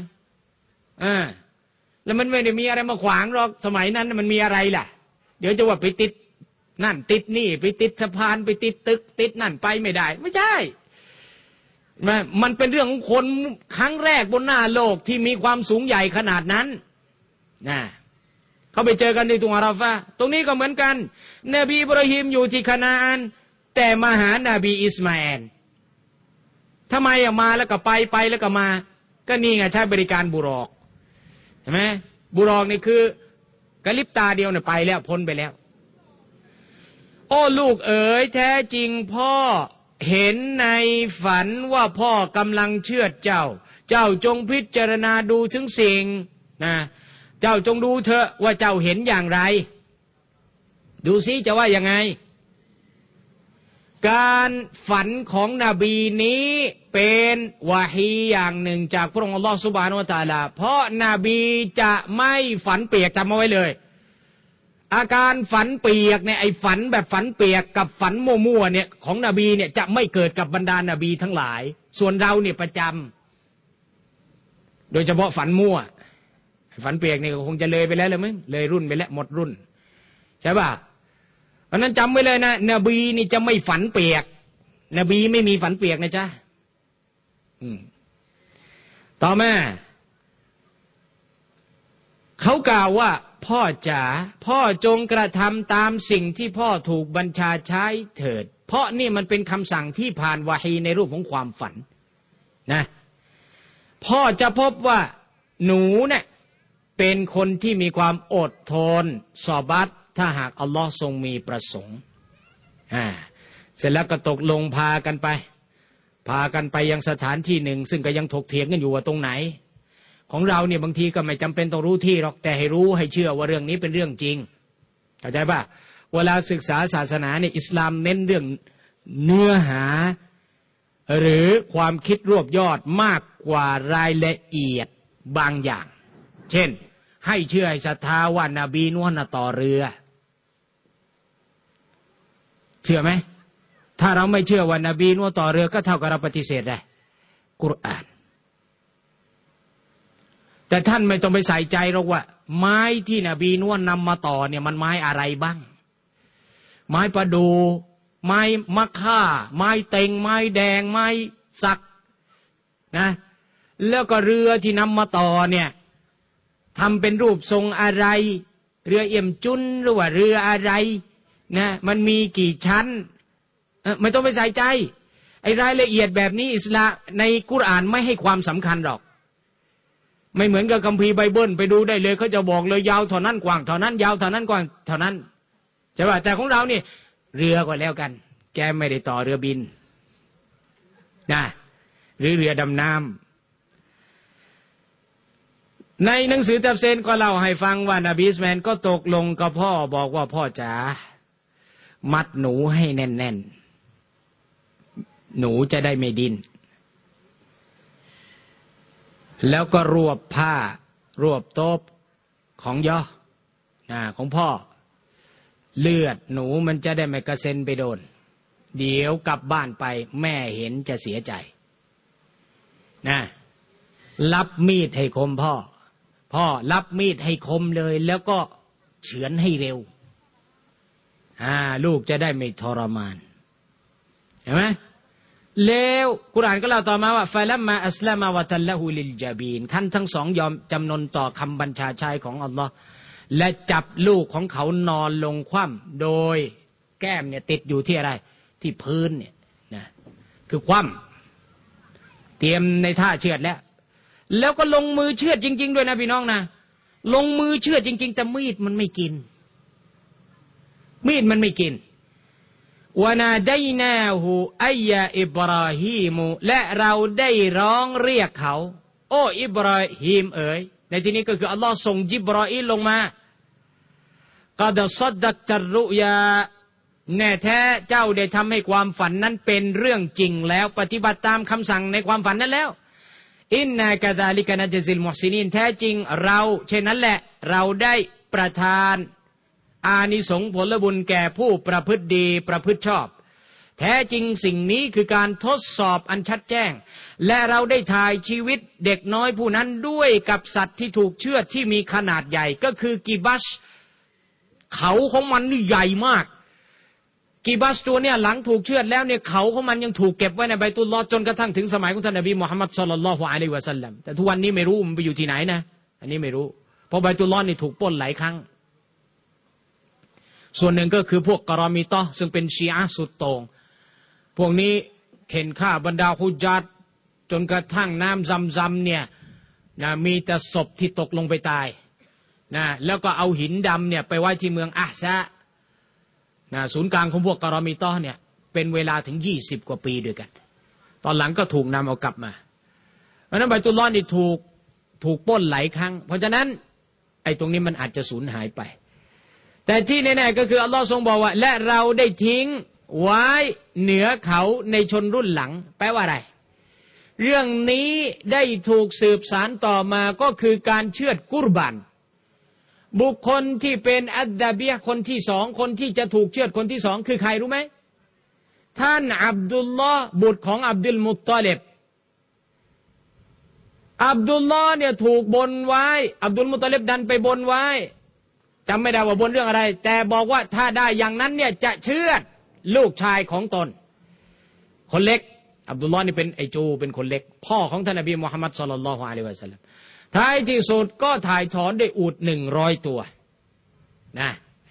แล้วมันไม่ได้มีอะไรมาขวางหรอกสมัยนั้นมันมีอะไรล่ะเดี๋ยวจะว่าไปติดนั่นติดนี่ไปติดสะพานไปติดตึกติดนั่นไปไม่ได้ไม่ใช่มันเป็นเรื่องของคนครั้งแรกบนหน้าโลกที่มีความสูงใหญ่ขนาดนั้นนะเขาไปเจอกันในทุ่งอาราฟะห์ตรงนี้ก็เหมือนกันนบีอิบราฮิมอยู่ที่คานาอันแต่มาหานบีอิสมาอิลทำไมมาแล้วก็ไปแล้วก็มาก็นี่ไงใช้บริการบุรอกเห็นไหมบุรอกนี่คือกะลิบตาเดียวเนี่ยไปแล้วพ้นไปแล้วโอ้ลูกเอ๋ยแท้จริงพ่อเห็นในฝันว่าพ่อกำลังเชือดเจ้าจงพิจารณาดูถึงสิ่งนะเจ้าจงดูเถอะว่าเจ้าเห็นอย่างไรดูซิจะว่ายังไงการฝันของนบีนี้เป็นวะฮีอย่างหนึ่งจากพระองค์อัลลอฮฺซุบฮานะฮูวะตะอาลาเพราะนบีจะไม่ฝันเปียกจำเอาไว้เลยอาการฝันเปียกเนี่ยไอ้ฝันแบบฝันเปียกกับฝันมั่วๆเนี่ยของนบีเนี่ยจะไม่เกิดกับบรรดานบีทั้งหลายส่วนเราเนี่ยประจำโดยเฉพาะฝันมั่วฝันเปียกนี่คงจะเลยไปแล้วเลยมั้งเลยรุ่นไปแล้วหมดรุ่นใช่ป่ะเพราะนั้นจำไว้เลยนะนบีนี่จะไม่ฝันเปียกนบีไม่มีฝันเปียกนะจ๊ะต่อมาเขากล่าวว่าพ่อจ๋าพ่อจงกระทำตามสิ่งที่พ่อถูกบัญชาใช้เถิดเพราะนี่มันเป็นคำสั่งที่ผ่านวะฮีในรูปของความฝันนะพ่อจะพบว่าหนูเนี่ยเป็นคนที่มีความอดทนซอบัตถ้าหากอัลลอฮ์ทรงมีประสงค์เสร็จแล้วก็ตกลงพากันไปยังสถานที่หนึ่งซึ่งก็ยังถกเถียงกันอยู่ว่าตรงไหนของเราเนี่ยบางทีก็ไม่จำเป็นต้องรู้ที่หรอกแต่ให้รู้ให้เชื่อว่าเรื่องนี้เป็นเรื่องจริงเข้าใจป่ะเวลาศึกษาศาสนาเนี่ยอิสลามเน้นเรื่องเนื้อหาหรือความคิดรวบยอดมากกว่ารายละเอียดบางอย่างเช่นให้เชื่อให้ศรัทธาว่านบีนูฮ์ต่อเรือเชื่อไหมถ้าเราไม่เชื่อว่านบีนูฮ์ต่อเรือก็เท่ากับเราปฏิเสธได้กุรอานแต่ท่านไม่ต้องไปใส่ใจหรอกว่าไม้ที่นบีนูฮ์นำมาต่อเนี่ยมันไม้อะไรบ้างไม้ประดู่ไม้มะค่าไม้เต็งไม้แดงไม้สักนะแล้วก็เรือที่นำมาต่อเนี่ยทำเป็นรูปทรงอะไรเรือเอี่ยมจุนหรือว่าเรืออะไรนะมันมีกี่ชั้นไม่ต้องไปใส่ใจไอ้รายละเอียดแบบนี้อิสลามในกุรอานไม่ให้ความสำคัญหรอกไม่เหมือนกับคัมภีร์ไบเบิลไปดูได้เลยเขาจะบอกเลยยาวเท่านั้นกว้างเท่านั้นยาวเท่านั้นกว้างเท่านั้นใช่ป่ะแต่ของเรานี่เรือก็แล้วกันแกไม่ได้ต่อเรือบินนะหรือเรือดำน้ำในหนังสือตัฟซีรก็เล่าให้ฟังว่านบีอิสมาอิลก็ตกลงกับพ่อบอกว่าพ่อจ๋ามัดหนูให้แน่นๆหนูจะได้ไม่ดิ้นแล้วก็รวบผ้ารวบโต๊ะของย่อของพ่อเลือดหนูมันจะได้ไม่กระเซ็นไปโดนเดี๋ยวกลับบ้านไปแม่เห็นจะเสียใจนะรับมีดให้คมพ่อรับมีดให้คมเลยแล้วก็เฉือนให้เร็วลูกจะได้ไม่ทรมานเห็นไหมแล้วกุรอานก็เล่าต่อมาว่าฟะลัมมาอัสลามะวะตัลละฮูลิลญะบีนท่านทั้งสองยอมจำนนต่อคำบัญชาใช้ของอัลลอฮ์และจับลูกของเขานอนลงคว่ำโดยแก้มเนี่ยติดอยู่ที่อะไรที่พื้นเนี่ยนะคือคว่ำเตรียมในท่าเชือดแล้วก็ลงมือเชือดจริงๆด้วยนะพี่น้องนะลงมือเชือดจริงๆแต่มีดมันไม่กินวะนาดัยนาหูอัยยาอิบราฮีมและเราได้ร้องเรียกเขาโอ้อิบราฮีมเอ๋ยในที่นี้ก็คืออัลลอฮ์ส่งจิบรออีลลงมากอดซัดดักตัรรุยาแน่แท้เจ้าได้ทำให้ความฝันนั้นเป็นเรื่องจริงแล้วปฏิบัติตามคำสั่งในความฝันนั้นแล้วอินนากะซาลิกะนัจซิลมุฮซินีนแท้จริงเราเช่นนั้นแหละเราได้ประทานอานิสงส์ผลบุญแก่ผู้ประพฤติดีประพฤติชอบแท้จริงสิ่งนี้คือการทดสอบอันชัดแจ้งและเราได้ถ่ายชีวิตเด็กน้อยผู้นั้นด้วยกับสัตว์ที่ถูกเชือดที่มีขนาดใหญ่ก็คือกีบัชเขาของมันนี่ใหญ่มากกีบัสตัวเนี่ยหลังถูกเชือดแล้วเนี่ยเขาของมันยังถูกเก็บไว้ในไบตุลลอฮ์จนกระทั่งถึงสมัยของท่านนบีมุฮัมมัดศ็อลลัลลอฮุอะลัยฮิวะซัลลัมแต่ทุกวันนี้ไม่รู้มันไปอยู่ที่ไหนนะอันนี้ไม่รู้เพราะไบตุลลอฮ์นี่ถูกปล้นหลายครั้งส่วนหนึ่งก็คือพวกกะรอมีตอซึ่งเป็นชีอะห์สุดโต่งพวกนี้เข็นฆ่าบรรดาฮุญญาตจนกระทั่งน้ำซัมเนี่ยมีแต่ศพที่ตกลงไปตายนะแล้วก็เอาหินดำเนี่ยไปไว้ที่เมืองอะซะศูนย์กลางของพวกกะรอมีตอเนี่ยเป็นเวลาถึง20 กว่าปีด้วยกันตอนหลังก็ถูกนำเอากลับมาเพราะนั้นไบตุลลอฮ์นี่ถูกปล้นหลายครั้งเพราะฉะนั้นไอ้ตรงนี้มันอาจจะสูญหายไปแต่ที่แน่ๆก็คืออัลลอฮ์ทรงบอกว่าและเราได้ทิ้งไว้เหนือเขาในชนรุ่นหลังแปลว่าอะไรเรื่องนี้ได้ถูกสืบสานต่อมาก็คือการเชือดกุรบันบุคคลที่เป็นอัดดาเบียคนที่สองคนที่จะถูกเชือดคนที่สองคือใครรู้ไหมท่านอับดุลลอฮ์บุตรของอับดุลมุตตอลิบอับดุลลอฮ์เนี่ยถูกบนไว้อับดุลมุตตอลิบดันไปบนไว้จำไม่ได้ว่าบนเรื่องอะไรแต่บอกว่าถ้าได้อย่างนั้นเนี่ยจะเชือดลูกชายของตนคนเล็กอับดุลลอฮ์นี่เป็นไอจูเป็นคนเล็กพ่อของท่านนบีมุฮัมมัดศ็อลลัลลอฮุอะลัยฮิวะซัลลัมท้ายที่สุดก็ถ่ายถอนด้วยอูฐ100 ตัวนะ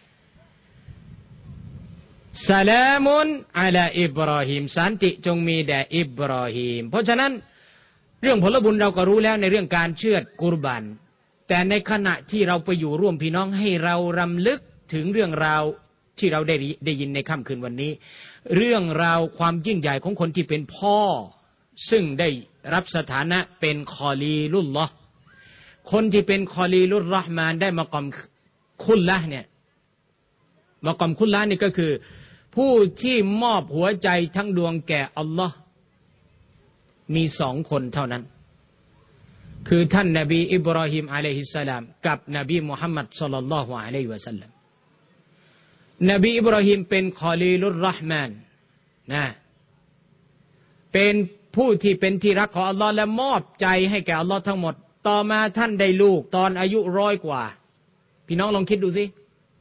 สลามุนอะลาอิบราฮิมสันติจงมีแด่อิบราฮิมเพราะฉะนั้นเรื่องผลบุญเราก็รู้แล้วในเรื่องการเชือดกุรบันแต่ในขณะที่เราไปอยู่ร่วมพี่น้องให้เรารำลึกถึงเรื่องราวที่เราได้ยินในค่ำคืนวันนี้เรื่องราวความยิ่งใหญ่ของคนที่เป็นพ่อซึ่งได้รับสถานะเป็นคอลีลุลลอฮ์คนที่เป็นคอลีลุรเราะห์มานได้มากอมคุลละเนี่ยมากอมคุลละนี่ก็คือผู้ที่มอบหัวใจทั้งดวงแก่อัลลอฮ์มี2 คนเท่านั้นคือท่านนบีอิบราฮิมอะลัยฮิสสลามกับนบีมุฮัมมัดศ็อลลัลลอฮุอะลัยฮิวะซัลลัมนบีอิบราฮิมเป็นคอลีลุรเราะห์มานนะเป็นผู้ที่เป็นที่รักของอัลลอฮ์และมอบใจให้แก่อัลลอฮ์ทั้งหมดต่อมาท่านได้ลูกตอนอายุ100 กว่าพี่น้องลองคิดดูสิ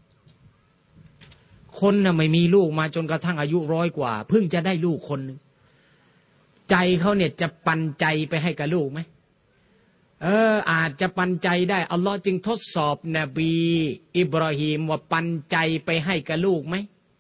คนน่ะไม่มีลูกมาจนกระทั่งอายุ100 กว่าเพิ่งจะได้ลูกคนนึงใจเขาเนี่ยจะปันใจไปให้กับลูกไหมอาจจะปันใจได้อัลลอฮ์จึงทดสอบนบีอิบราฮิมว่าปันใจไปให้กับลูกไหม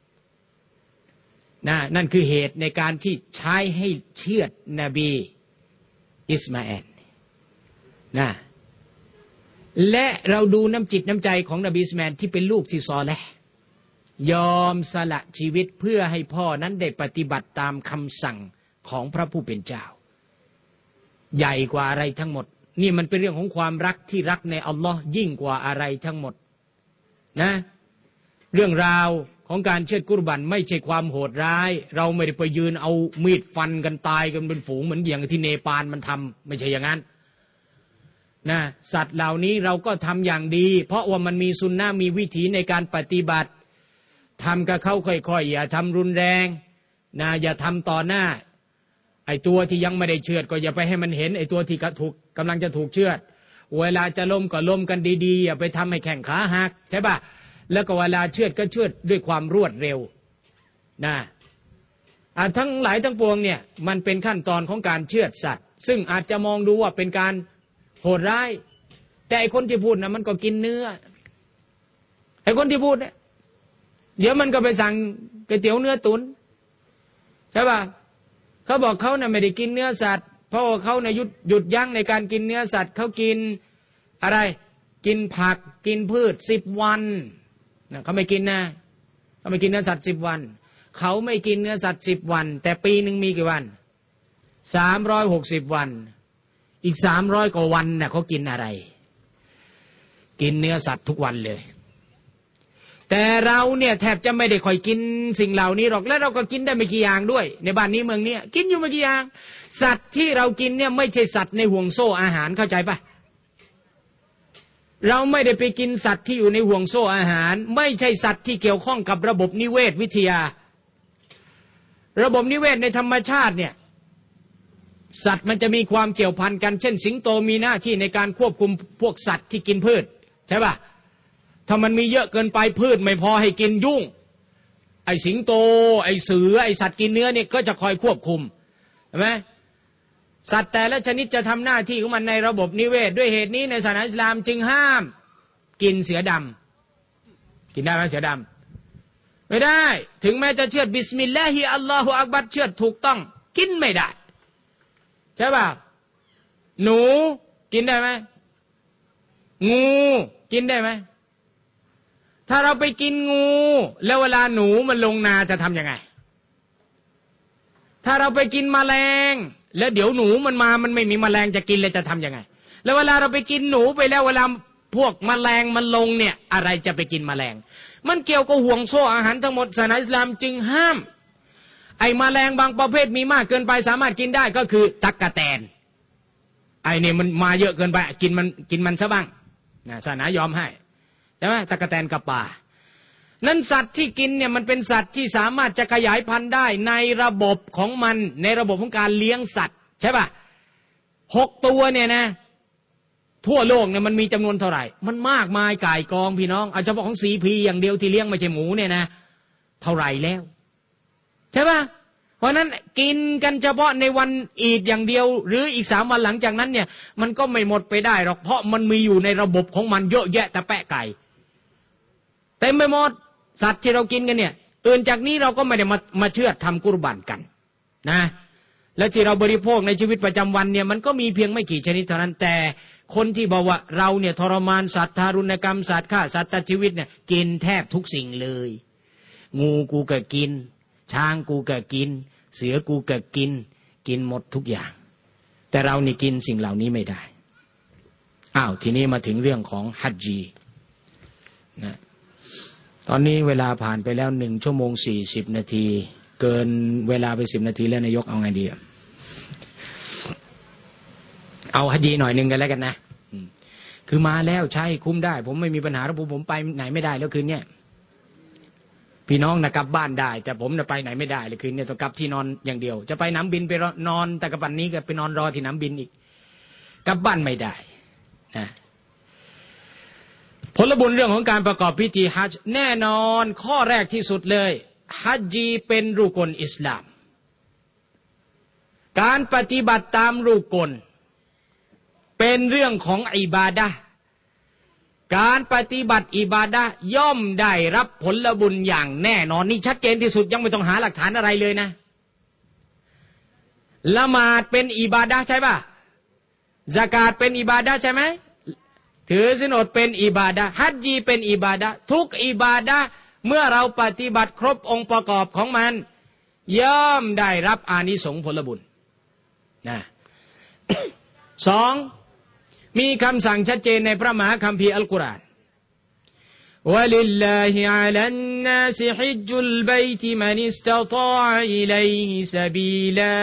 นั่นคือเหตุในการที่ใช้ให้เชือดนบีอิสมาเอลนะและเราดูน้ำจิตน้ำใจของนบีอิสมาเอลที่เป็นลูกที่ซอเลห์ยอมสละชีวิตเพื่อให้พ่อนั้นได้ปฏิบัติตามคำสั่งของพระผู้เป็นเจ้าใหญ่กว่าอะไรทั้งหมดนี่มันเป็นเรื่องของความรักที่รักในอัลลอฮ์ยิ่งกว่าอะไรทั้งหมดนะเรื่องราวของการเชือดกุรบันไม่ใช่ความโหดร้ายเราไม่ได้ไปยืนเอามีดฟันกันตายกันเป็นฝูงเหมือนอย่างที่เนปาลมันทำไม่ใช่อย่างนั้นนะสัตว์เหล่านี้เราก็ทำอย่างดีเพราะว่ามันมีสุนนะมีวิถีในการปฏิบัติทำกับเขาค่อยๆอย่าทำรุนแรงนะอย่าทำต่อหน้าไอ้ตัวที่ยังไม่ได้เชือดก็อย่าไปให้มันเห็นไอ้ตัวที่กำลังจะถูกเชือดเวลาจะล้มก็ล้มกันดีๆอย่าไปทำให้แข้งขาหักใช่ป่ะแล้วก็เวลาเชือดก็เชือดด้วยความรวดเร็วนะทั้งหลายทั้งปวงเนี่ยมันเป็นขั้นตอนของการเชือดสัตว์ซึ่งอาจจะมองดูว่าเป็นการโหดร้ายแต่ไอ้คนที่พูดนะมันก็กินเนื้อไอ้คนที่พูดเนี่ยเดี๋ยวมันก็ไปสั่งก๋วยเตี๋ยวเนื้อตุ๋นใช่ป่ะเขาบอกเขาน่ะไม่ได้กินเนื้อสัตว์เพราะว่าเขาเนี่ยหยุดยั้งในการกินเนื้อสัตว์เขากินอะไรกินผักกินพืช10 วันนะเขาไม่กินนะเขาไม่กินเนื้อสัตว์10 วันเขาไม่กินเนื้อสัตว์10 วันแต่ปีหนึ่งมีกี่วัน360 วันอีก300 กว่าวันน่ะเขากินอะไรกินเนื้อสัตว์ทุกวันเลยแต่เราเนี่ยแทบจะไม่ได้ค่อยกินสิ่งเหล่านี้หรอกและเราก็กินได้ไม่กี่อย่างด้วยในบ้านนี้เมืองนี้กินอยู่ไม่กี่อย่างสัตว์ที่เรากินเนี่ยไม่ใช่สัตว์ในห่วงโซ่อาหารเข้าใจปะเราไม่ได้ไปกินสัตว์ที่อยู่ในห่วงโซ่อาหารไม่ใช่สัตว์ที่เกี่ยวข้องกับระบบนิเวศวิทยาระบบนิเวศในธรรมชาติเนี่ยสัตว์มันจะมีความเกี่ยวพันกันเช่นสิงโตมีหน้าที่ในการควบคุมพวกสัตว์ที่กินพืชใช่ปะถ้ามันมีเยอะเกินไปพืชไม่พอให้กินยุ่งไอ้สิงโตไอ้เสือไอ้สัตว์กินเนื้อเนี่ยก็จะคอยควบคุมเห็นไหมสัตว์แต่ละชนิดจะทำหน้าที่ของมันในระบบนิเวศด้วยเหตุนี้ในศาสนาอิสลามจึงห้ามกินเสือดำกินได้ไหมเสือดำไม่ได้ถึงแม้จะเชือดบิสมิลลาฮิอัลลอฮุอักบัรเชือดถูกต้องกินไม่ได้ใช่ป่ะหนูกินได้ไหมงูกินได้ไหมถ้าเราไปกินงูแล้วเวลาหนูมันลงนาจะทำยังไงถ้าเราไปกินแมลงแล้วเดี๋ยวหนูมันมามันไม่มีแมลงจะกินเลยจะทำยังไงแล้วเวลาเราไปกินหนูไปแล้วเวลาพวกแมลงมันลงเนี่ยอะไรจะไปกินแมลงมันเกี่ยวกับห่วงโซ่อาหารทั้งหมดศาสนาอิสลามจึงห้ามไอ้แมลงบางประเภทมีมากเกินไปสามารถกินได้ก็คือตั๊กแตนไอ้เนี่ยมันมาเยอะเกินไปกินมันซะบ้างศาสนายอมให้ใช่ไหมตะกแตนกับป่านั้นสัตว์ที่กินเนี่ยมันเป็นสัตว์ที่สามารถจะขยายพันธุ์ได้ในระบบของมันในระบบของการเลี้ยงสัตว์ใช่ป่ะ6 ตัวเนี่ยนะทั่วโลกเนี่ยมันมีจำนวนเท่าไหร่มันมากมายก่ายกองพี่น้องเอาเฉพาะของCPอย่างเดียวที่เลี้ยงไม่ใช่หมูเนี่ยนะเท่าไหร่แล้วใช่ป่ะเพราะนั้นกินกันเฉพาะในวันอีดอย่างเดียวหรืออีก3 วันหลังจากนั้นเนี่ยมันก็ไม่หมดไปได้หรอกเพราะมันมีอยู่ในระบบของมันเยอะแยะแต่แปะไก่เต็มไปหมดสัตว์ที่เรากินกันเนี่ยอื่นจากนี้เราก็ไม่ได้มาเชื่อทำกุรบันกันนะและที่เราบริโภคในชีวิตประจำวันเนี่ยมันก็มีเพียงไม่กี่ชนิดเท่านั้นแต่คนที่บอกว่าเราเนี่ยทรมานสัตว์ทารุณกรรมสัตว์ฆ่าสัตว์ตัดชีวิตเนี่ยกินแทบทุกสิ่งเลยงูกูก็กินช้างกูก็กินเสือกูก็กินหมดทุกอย่างแต่เรานี่กินสิ่งเหล่านี้ไม่ได้ทีนี้มาถึงเรื่องของฮัจญีนะตอนนี้เวลาผ่านไปแล้ว1 ชั่วโมง 40 นาทีเกินเวลาไป10 นาทีแล้วนายกเอาไงดีเอาฮัจญีหน่อยนึงกันแล้วกันนะคือมาแล้วใช้คุ้มได้ผมไม่มีปัญหาแล้วผมไปไหนไม่ได้แล้วคืนนี้พี่น้องนะกลับบ้านได้แต่ผมนะไปไหนไม่ได้เลยคืนนี้ต้องกลับที่นอนอย่างเดียวจะไปน้ำบินไปนอนแต่กับวันนี้ก็ไปนอนรอที่น้ำบินอีกกลับบ้านไม่ได้นะผลบุญเรื่องของการประกอบพิธีฮัจญ์แน่นอนข้อแรกที่สุดเลยฮัจญีเป็นรุกลอิสลามการปฏิบัติตามรุกลเป็นเรื่องของอิบาดะห์การปฏิบัติอิบาดะห์ย่อมได้รับผลบุญอย่างแน่นอนนี่ชัดเจนที่สุดยังไม่ต้องหาหลักฐานอะไรเลยนะละหมาดเป็นอิบาดะห์ใช่ป่ะซะกาตเป็นอิบาดะห์ใช่ไหมถือศีลอดเป็นอิบาดะห์ฮัจญีเป็นอิบาดะห์ทุกอิบาดะห์เมื่อเราปฏิบัติครบองค์ประกอบของมันย่อมได้รับอานิสงส์ผลบุญนะ 2มีคำสั่งชัดเจนในพระมหาคัมภีร์อัลกุรอานวะลิลลาฮิอะลันนาสฮิจจุลบัยติมันอิสตะฏออะอิลัยฮิซะบีลา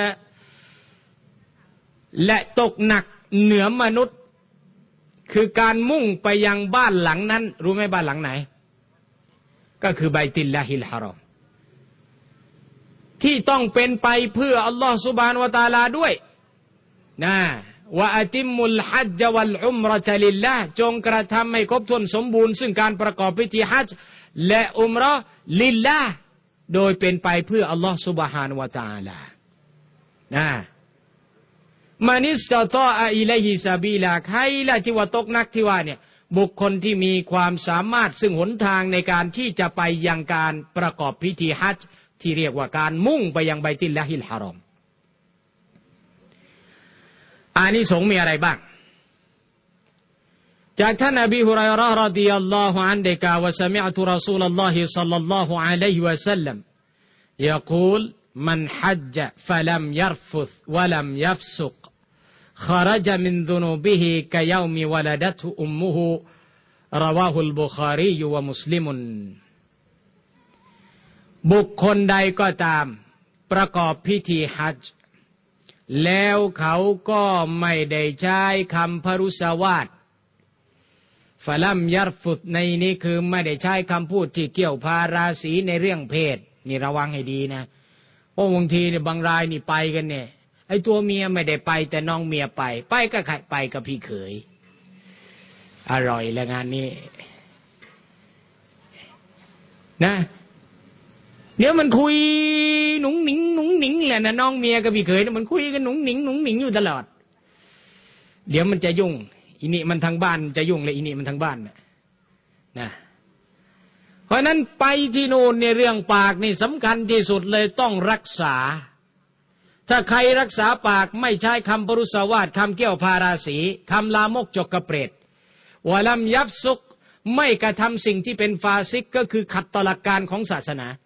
และตกหนักเหนือมนุษย์คือการมุ่งไปยังบ้านหลังนั้นรู้ไหมบ้านหลังไหนก็คือบัยตุลลาฮิลฮารอมที่ต้องเป็นไปเพื่ออัลลอฮฺซุบฮานะฮูวะตะอาลาด้วยนะวะอะติมมุลฮัจญ์วัลอุมเราะตะลิลลาห์จงกระทำให้ครบถ้วนสมบูรณ์ซึ่งการประกอบพิธีฮัจญ์และอุมเราะห์ลิลลาห์โดยเป็นไปเพื่ออัลลอฮฺซุบฮานะฮูวะตะอาลานะมันิสตะฏออะอิลัยฮิซะบีลาใครล่ะที่ว่าตกนักที่ว่าเนี่ยบุคคลที่มีความสามารถซึ่งหนทางในการที่จะไปยังการประกอบพิธีฮัจญ์ที่เรียกว่าการมุ่งไปยังบัยตุลลาฮิลฮารอมอานิสงส์มีอะไรบ้างจากท่านอบีฮุรัยเราะห์รอฎิยัลลอฮุอันฮุได้กล่าวว่าสะมิอ์ตุรอซูลุลลอฮิศ็อลลัลลอฮุอะลัยฮิวะซัลลัมยะกูลมันฮัจญะฟะลัมยัรฟุธวะลัมยัฟซุกخرج من ذنوبه كيوم ولدته أمه رواه البخاري ومسلم บุคคลใดก็ตามประกอบพิธีฮัจญ์แล้วเขาก็ไม่ได้ใช้คำพรุษวาทฟะลัมยัรฟุธในนี้คือไม่ได้ใช้คำพูดที่เกี่ยวพาราสีในเรื่องเพศนี่ระวังให้ดีนะเพราะบางทีเนี่ยบางรายนี่ไปกันเนี่ยไอ้ตัวเมียไม่ได้ไปแต่น้องเมียไปก็ใครไปกับพี่เขยอร่อยแล้วงานนี้นะเดี๋ยวมันคุยหนุ่งหนิงแหละนะน้องเมียกับพี่เขยมันคุยกันหนุ่งหนิงอยู่ตลอดเดี๋ยวมันจะยุ่งอีนี่มันทางบ้านจะยุ่งเลยอีนี่มันทางบ้านนะเพราะนั้นไปที่โน่นเนี่ยเรื่องปากนี่สำคัญที่สุดเลยต้องรักษาถ้าใครรักษาปากไม่ใช้คำปรุษวาทคำเกี่ยวพาราสีคำลามกจกกระเปรตวะลัมยัฟซุกไม่กระทำสิ่งที่เป็นฟาซิกก็คือขัดต่อหลักการของศาสนา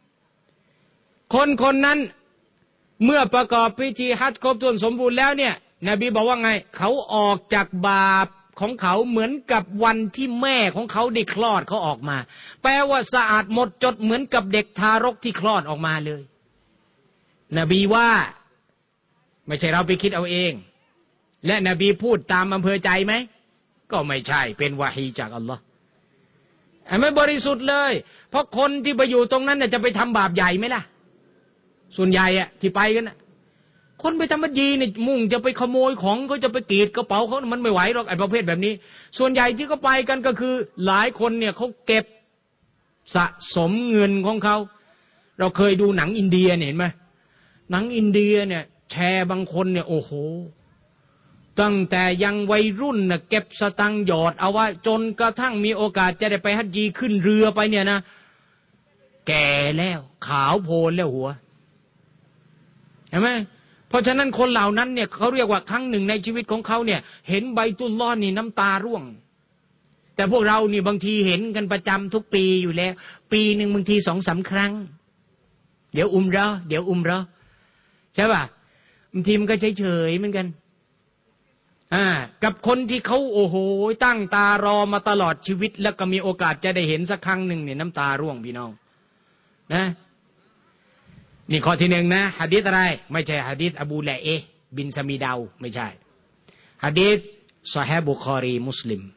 คนนั้นเมื่อประกอบพิธีฮัจญ์ครบถ้วนสมบูรณ์แล้วเนี่ยนบีบอกว่าไงเขาออกจากบาปของเขาเหมือนกับวันที่แม่ของเขาได้คลอดเขาออกมาแปลว่าสะอาดหมดจดเหมือนกับเด็กทารกที่คลอดออกมาเลยนบีว่าไม่ใช่เราไปคิดเอาเองและนบีพูดตามอำเภอใจไหมก็ไม่ใช่เป็นวะฮีจากอัลลอฮ์ไม่บริสุทธิ์เลยเพราะคนที่ไปอยู่ตรงนั้นน่ะจะไปทำบาปใหญ่ไหมล่ะส่วนใหญ่อะที่ไปกันน่ะคนไปทำบัญญีเนี่ยมุ่งจะไปขโมยของเขาจะไปกรีดกระเป๋าเขามันไม่ไหวหรอกไอ้ประเภทแบบนี้ส่วนใหญ่ที่เขาไปกันก็คือหลายคนเนี่ยเขาเก็บสะสมเงินของเขาเราเคยดูหนังอินเดียเห็นไหมหนังอินเดียเนี่ยแชร์บางคนเนี่ยโอ้โหตั้งแต่ยังวัยรุ่นน่ะเก็บสตังค์หยอดเอาไว้จนกระทั่งมีโอกาสจะได้ไปฮัจญีขึ้นเรือไปเนี่ยนะแก่แล้วขาวโพลนแล้วหัวเห็นไหมเพราะฉะนั้นคนเหล่านั้นเนี่ยเขาเรียกว่าครั้งหนึ่งในชีวิตของเขาเนี่ยเห็นใบตุลลอฮ์นี่น้ำตาร่วงแต่พวกเรานี่บางทีเห็นกันประจำทุกปีอยู่แล้วปีหนึ่งบางที2-3 ครั้งเดี๋ยวอุมเราะห์เดี๋ยวอุมเราะห์ใช่ป่ะบางทีมันก็เฉยๆเหมือนกันกับคนที่เขาโอ้โหตั้งตารอมาตลอดชีวิตแล้วก็มีโอกาสจะได้เห็นสักครั้งหนึ่งเนี่ยน้ำตาร่วงพี่น้องนะนี่ข้อที่หนึ่งนะหะดีษอะไรไม่ใช่หะดีษอบูละเอบินซามีดาวไม่ใช่หะดีษซอฮีฮ์บุคอรีมุสลิม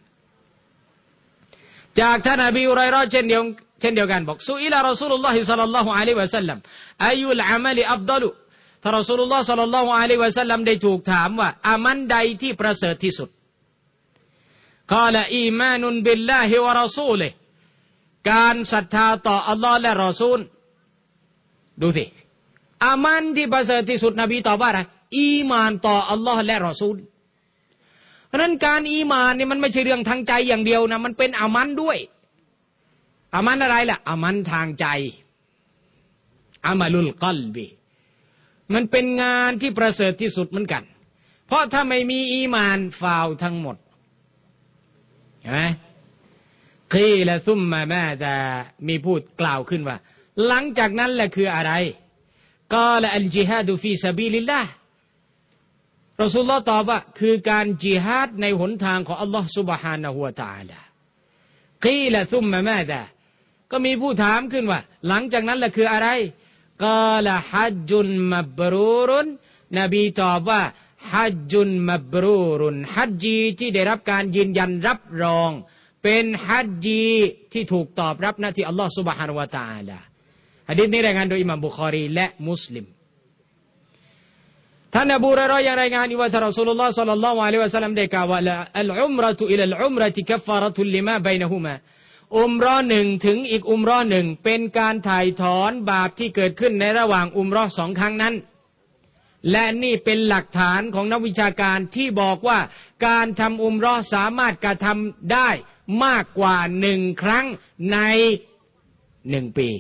จากท่านอบีฮุรอยเราะห์เช่นเดียวกันบอกซุอิลารอซูลุลลอฮิศ็อลลัลลอฮุอะลัยฮิวะซัลลัมอายุลอะมัลอัฟฎอลุท่านรอซูลุลลอฮ์ศ็อลลัลลอฮุอะลัยฮิวะซัลลัมได้ถูกถามว่าอามันใดที่ประเสริฐที่สุดกล่าวอีมานุนบิลลาฮิวะรอซูลิฮิการศรัทธาต่ออัลลอฮ์และรอซูลดูสิอามันที่ประเสริฐที่สุดนบีตอบว่าอะไรอีมานต่ออัลลอฮ์และรอซูลเพราะนั้นการอีมานนี่มันไม่ใช่เรื่องทางใจอย่างเดียวนะมันเป็นอามันด้วยอามันอะไรล่ะอามันทางใจอามัลุลกัลบีมันเป็นงานที่ประเสริฐที่สุดเหมือนกันเพราะถ้าไม่มีอีมานฟาวทั้งหมดเห็นไหมกีละซุมมามาซามีพูดกล่าวขึ้นว่าหลังจากนั้นแหละคืออะไรกาละอัลจิฮาดุฟีซะบีลิลลาห์รอซูลุลลอฮ์ตอบว่าคือการจิฮาดในหนทางของอัลลอฮ์ซุบฮานะฮูวะตะอาลากีละซุมมามาซาก็มีผู้ถามขึ้นว่าหลังจากนั้นแหละคืออะไรกาละฮัจจุนมับรูรุนนบีตอบว่าฮัจจุนมับรูรุนฮัจญีที่ได้รับการยืนยันรับรองเป็นฮัจญีที่ถูกตอบรับนะที่อัลลอฮ์ซุบฮานะฮูวะตะอาลาหะดีษนี้รายงานโดยอิหม่ามบุคอรีและมุสลิมท่านอบูฮุรอยเราะห์ยังรายงานว่าท่านรอซูลุลลอฮ์ศ็อลลัลลอฮุอะลัยฮิวะซัลลัมได้กล่าวว่าอัลอุมเราะตุอิลัลอุมเราะติกัฟฟาเราะตุลิมาบัยนะฮูมาอุมเราะห์หนึ่งถึงอีกอุมเราะห์หนึ่งเป็นการถ่ายถอนบาปที่เกิดขึ้นในระหว่างอุมเราะห์2 ครั้งนั้นและนี่เป็นหลักฐานของนักวิชาการที่บอกว่าการทำอุมเราะห์สามารถกระทำได้มากกว่า1 ครั้งใน1 ปี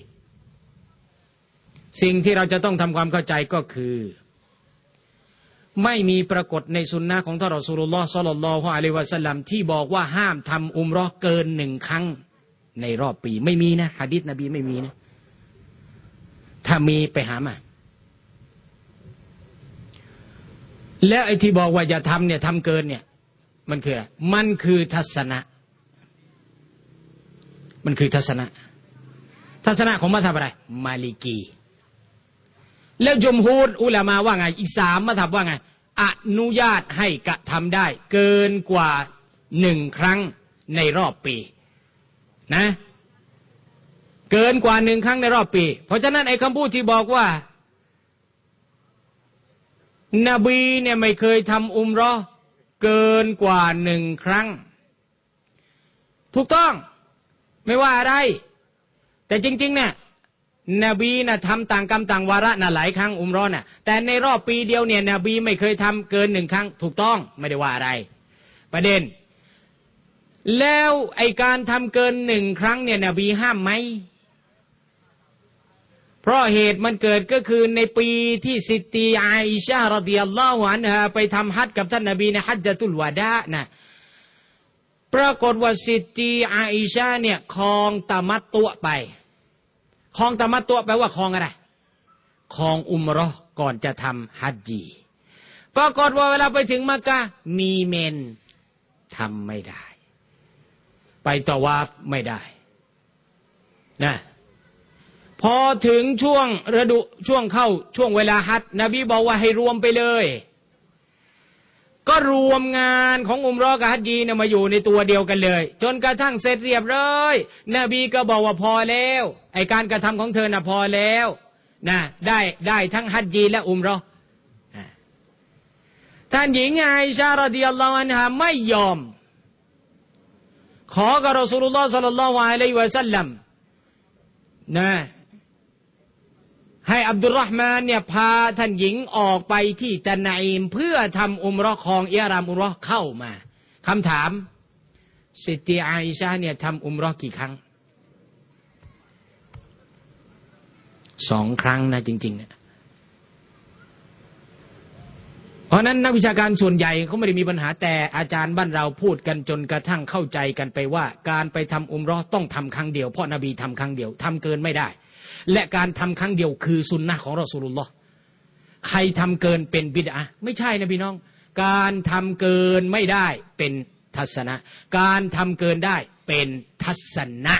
สิ่งที่เราจะต้องทำความเข้าใจก็คือไม่มีปรากฏในสุนนะของท่านรอซูลุลลอฮ์ศ็อลลัลลอฮุอะลัยฮิวะซัลลัมที่บอกว่าห้ามทำอุมเราะห์เกิน1 ครั้งในรอบปีไม่มีนะหะดีษนบีไม่มีนะถ้ามีไปหามาแล้วไอ้ที่บอกว่าอย่าทำเนี่ยทำเกินเนี่ยมันคืออะไรมันคือทัศนะมันคือทัศนะของมัธยบอะไรมาลิกีแล้วจุมฮูรอุลามะว่าไงอีก3มัธยบว่าไงอนุญาตให้กระทำได้เกินกว่า1 ครั้งในรอบปีนะเกินกว่า1 ครั้งในรอบปีเพราะฉะนั้นไอ้คำพูดที่บอกว่านบีเนี่ยไม่เคยทำอุมเราะห์เกินกว่า1 ครั้งถูกต้องไม่ว่าอะไรแต่จริงๆเนี่ยนบีน่ะทำต่างกรรมต่างวาระน่ะหลายครั้งอุมเราะห์น่ะแต่ในรอบปีเดียวเนี่ยนบีไม่เคยทำเกิน1 ครั้งถูกต้องไม่ได้ว่าอะไรประเด็นแล้วไอการทำเกิน1 ครั้งเนี่ยนบีห้ามไหมเพราะเหตุมันเกิดก็คือในปีที่ซิตตีอาอิชะฮ์รอฎิยัลลอฮุอันฮาไปทำฮัจญ์กับท่านนบีในฮัจญะตุลวะดาอ์นะปรากฏว่าซิตตีอาอิชะฮ์เนี่ยครองตะมัตตุไปครองตะมัตตุแปลว่าครองอะไรครองอุมเราะห์ก่อนจะทำฮัจญีปรากฏว่าเวลาไปถึงมักกะฮ์มีเมนทำไม่ได้ไปตะวาฟไม่ได้นะพอถึงช่วงฤดูช่วงเข้าช่วงเวลาฮัจญ์นบีบอกว่าให้รวมไปเลยก็รวมงานของอุมเราะห์กับฮัจญีเนี่ยมาอยู่ในตัวเดียวกันเลยจนกระทั่งเสร็จเรียบร้อยนบีก็บอกว่าพอแล้วไอการกระทำของเธอน่ะพอแล้วนะได้ทั้งฮัจญีและอุมเราะห์ท่านหญิงไอชารอฎิยัลลอฮุอันฮาไม่ยอมขอกับรอซูลุลลอฮ์ศ็อลลัลลอฮุอะลัยฮิวะซัลลัมนะให้อับดุลรอห์มานเนี่ยพาท่านหญิงออกไปที่ตะนอีมเพื่อทำอุมเราะห์ของอิหรามอุมเราะห์เข้ามาคำถามซิตีอาอิชาเนี่ยทำอุมเราะห์กี่ครั้ง2 ครั้งนะจริงๆเนี่ยเพราะนั้นนักวิชาการส่วนใหญ่เขาไม่ได้มีปัญหาแต่อาจารย์บ้านเราพูดกันจนกระทั่งเข้าใจกันไปว่าการไปทำอุมเราะห์ต้องทำครั้งเดียวเพราะนบีทำครั้งเดียวทำเกินไม่ได้และการทำครั้งเดียวคือสุนนะของรอซูลุลลอฮ์ใครทำเกินเป็นบิดอะห์ไม่ใช่นะพี่น้องการทำเกินไม่ได้เป็นทัศนะการทำเกินได้เป็นทัศนะ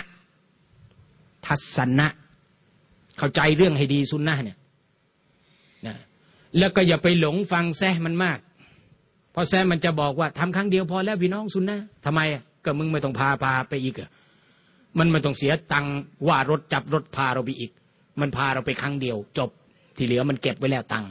เข้าใจเรื่องให้ดีสุนนะเนี่ยนะแล้วก็อย่าไปหลงฟังแซะมันมากเพราะแซะมันจะบอกว่าทำครั้งเดียวพอแล้วพี่น้องสุนนะทำไมอ่ะก็มึงไม่ต้องพาไปอีกอ่ะมันไม่ต้องเสียตังค์ว่ารถจับรถพาเราไปอีกมันพาเราไปครั้งเดียวจบที่เหลือมันเก็บไว้แล้วตังค์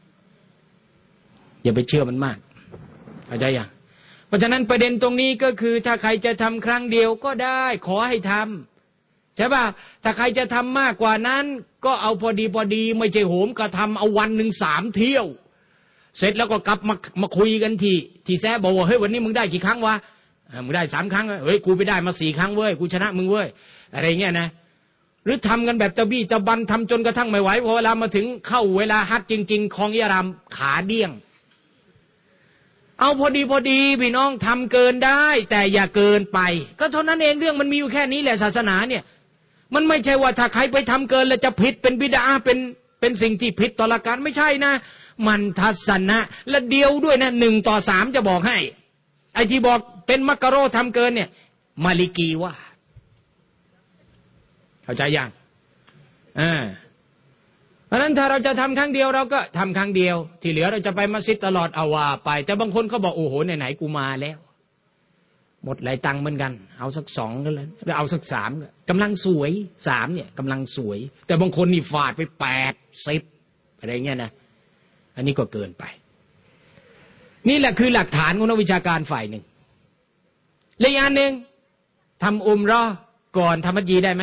อย่าไปเชื่อมันมากเข้าใจยังเพราะฉะนั้นประเด็นตรงนี้ก็คือถ้าใครจะทำครั้งเดียวก็ได้ขอให้ทำใช่ป่ะถ้าใครจะทำมากกว่านั้นก็เอาพอดีไม่ใช่โหมกระทำเอาวันหนึ่ง3 เที่ยวเสร็จแล้วก็กลับมาคุยกันที่แซ่บอกว่าเฮ้ยวันนี้มึงได้กี่ครั้งวะมึงได้3 ครั้งเฮ้ยกูไปได้มา4 ครั้งเว้ยกูชนะมึงเว้ยอะไรเงี้ยนะหรือทำกันแบบตะบี้ตะบันทำจนกระทั่งไม่ไหวพอเวลามาถึงเข้าเวลาฮัจญ์จริงๆของอิหรามขาเดี้ยงเอาพอดีพี่น้องทำเกินได้แต่อย่าเกินไปก็เท่านั้นเองเรื่องมันมีอยู่แค่นี้แหละศาสนาเนี่ยมันไม่ใช่ว่าถ้าใครไปทำเกินแล้วจะผิดเป็นบิดาเป็นสิ่งที่ผิดต่อหลักการไม่ใช่นะมันทัศนะและเดียวด้วยนะ1:3จะบอกให้ไอ้ที่บอกเป็นมักกะโรทำเกินเนี่ยมาลิกีว่าเข้าใจยังเพราะนั้นถ้าเราจะทำครั้งเดียวเราก็ทำครั้งเดียวที่เหลือเราจะไปมัสยิดตลอดเอาว่าไปแต่บางคนเขาบอกโอ้โหไหนๆกูมาแล้วหมดหลายตังค์เหมือนกันเอาสัก2ก็แล้วหรือเอาสัก3กำลังสวย3เนี่ยกำลังสวยแต่บางคนนี่ฟาดไป80อะไรเงี้ยนะอันนี้ก็เกินไปนี่แหละคือหลักฐานของนักวิชาการฝ่ายหนึ่งและอีกอันหนึ่งทำอุมเราะห์ก่อนทำฮัจญีได้ไหม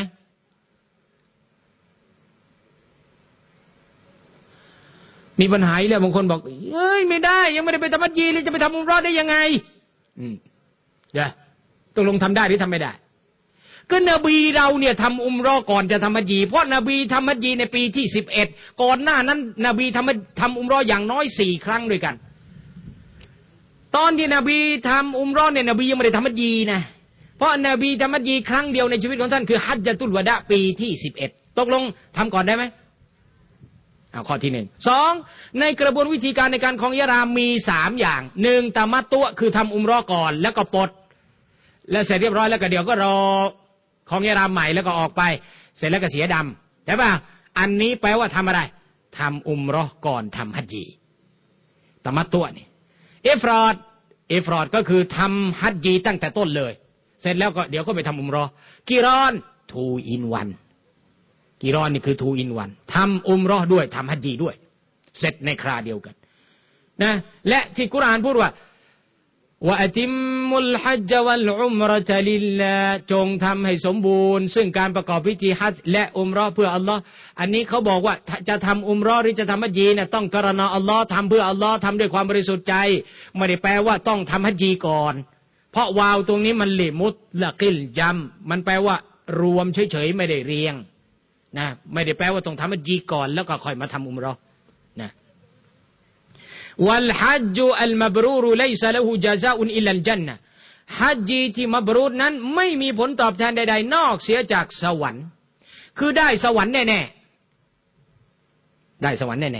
มีปัญหาแล้วบางคนบอกเฮ้ยไม่ได้ยังไม่ได้ไปทำฮัจญีเลยจะไปทำอุมเราะห์ได้ยังไงเดี๋ยวตกลงทำได้หรือทำไม่ได้ก็นบีเราเนี่ยทำอุมเราะห์ก่อนจะทำฮัจญีเพราะนบีทำฮัจญีในปีที่11ก่อนหน้านั้นนบีทำอุมเราะห์อย่างน้อย4 ครั้งด้วยกันตอนที่นบีทำอุมเราะห์เนี่ยนบียังไม่ได้ทำฮัจญีนะเพราะนบีทำฮัจญีครั้งเดียวในชีวิตของท่านคือฮัจญะตุลวะดะปีที่11ตกลงทำก่อนได้ไหมข้อที่1 2ในกระบวนวิธีการในการของอิหรามมี3อย่าง1ตะมัตตุคือทำอุมเราะห์ก่อนแล้วก็ปลดแล้วเสร็จเรียบร้อยแล้วก็เดี๋ยวก็รอของอิหรามใหม่แล้วก็ออกไปเสร็จแล้วก็เสียดำใช่ป่ะอันนี้แปลว่าทำอะไรทำอุมเราะห์ก่อนทำฮัจญีตะมัตตุนี่อิฟรอดก็คือทำฮัจญีตั้งแต่ต้นเลยเสร็จแล้วก็เดี๋ยวก็ไปทำอุมเราะห์กิรอน2 in 1กิรอนนี่คือ2 in 1ทำอุมเราะห์ด้วยทำฮัจญีด้วยเสร็จในคราเดียวกันนะและที่กุรอานพูดว่าวะอะติมมุลฮัจญะวัลอุมเราะตะลิลลาห์จงทำให้สมบูรณ์ซึ่งการประกอบพิธีฮัจญ์และอุมเราะห์เพื่ออัลลอฮ์อันนี้เขาบอกว่าจะทำอุมเราะห์หรือจะทำฮัจญีเนี่ยต้องกรณาอัลลอฮ์ทำเพื่ออัลลอฮ์ทำด้วยความบริสุทธิ์ใจไม่ได้แปลว่าต้องทำฮัจญีก่อนเพราะวาวตรงนี้มันลิมุตละกิลญัมมันแปลว่ารวมเฉยๆไม่ได้เรียงนะไม่ได้แปลว่าต้องทำฮัจญีก่อนแล้วก็ค่อยมาทำอุมเราะห์นะวัลฮัจญุอัลมับรูรุไลซะละฮูญะซาอุนอิลลัลญันนะห์ฮัจญีที่มับรูรนั้นไม่มีผลตอบแทนใดๆนอกเสียจากสวรรค์คือได้สวรรค์แน่ๆได้สวรรค์แน่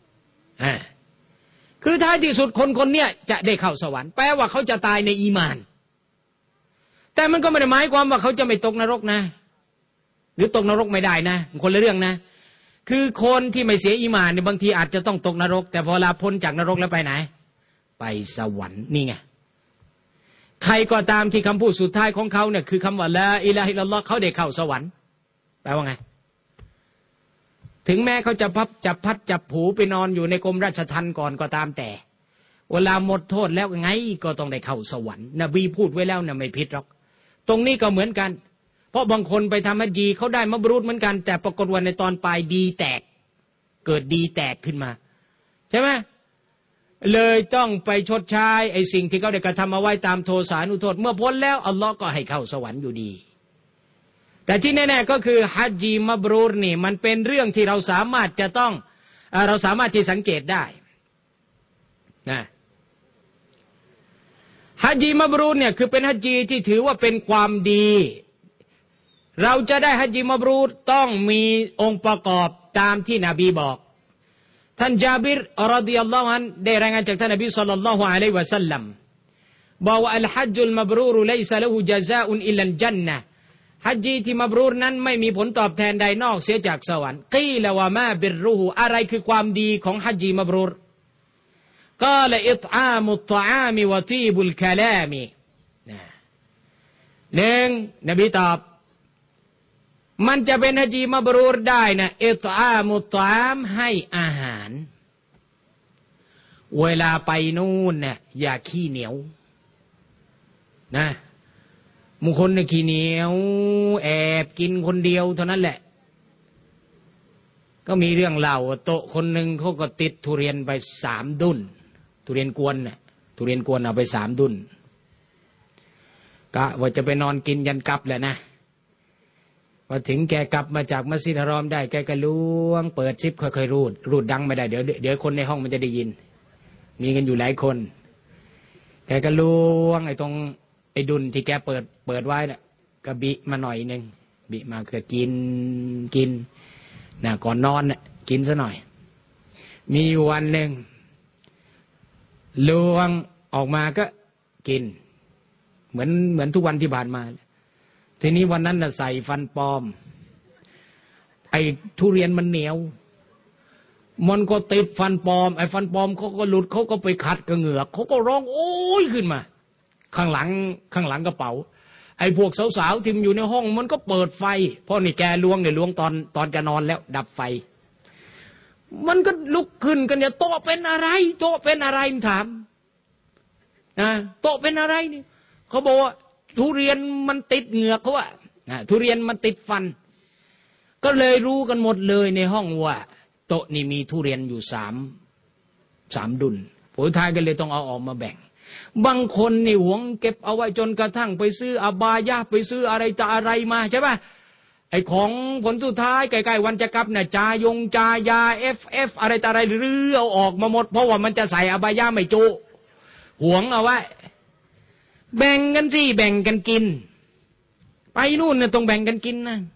ๆคือท้ายที่สุดคนเนี้ยจะได้เข้าสวรรค์แปลว่าเขาจะตายในอีหม่านแต่มันก็ไม่ได้หมายความว่าเขาจะไม่ตกนรกนะหรือตกนรกไม่ได้นะคนละเรื่องนะคือคนที่ไม่เสียอีหม่านเนี่ยบางทีอาจจะต้องตกนรกแต่พอลาพ้นจากนรกแล้วไปไหนไปสวรรค์นี่ไงใครก็ตามที่คำพูดสุดท้ายของเขาเนี่ยคือคำว่าลาอิลาฮะอิลลัลลอฮ์เขาได้เข้าสวรรค์แปลว่าไงถึงแม้เขาจะจับพัดจับผูไปนอนอยู่ในกรมราชทัณฑ์ก่อนก็ตามแต่เวลาหมดโทษแล้วไงก็ต้องได้เข้าสวรรค์นบีพูดไว้แล้วนะไม่ผิดหรอกตรงนี้ก็เหมือนกันเพราะบางคนไปทำฮัจญีเขาได้มับรูรเหมือนกันแต่ปรากฏว่าในตอนปลายดีแตกเกิดดีแตกขึ้นมาใช่ไหมเลยต้องไปชดใช้ไอ้สิ่งที่เขาได้กระทำเอาไว้ตามโทสานุโทษเมื่อพ้นแล้วอัลลอฮ์ก็ให้เข้าสวรรค์อยู่ดีแต่ที่แน่ๆก็คือฮัจญีมับรูรนี่มันเป็นเรื่องที่เราสามารถที่สังเกตได้นะฮัจญีมับรูรเนี่ยคือเป็นฮัจญีที่ถือว่าเป็นความดีเราจะได้ฮัจญีมับรูรต้องมีองค์ประกอบตามที่นบีบอกท่านญาบิรรอฎิยัลลอฮุอันฮุได้รายงานจากท่านนบีศ็อลลัลลอฮุอะลัยฮิวะซัลลัมบอกว่าอัลฮัจญุลมับรูรลัยซะละฮูญะซาอุนอิลลัลญันนะห์ฮัจญีที่มับรูรนั้นไม่มีผลตอบแทนใดนอกเสียจากสวรรค์กีละวะมาบิรรุฮูอะไรคือความดีของฮัจญีมับรูรกาละอิฏอามุตฏออามิวะตีบุลกะลามิหนึ่งนบีตอบมันจะเป็นฮัจญีมับรูรได้นะอิฏอามุตฏอามให้อาหารเวลาไปนู่นเนี่ยอย่าขี้เหนียวนะบางคนเนี่ยขี้เหนียวแอบกินคนเดียวเท่านั้นแหละก็มีเรื่องเล่าโต๊ะคนหนึ่งเขาก็ติดทุเรียนไป3 ดุลทุเรียนกวนน่ะทุเรียนกวนเอาไป3 ดุลกะว่าจะไปนอนกินยันกลับแหละนะพอถึงแกกลับมาจากมัสยิดฮารอมได้แกก็ล้วงเปิดซิปค่อยๆรูดดังไม่ได้เดี๋ยวคนในห้องมันจะได้ยินมีกันอยู่หลายคนแกก็ล้วงไอ้ตรงไอ้ดุลที่แกเปิดไว้น่ะก็บิมาหน่อยนึงบิมาคือกินนะก่อนนอนน่ะกินซะหน่อยมีวันหนึ่งล้วงออกมาก็กินเหมือนทุกวันที่ผ่านมาทีนี้วันนั้นน่ะใส่ฟันปลอมไอ้ทุเรียนมันเหนียวมันก็ติดฟันปลอมไอ้ฟันปลอมเขาก็หลุดเขาก็ไปขัดกระเหงือกเขาก็ร้องโอ้ยขึ้นมาข้างหลังกระเป๋าไอ้พวกสาวๆที่อยู่ในห้องมันก็เปิดไฟเพราะนี่แกล้วงตอนจะนอนแล้วดับไฟมันก็ลุกขึ้นกันเนี่ยโต๊ะเป็นอะไรมันถามนะโต๊ะเป็นอะไรนี่เขาบอกว่าทุเรียนมันติดเหงือกเขาว่าทุเรียนมันติดฟันก็เลยรู้กันหมดเลยในห้องว่าโต๊ะนี่มีทุเรียนอยู่3 ดุลผลท้ายก็เลยต้องเอาออกมาแบ่งบางคนนี่หวงเก็บเอาไว้จนกระทั่งไปซื้ออบายะไปซื้ออะไรต่ออะไรมาใช่ป่ะไอ้ของผลสุดท้ายใกล้ๆวันจะกลับน่ะจายา FF อะไรต่ออะไรหรือเอาออกมาหมดเพราะว่ามันจะใส่อบายะไม่จุหวงเอาไว้แบ่งกันสิแบ่งกันกินไปนู่นน่ะต้องแบ่งกันกินนะ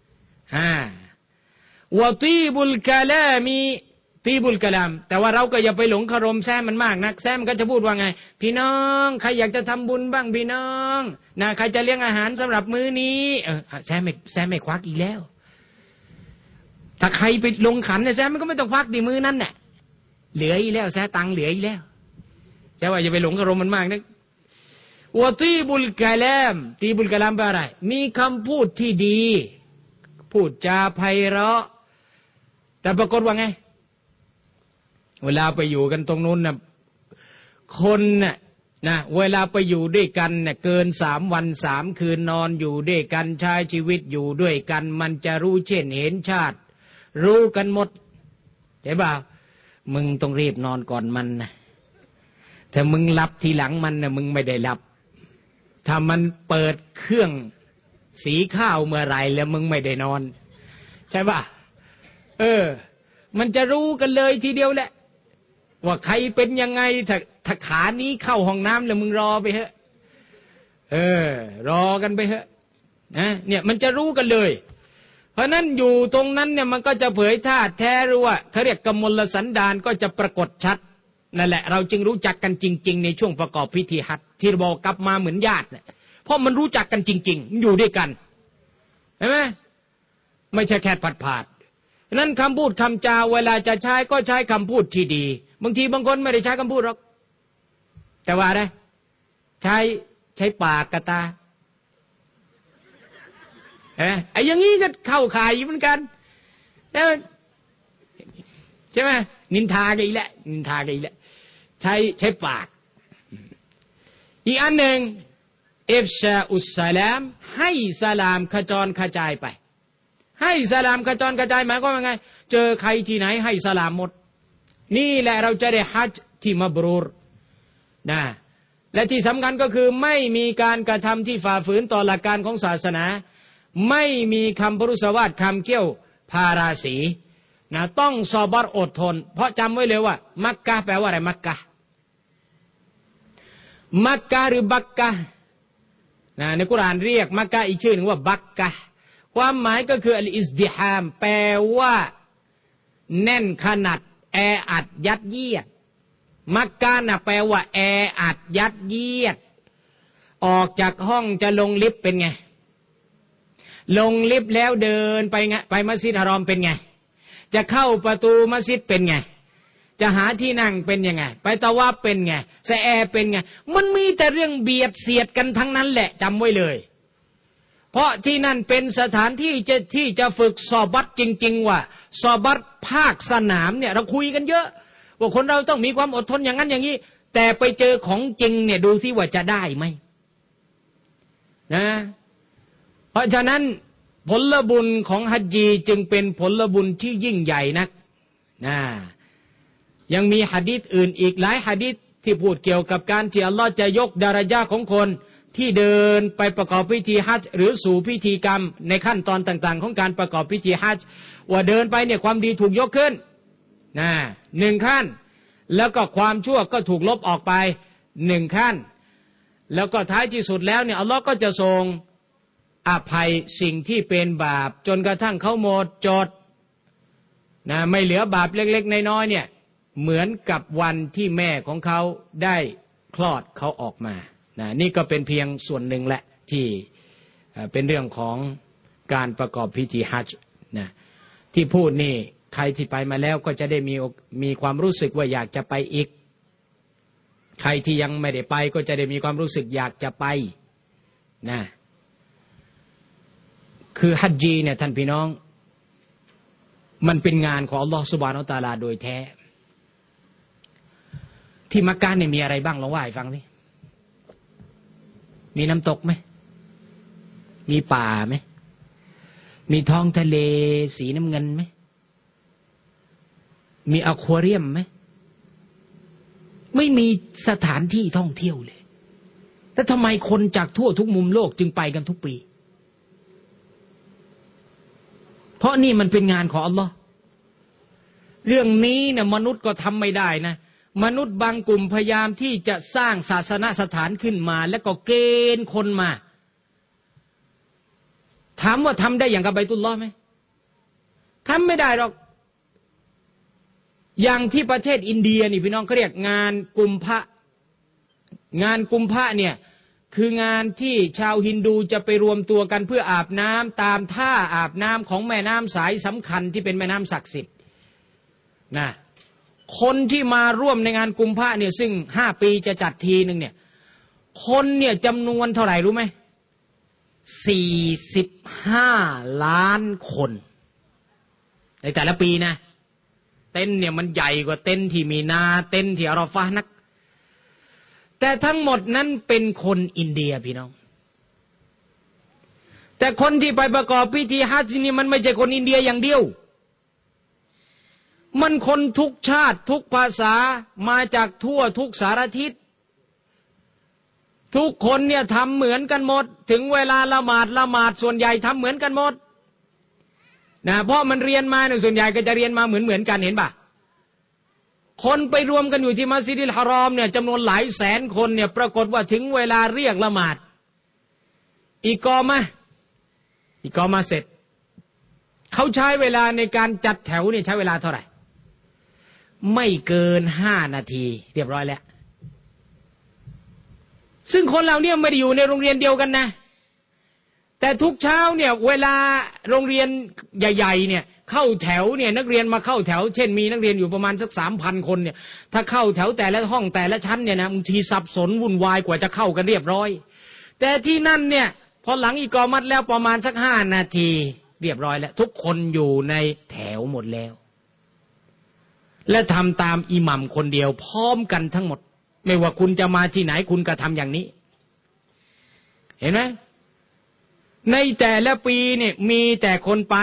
วะตีบุลกะลามีตีบุลกะลามแต่ว่าเราก็อย่าไปหลงคารมแซมมันมากนักแซมก็จะพูดว่าไงพี่น้องใครอยากจะทำบุญบ้างพี่น้องนะใครจะเลี้ยงอาหารสำหรับมื้อนี้แซมไม่ควักอีกแล้วถ้าใครไปลงขันเนี่ยแซมมันก็ไม่ต้องควักดีมื้อนั้นน่ะเหลืออีกแล้วแซมตังเหลืออีกแล้วแซมว่าอย่าไปหลงคารมมันมากนักวะตีบุลกะลามตีบุลกะลามแปลอะไรมีคำพูดที่ดีพูดจาไพเราะแต่ปรากฏว่าไงเวลาไปอยู่กันตรงนู้นน่ะคนน่ะนะเวลาไปอยู่ด้วยกันเนี่ยเกิน3 วัน 3 คืนนอนอยู่ด้วยกันใช้ชีวิตอยู่ด้วยกันมันจะรู้เช่นเห็นชาติรู้กันหมดใช่ป่ะมึงต้องรีบนอนก่อนมันนะถ้ามึงหลับทีหลังมันน่ะมึงไม่ได้หลับถ้ามันเปิดเครื่องสีข้าวเมื่อไรแล้วมึงไม่ได้นอนใช่ป่ะมันจะรู้กันเลยทีเดียวแหละว่าใครเป็นยังไงถ้าขานี้เข้าห้องน้ำแล้วมึงรอไปเถอะรอกันไปเถอะนะเนี่ยมันจะรู้กันเลยเพราะนั้นอยู่ตรงนั้นเนี่ยมันก็จะเผยธาตุแท้รู้ว่าเขาเรียกกมลสันดานก็จะปรากฏชัดนั่นแหละเราจึงรู้จักกันจริงๆในช่วงประกอบพิธีฮัจญ์ที่บอกกลับมาเหมือนญาติเนี่ยเพราะมันรู้จักกันจริงๆอยู่ด้วยกันเห็นไหมไม่ใช่แค่ผัดนั้นคำพูดคำจาเวลาจะใช้ก็ใช้คำพูดที่ดีบางทีบางคนไม่ได้ใช้คำพูดหรอกแต่ว่าได้ใช้ปากกระตาไอ้อย่างนี้ก็เข้าข่ายเหมือนกันแล้วใช่ไหมนินทากันอีกแล้วนินทากันอีกแล้วใช้ปากอีกอันหนึ่งอิฟชาอุสสลามให้สลามขจรกระจายไปให้สลามขจรกระจายหมายความว่าไงเจอใครที่ไหนให้สลามหมดนี่แหละเราจะได้ฮัจญ์ที่มับรูรนะและที่สำคัญก็คือไม่มีการกระทำที่ฝ่าฝืนต่อหลักการของศาสนาไม่มีคำพรุษวาทคำเกี้ยวพาราสีนะต้องซอบัรอดทนเพราะจำไว้เลยว่ามักกะแปลว่าอะไรมักกะหรือบักกะนะในกุรอานเรียกมักกะอีกชื่อหนึ่งว่าบักกะความหมายก็คืออัลอิสติฮามแปลว่าแน่นขนาดแออัดยัดเยียดมักกะน่ะแปลว่าแออัดยัดเยียดออกจากห้องจะลงลิฟต์เป็นไงลงลิฟต์แล้วเดินไปมัสยิดฮารอมเป็นไงจะเข้าประตูมัสยิดเป็นไงจะหาที่นั่งเป็นยังไงไปตะวาฟเป็นไงสะแอเป็นไงมันมีแต่เรื่องเบียดเสียดกันทั้งนั้นแหละจำไว้เลยเพราะที่นั่นเป็นสถานที่จะฝึกซอบัตจริงๆว่าซอบัตภาคสนามเนี่ยเราคุยกันเยอะว่าคนเราต้องมีความอดทนอย่างนั้นอย่างนี้แต่ไปเจอของจริงเนี่ยดูที่ว่าจะได้ไหมนะเพราะฉะนั้นผลบุญของฮัจญีจึงเป็นผลบุญที่ยิ่งใหญ่นักยังมีหะดีษอื่นอีกหลายหะดีษที่พูดเกี่ยวกับการที่อัลลอฮ์จะยกดารญะห์ของคนที่เดินไปประกอบพิธีฮัจญ์หรือสู่พิธีกรรมในขั้นตอนต่างๆของการประกอบพิธีฮัจญ์ว่าเดินไปเนี่ยความดีถูกยกขึ้นหนึ่งขั้นแล้วก็ความชั่วก็ถูกลบออกไปหนึ่งขั้นแล้วก็ท้ายที่สุดแล้วเนี่ยอัลลอฮ์ก็จะทรงอภัยสิ่งที่เป็นบาปจนกระทั่งเขาหมดจดไม่เหลือบาปเล็กๆน้อยๆเนี่ยเหมือนกับวันที่แม่ของเขาได้คลอดเขาออกมานี่ก็เป็นเพียงส่วนหนึ่งแหละที่เป็นเรื่องของการประกอบพิธีฮัจญ์ที่พูดนี่ใครที่ไปมาแล้วก็จะได้มีความรู้สึกว่าอยากจะไปอีกใครที่ยังไม่ได้ไปก็จะได้มีความรู้สึกอยากจะไปคือฮัจญีเนี่ยท่านพี่น้องมันเป็นงานของอัลลอฮฺซุบฮานะฮูวะตะอาลาโดยแท้ที่มักกะเนี่ยมีอะไรบ้างลองว่าให้ฟังสิมีน้ำตกไหมมีป่าไหมมีท้องทะเลสีน้ำเงินไหมมีอควาเรียมไหมไม่มีสถานที่ท่องเที่ยวเลยแล้วทำไมคนจากทั่วทุกมุมโลกจึงไปกันทุกปีเพราะนี่มันเป็นงานของอัลลอฮ์เรื่องนี้เนี่ยมนุษย์ก็ทำไม่ได้นะมนุษย์บางกลุ่มพยายามที่จะสร้างศาสนสถานขึ้นมาแล้วก็เกณฑ์คนมาถามว่าทำได้อย่างกับบัยตุลลอฮ์ไหมทำไม่ได้หรอกอย่างที่ประเทศอินเดียนี่พี่น้องเขาเรียกงานกุมภะเนี่ยคืองานที่ชาวฮินดูจะไปรวมตัวกันเพื่ออาบน้ำตามท่าอาบน้ำของแม่น้ำสายสำคัญที่เป็นแม่น้ำศักดิ์สิทธิ์คนที่มาร่วมในงานกุมภะเนี่ยซึ่ง5 ปีจะจัดทีนึงเนี่ยคนเนี่ยจำนวนเท่าไหร่รู้ไหม45 ล้านคนในแต่ละปีนะเต็นท์เนี่ยมันใหญ่กว่าเต็นท์ที่มีนาเต็นท์ที่อาราฟะห์นักแต่ทั้งหมดนั้นเป็นคนอินเดียพี่น้องแต่คนที่ไปประกอบพิธีฮัจญ์นี่มันไม่ใช่คนอินเดียอย่างเดียวมันคนทุกชาติทุกภาษามาจากทั่วทุกสารทิศทุกคนเนี่ยทำเหมือนกันหมดถึงเวลาละหมาดส่วนใหญ่ทำเหมือนกันหมดเพราะมันเรียนมาเนี่ยส่วนใหญ่ก็จะเรียนมาเหมือนกันเห็นป่ะคนไปรวมกันอยู่ที่มัสยิดุลฮารอมเนี่ยจำนวนหลายแสนคนเนี่ยปรากฏว่าถึงเวลาเรียกละหมาดอิกอมะเสร็จเขาใช้เวลาในการจัดแถวเนี่ยใช้เวลาเท่าไหร่ไม่เกิน5 นาทีเรียบร้อยแล้วซึ่งคนเหล่านี้ไม่ได้อยู่ในโรงเรียนเดียวกันนะแต่ทุกเช้าเนี่ยเวลาโรงเรียนใหญ่ๆเนี่ยเข้าแถวเนี่ยนักเรียนมาเข้าแถวเช่นมีนักเรียนอยู่ประมาณสัก 3,000 คนเนี่ยถ้าเข้าแถวแต่ละห้องแต่ละชั้นเนี่ยนะบางทีสับสนวุ่นวายกว่าจะเข้ากันเรียบร้อยแต่ที่นั่นเนี่ยพอหลังอิกอมัตแล้วประมาณสัก5 นาทีเรียบร้อยแล้วทุกคนอยู่ในแถวหมดแล้วและทำตามอิหมัมคนเดียวพร้อมกันทั้งหมดไม่ว่าคุณจะมาที่ไหนคุณก็ทำอย่างนี้เห็นไหมในแต่ละปีเนี่ยมีแต่คนไป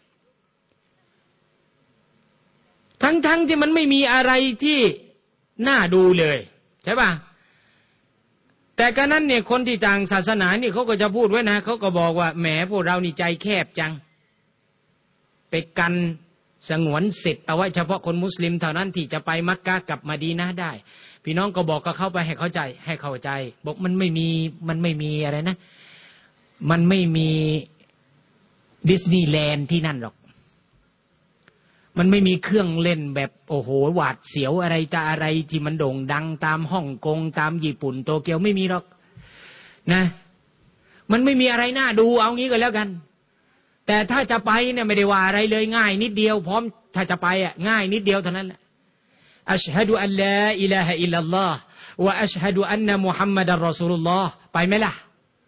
ทั้งที่มันไม่มีอะไรที่น่าดูเลยใช่ป่ะแต่ก็นั้นเนี่ยคนที่ต่างศาสนานี่เขาก็จะพูดไว้นะเขาก็บอกว่าแหมพวกเรานี่ใจแคบจังไปกันสงวนสิทธิ์เอาไว้เฉพาะคนมุสลิมเท่านั้นที่จะไปมักกะกับมะดีนะห์ได้พี่น้องก็บอกกับเขาไปให้เข้าใจบอกมันไม่มีอะไรนะมันไม่มีดิสนีย์แลนด์ที่นั่นหรอกมันไม่มีเครื่องเล่นแบบโอ้โหหวาดเสียวอะไรแต่อะไรที่มันโด่งดังตามฮ่องกงตามญี่ปุ่นโตเกียวไม่มีหรอกนะมันไม่มีอะไรน่าดูเอางี้ก็แล้วกันแต่ถ้าจะไปเนี่ยไม่ได้ว่าอะไรเลยง่ายนิดเดียวพร้อมถ้าจะไปอ่ะง่ายนิดเดียวเท่านั้นแหละอัชฮะดุอัลลาอิลาฮะอิลลัลลอฮ์วะอัชฮะดุอันนะมุฮัมมัดอัรรอซูลุลลอฮ์ไปไหมล่ะ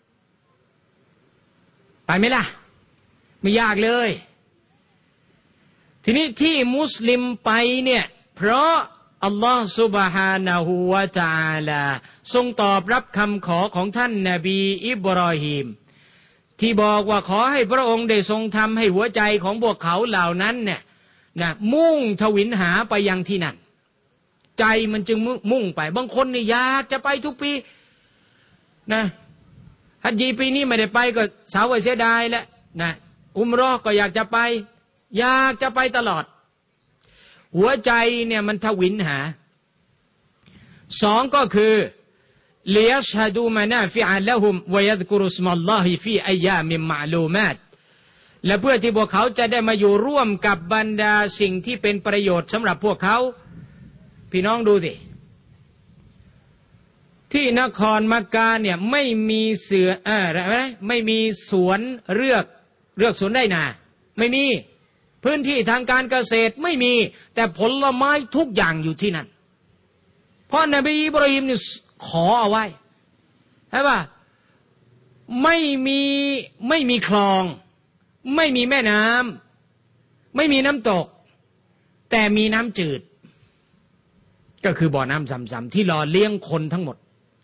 ไม่ยากเลยทีนี้ที่มุสลิมไปเนี่ยเพราะอัลลอฮฺซุบฮานะฮูวะตะอาลาทรงตอบรับคำขอของท่านนบีอิบรอฮีมที่บอกว่าขอให้พระองค์ได้ทรงทำให้หัวใจของพวกเขาเหล่านั้นเนี่ยนะมุ่งทวินหาไปยังที่นั่นใจมันจึงมุ่งไปบางคนนี่อยากจะไปทุกปีนะฮัจญีปีนี้ไม่ได้ไปก็สาวเสียดายแล้วนะอุมเราะห์ก็อยากจะไปตลอดหัวใจเนี่ยมันทวินหาสองก็คือลิยัชฮะดูมะนาฟิอะละฮุมวะยัซกุรุสมัลลอฮิฟีอัยยามิมมะลูมาตและเพื่อที่พวกเขาจะได้มาอยู่ร่วมกับบรรดาสิ่งที่เป็นประโยชน์สำหรับพวกเขาพี่น้องดูสิที่นครมักกะเนี่ยไม่มีไม่มีสวนเลือกสวนได้นาไม่มีพื้นที่ทางการเกษตรไม่มีแต่ผลไม้ทุกอย่างอยู่ที่นั่นเพราะนบีอิบราฮิมเนี่ยขอเอาไว้ใช่ป่ะไม่มีคลองไม่มีแม่น้ำไม่มีน้ำตกแต่มีน้ำจืดก็คือบ่อน้ำซ้ำๆที่หล่อเลี้ยงคนทั้งหมด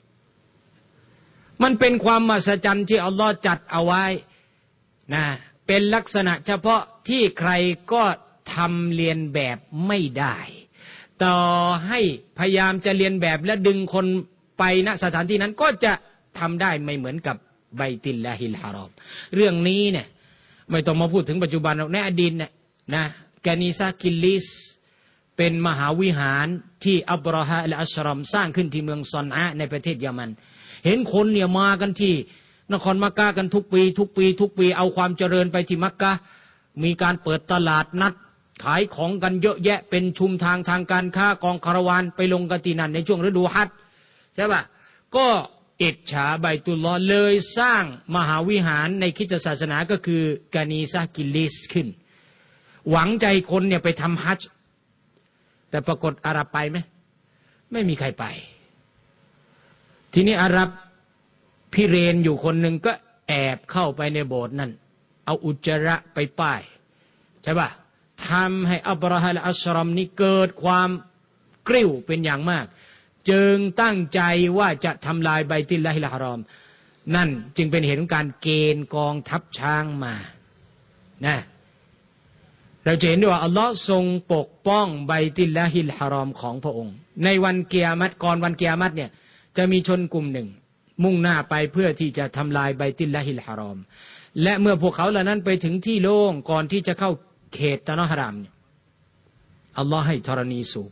มันเป็นความมหัศจรรย์ที่อัลลอฮ์จัดเอาไว้นะเป็นลักษณะเฉพาะที่ใครก็ทำเลียนแบบไม่ได้ต่อให้พยายามจะเลียนแบบและดึงคนไปณสถานที่นั้นก็จะทำได้ไม่เหมือนกับไบตุลลาฮิลฮารอมเรื่องนี้เนี่ยไม่ต้องมาพูดถึงปัจจุบันในอดีตเนี่ยนะกานีซากิลลิสเป็นมหาวิหารที่อับราฮะและอัชรอมสร้างขึ้นที่เมืองซอนอาในประเทศเยอรมันเห็นคนเนี่ยมากันที่นครมักกะกันทุกปีเอาความเจริญไปที่มักกะมีการเปิดตลาดนัดขายของกันเยอะแยะเป็นชุมทางการค้ากองคาราวานไปลงกันที่นั่นในช่วงฤดูฮัจญ์ใช่ป่ะก็อิจฉาไบตุลลอฮ์เลยสร้างมหาวิหารในคริสตศาสนาก็คือกานีซากิลลิสขึ้นหวังใจคนเนี่ยไปทำฮัจญ์แต่ปรากฏอาหรับไปไหมไม่มีใครไปทีนี้อาหรับพิเรนอยู่คนหนึ่งก็แอบเข้าไปในโบสถ์นั่นเอาอุจจาระไปป้ายใช่ป่ะทำให้อับราฮะและอัชรอมนี้เกิดความกริ้วเป็นอย่างมากจึงตั้งใจว่าจะทำลายไบตุลลาฮิลฮารอมนั่นจึงเป็นเหตุของการเกณฑ์กองทัพช้างมานะเราจะเห็นด้วยว่าอัลลอฮ์ทรงปกป้องไบตุลลาฮิลฮารอมของพระองค์ในวันกิยามัตก่อนวันกิยามัตเนี่ยจะมีชนกลุ่มหนึ่งมุ่งหน้าไปเพื่อที่จะทำลายไบตุลลาฮิลฮารอมและเมื่อพวกเขาเหล่านั้นไปถึงที่โล่งก่อนที่จะเข้าเขตตะนอฮารามเนี่ยอัลลอฮ์ให้ธรณีสูบ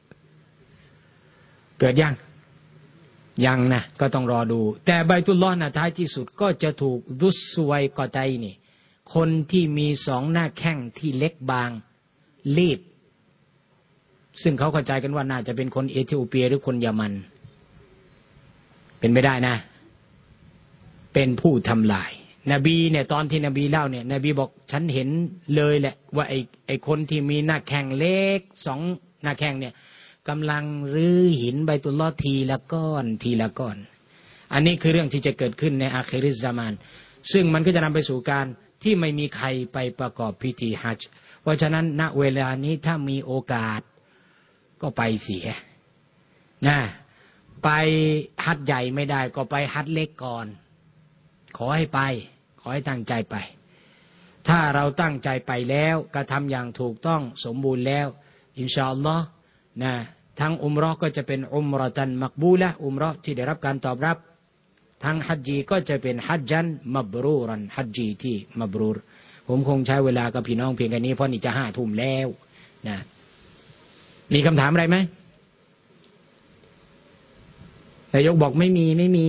เกิดยังนะก็ต้องรอดูแต่ไบตุลลอฮ์นะท้ายที่สุดก็จะถูกดุสไวกอไตนี่คนที่มีสองหน้าแข้งที่เล็กบางรีบซึ่งเขาเข้าใจกันว่าน่าจะเป็นคนเอธิโอเปียหรือคนเยอรมันเป็นไม่ได้นะเป็นผู้ทำลายนบีเนี่ยตอนที่นบีเล่าเนี่ยนบีบอกฉันเห็นเลยแหละว่าไอ้คนที่มีหน้าแข้งเล็ก2 หน้าแข้งเนี่ยกำลังรื้อหินไบตุลลอฮ์ทีละก้อนทีละก้อนอันนี้คือเรื่องที่จะเกิดขึ้นในอาคิริซามานซึ่งมันก็จะนำไปสู่การที่ไม่มีใครไปประกอบพิธีฮัจญ์เพราะฉะนั้นณเวลานี้ถ้ามีโอกาสก็ไปเสียนะไปฮัจญ์ใหญ่ไม่ได้ก็ไปฮัจญ์เล็กก่อนขอให้ไปขอให้ตั้งใจไปถ้าเราตั้งใจไปแล้วกระทำอย่างถูกต้องสมบูรณ์แล้วอินชาอัลลอฮ์นะทั้งอุมเราะห์ก็จะเป็นอุมเราะตันมักบูละห์อุมเราะห์ที่ได้รับการตอบรับทั้งฮัจญีก็จะเป็นฮัจญันมับรูรันฮัจญีที่มับรูรผมคงใช้เวลากับพี่น้องเพียงแค่นี้เพราะนี่จะ5 ทุ่มแล้วนะมีคำถามอะไรไหมนายกบอกไม่มี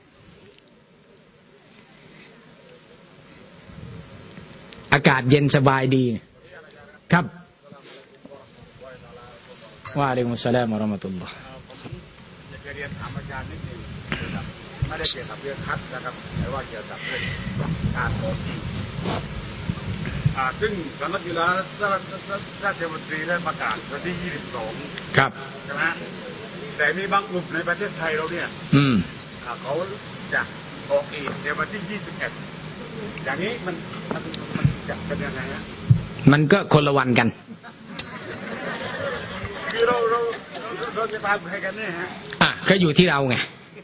อากาศเย็นสบายดีครับวะอะลัยกุมุสสลามวะเราะมะตุลลอฮ์อยากจะเรียนถามอาจารย์นิดนึงนะครับไม่ได้เกี่ยวกับเรื่องฮัจญ์นะครับแต่ว่าเกี่ยวกับเรื่องการขอที่ซึ่งสำนักจุฬาราชมนตรีได้ประกาศวันที่22 ครับใช่ไหมแต่มีบางกลุ่มในประเทศไทยเราเนี่ยเขาจะขออีกในวันที่21อย่างนี้มันจะเป็นยังไงฮะมันก็คนละวันกันคือเราจะตามใครกันเนี่ยฮะก็อยู่ที่เราไง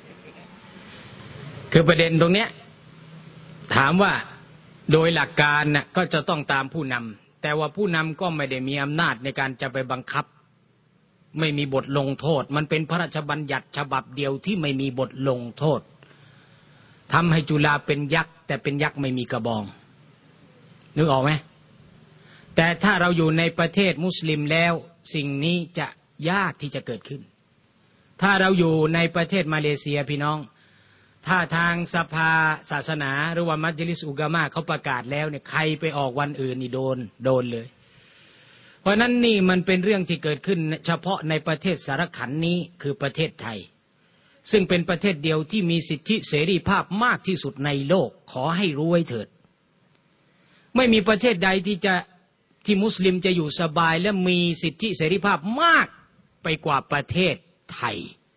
คือประเด็นตรงเนี้ยถามว่าโดยหลักการน่ะก็จะต้องตามผู้นำแต่ว่าผู้นำก็ไม่ได้มีอำนาจในการจะไปบังคับไม่มีบทลงโทษมันเป็นพระราชบัญญัติฉบับเดียวที่ไม่มีบทลงโทษทำให้จุฬาเป็นยักษ์แต่เป็นยักษ์ไม่มีกระบองนึกออกไหมแต่ถ้าเราอยู่ในประเทศมุสลิมแล้วสิ่งนี้จะยากที่จะเกิดขึ้นถ้าเราอยู่ในประเทศมาเลเซียพี่น้องถ้าทางสภาศาสนาหรือว่ามัจลิสอุกามะเขาประกาศแล้วเนี่ยใครไปออกวันอื่นนี่โดนเลยเพราะนั้นนี่มันเป็นเรื่องที่เกิดขึ้นเฉพาะในประเทศสารขันนี้คือประเทศไทยซึ่งเป็นประเทศเดียวที่มีสิทธิเสรีภาพมากที่สุดในโลกขอให้รู้ไว้เถิดไม่มีประเทศใดที่มุสลิมจะอยู่สบายและมีสิทธิเสรีภาพมากไปกว่าประเทศไทย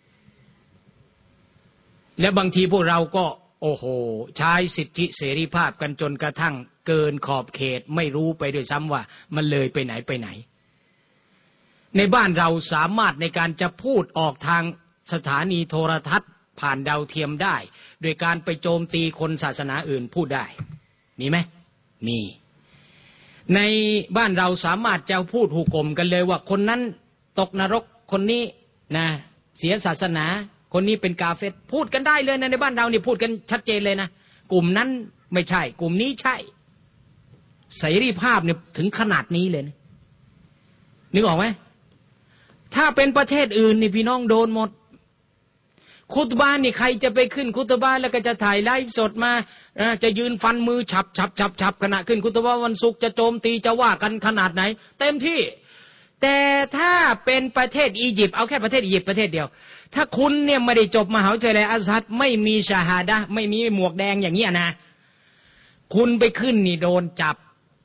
และบางทีพวกเราก็โอ้โหใช้สิทธิเสรีภาพกันจนกระทั่งเกินขอบเขตไม่รู้ไปด้วยซ้ำว่ามันเลยไปไหนในบ้านเราสามารถในการจะพูดออกทางสถานีโทรทัศน์ผ่านดาวเทียมได้โดยการไปโจมตีคนศาสนาอื่นพูดได้มีไหมมีในบ้านเราสามารถจะพูดหุกกลมกันเลยว่าคนนั้นตกนรกคนนี้นะเสียศาสนาคนนี้เป็นกาเฟรพูดกันได้เลยนะในบ้านเรานี่พูดกันชัดเจนเลยนะกลุ่มนั้นไม่ใช่กลุ่มนี้ใช่เสรีภาพเนี่ยถึงขนาดนี้เลยนะนึกออกไหมถ้าเป็นประเทศอื่นนี่พี่น้องโดนหมดคุตบะห์นี่ใครจะไปขึ้นคุตบะห์แล้วก็จะถ่ายไลฟ์สดมาจะยืนฟันมือฉับขณะขึ้นคุตบะห์วันศุกร์จะโจมตีจะว่ากันขนาดไหนเต็มที่แต่ถ้าเป็นประเทศอียิปต์เอาแค่ประเทศอียิปต์ประเทศเดียวถ้าคุณเนี่ยไม่ได้จบมหาวิทยาลัยอัซฮัรไม่มีชาฮาดะห์ไม่มีหมวกแดงอย่างนี้นะคุณไปขึ้นนี่โดนจับ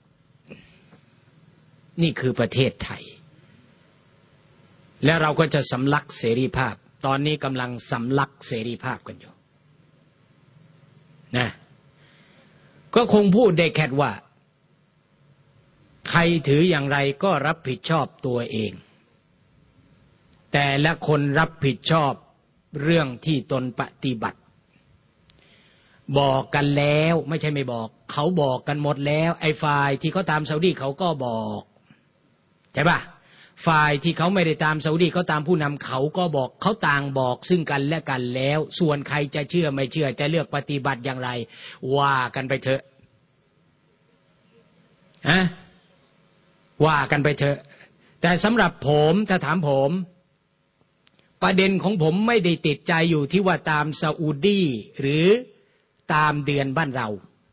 นี่คือประเทศไทยแล้วเราก็จะสำลักเสรีภาพตอนนี้กำลังสำลักเสรีภาพกันอยู่นะก็คงพูดได้แค่ว่าใครถืออย่างไรก็รับผิดชอบตัวเองแต่ละคนรับผิดชอบเรื่องที่ตนปฏิบัติบอกกันแล้วไม่ใช่ไม่บอกเขาบอกกันหมดแล้วไอ้ฝ่ายที่เขาตามซาอุดีเขาก็บอกใช่ป่ะฝ่ายที่เขาไม่ได้ตามซาอุดีเขาตามผู้นำเขาก็บอกเขาต่างบอกซึ่งกันและกันแล้วส่วนใครจะเชื่อไม่เชื่อจะเลือกปฏิบัติอย่างไรว่ากันไปเถอะว่ากันไปเถอะแต่สำหรับผมถ้าถามผมประเด็นของผมไม่ได้ติดใจอยู่ที่ว่าตามซาอุดีหรือตามเดือนบ้านเรา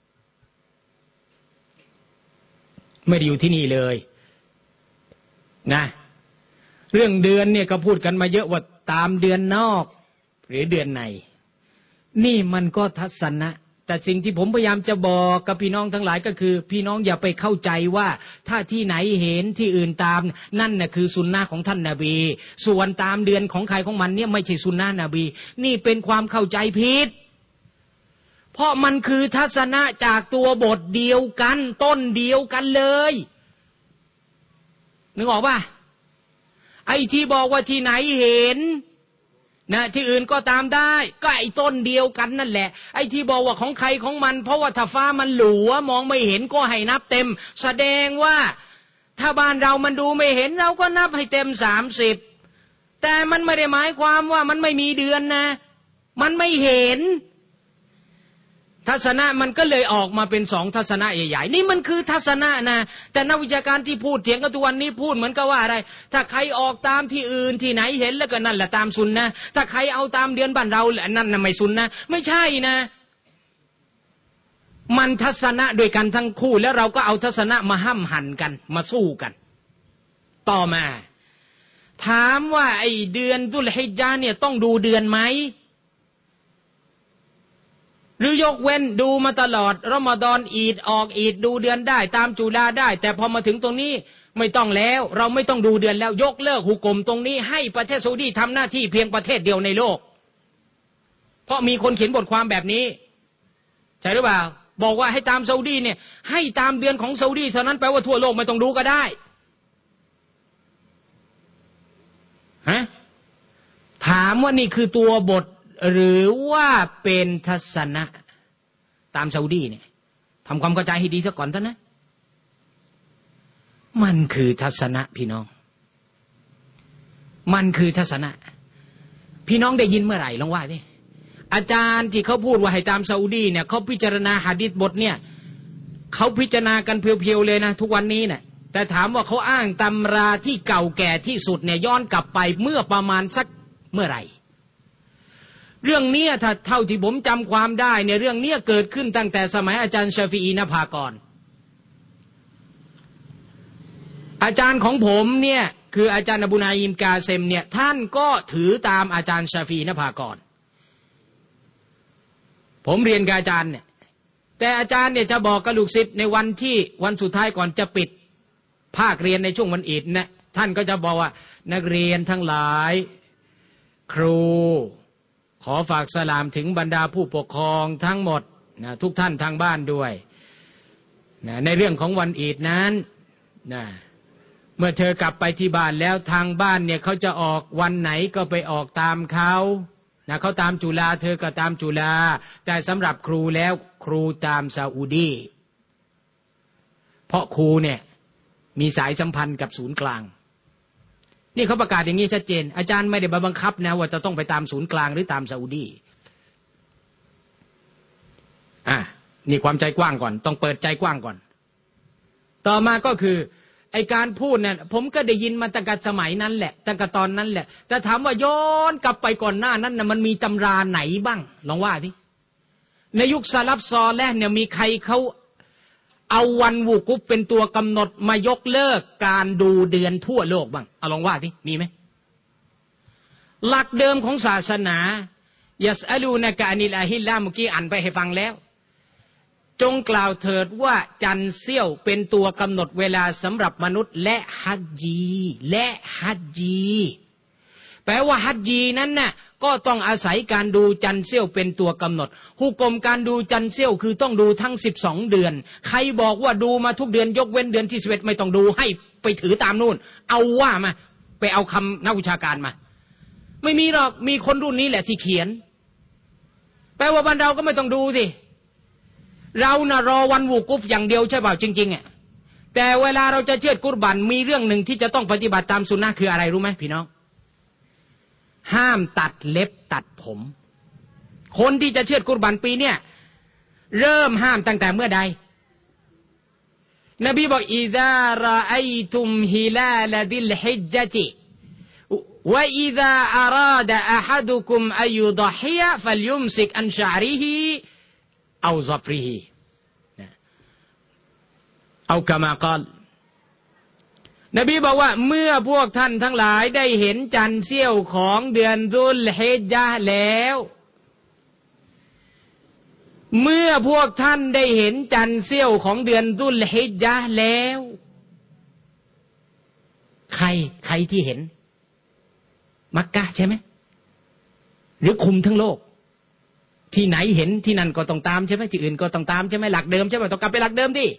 ไม่ได้อยู่ที่นี่เลยนะเรื่องเดือนเนี่ยก็พูดกันมาเยอะว่าตามเดือนนอกหรือเดือนในนี่มันก็ทัศนะแต่สิ่งที่ผมพยายามจะบอกกับพี่น้องทั้งหลายก็คือพี่น้องอย่าไปเข้าใจว่าถ้าที่ไหนเห็นที่อื่นตามนั่นน่ะคือสุนนะของท่านนบีส่วนตามเดือนของใครของมันเนี่ยไม่ใช่สุนนะนบีนี่เป็นความเข้าใจผิดเพราะมันคือทัศนะจากตัวบทเดียวกันต้นเดียวกันเลยนึกออกป่ะไอ้ที่บอกว่าที่ไหนเห็นนะที่อื่นก็ตามได้ก็ไอ้ต้นเดียวกันนั่นแหละไอ้ที่บอกว่าของใครของมันเพราะว่าถ้าฟ้ามันหลัวมองไม่เห็นก็ให้นับเต็มแสดงว่าถ้าบ้านเรามันดูไม่เห็นเราก็นับให้เต็ม30แต่มันไม่ได้หมายความว่ามันไม่มีเดือนนะมันไม่เห็นทัศนะมันก็เลยออกมาเป็น2ทัศนะใหญ่ๆนี่มันคือทัศนะนะแต่นักวิชาการที่พูดเถียงกันทุกวันนี้พูดเหมือนกับว่าอะไรถ้าใครออกตามที่อื่นที่ไหนเห็นแล้วก็นั่นแหละตามซุนนะถ้าใครเอาตามเดือนบ้านเรานั่นน่ะไม่ซุนนะไม่ใช่นะมันทัศนะด้วยกันทั้งคู่แล้วเราก็เอาทัศนะมาห้ำหั่นกันมาสู้กันต่อมาถามว่าไอ้เดือนดุลฮิจญะห์เนี่ยต้องดูเดือนไหมหรือยกเว้นดูมาตลอดรอมฎอนอีดออกอีดดูเดือนได้ตามจุฬาได้แต่พอมาถึงตรงนี้ไม่ต้องแล้วเราไม่ต้องดูเดือนแล้วยกเลิกหุกมตรงนี้ให้ประเทศซาอุดีทำหน้าที่เพียงประเทศเดียวในโลกเพราะมีคนเขียนบทความแบบนี้ใช่หรือเปล่าบอกว่าให้ตามซาอุดีเนี่ยให้ตามเดือนของซาอุดีเท่านั้นแปลว่าทั่วโลกไม่ต้องดูก็ได้ฮะถามว่านี่คือตัวบทหรือว่าเป็นทัศนะตามซาอุดีเนี่ยทำความเข้าใจให้ดีซะก่อนท่านนะมันคือทัศนะพี่น้องมันคือทัศนะพี่น้องได้ยินเมื่อไหร่ลองว่าดิอาจารย์ที่เขาพูดว่าให้ตามซาอุดีเนี่ยเขาพิจารณาหะดีษบทเนี่ยเขาพิจารณากันเพียวๆเลยนะทุกวันนี้เนี่ยแต่ถามว่าเขาอ้างตำราที่เก่าแก่ที่สุดเนี่ยย้อนกลับไปเมื่อประมาณสักเมื่อไหร่เรื่องนี้ถ้าเท่าที่ผมจำความได้เนี่ยเรื่องนี้เกิดขึ้นตั้งแต่สมัยอาจารย์ชาฟีอีนภากรอาจารย์ของผมเนี่ยคืออาจารย์อบูนาอิมกาเซมเนี่ยท่านก็ถือตามอาจารย์ชาฟีอีนภากรผมเรียนกับอาจารย์เนี่ยแต่อาจารย์เนี่ยจะบอกกับลูกศิษย์ในวันสุดท้ายก่อนจะปิดภาคเรียนในช่วงวันอีดนะท่านก็จะบอกว่านักเรียนทั้งหลายครูขอฝากสลามถึงบรรดาผู้ปกครองทั้งหมดนะทุกท่านทางบ้านด้วยนะในเรื่องของวันอีดนั้นนะเมื่อเธอกลับไปที่บ้านแล้วทางบ้านเนี่ยเขาจะออกวันไหนก็ไปออกตามเขานะเขาตามจุฬาเธอก็ตามจุฬาแต่สำหรับครูแล้วครูตามซาอุดีเพราะครูเนี่ยมีสายสัมพันธ์กับศูนย์กลางนี่เขาประกาศอย่างนี้ชัดเจนอาจารย์ไม่ได้บังคับนะว่าจะต้องไปตามศูนย์กลางหรือตามซาอุดีนี่ความใจกว้างก่อนต้องเปิดใจกว้างก่อนต่อมาก็คือไอการพูดเนี่ยผมก็ได้ยินมาตั้งแต่สมัยนั้นแหละตั้งแต่ตอนนั้นแหละแต่ถามว่าย้อนกลับไปก่อนหน้านั้นนะมันมีตำราไหนบ้างลองว่าดิในยุคซาลัฟซอแลห์เนี่ยมีใครเขาเอาวันวูกุฟเป็นตัวกำหนดมายกเลิกการดูเดือนทั่วโลกบ้างเอาลองว่าดิมีไหมหลักเดิมของศาสนายัสอะลูนะกะอานิลอาฮิลลาเมื่อกี้อ่านไปให้ฟังแล้วจงกล่าวเถิดว่าจันทร์เสี้ยวเป็นตัวกำหนดเวลาสำหรับมนุษย์และฮัจญีแปลว่าฮัจญีนั้นน่ะก็ต้องอาศัยการดูจันทร์เสี้ยวเป็นตัวกำหนดหุกมการดูจันทร์เสี้ยวคือต้องดูทั้ง12เดือนใครบอกว่าดูมาทุกเดือนยกเว้นเดือนที่11ไม่ต้องดูให้ไปถือตามนู่นเอาว่ามาไปเอาคำนักวิชาการมาไม่มีหรอกมีคนรุ่นนี้แหละที่เขียนแปลว่าบ้านเราก็ไม่ต้องดูสิเราน่ะรอวันวูกุฟอย่างเดียวใช่เปล่าจริงๆอ่ะแต่เวลาเราจะเชือดกุรบันมีเรื่องหนึ่งที่จะต้องปฏิบัติตามสุนนะคืออะไรรู้ไหมพี่น้องห้ามตัดเล็บตัดผมคนที่จะเชือดกุรบันปีเนี่ยเริ่มห้ามตั้งแต่เมื่อใดนบีบอกอิซารออัยตุมฮิลาลดิลฮิจญะติวะอิซาอาราดะอะฮัดุกุมอัยยุฎฮิยะฟัลยุมซิกอันชะอริฮิเอาซอฟริฮีเอากะมากาลนบีบอกว่าเมื่อพวกท่านทั้งหลายได้เห็นจันทร์เสี้ยวของเดือนดุลฮิจญะห์แล้วเมื่อพวกท่านได้เห็นจันทร์เสี้ยวของเดือนดุลฮิจญะห์แล้วใครที่เห็นมักกะใช่ไหมหรือคุมทั้งโลกที่ไหนเห็นที่นั่นก็ต้องตามใช่ไหมที่อื่นก็ต้องตามใช่ไหมหลักเดิมใช่ไหมต้องกลับไปหลักเดิมดิ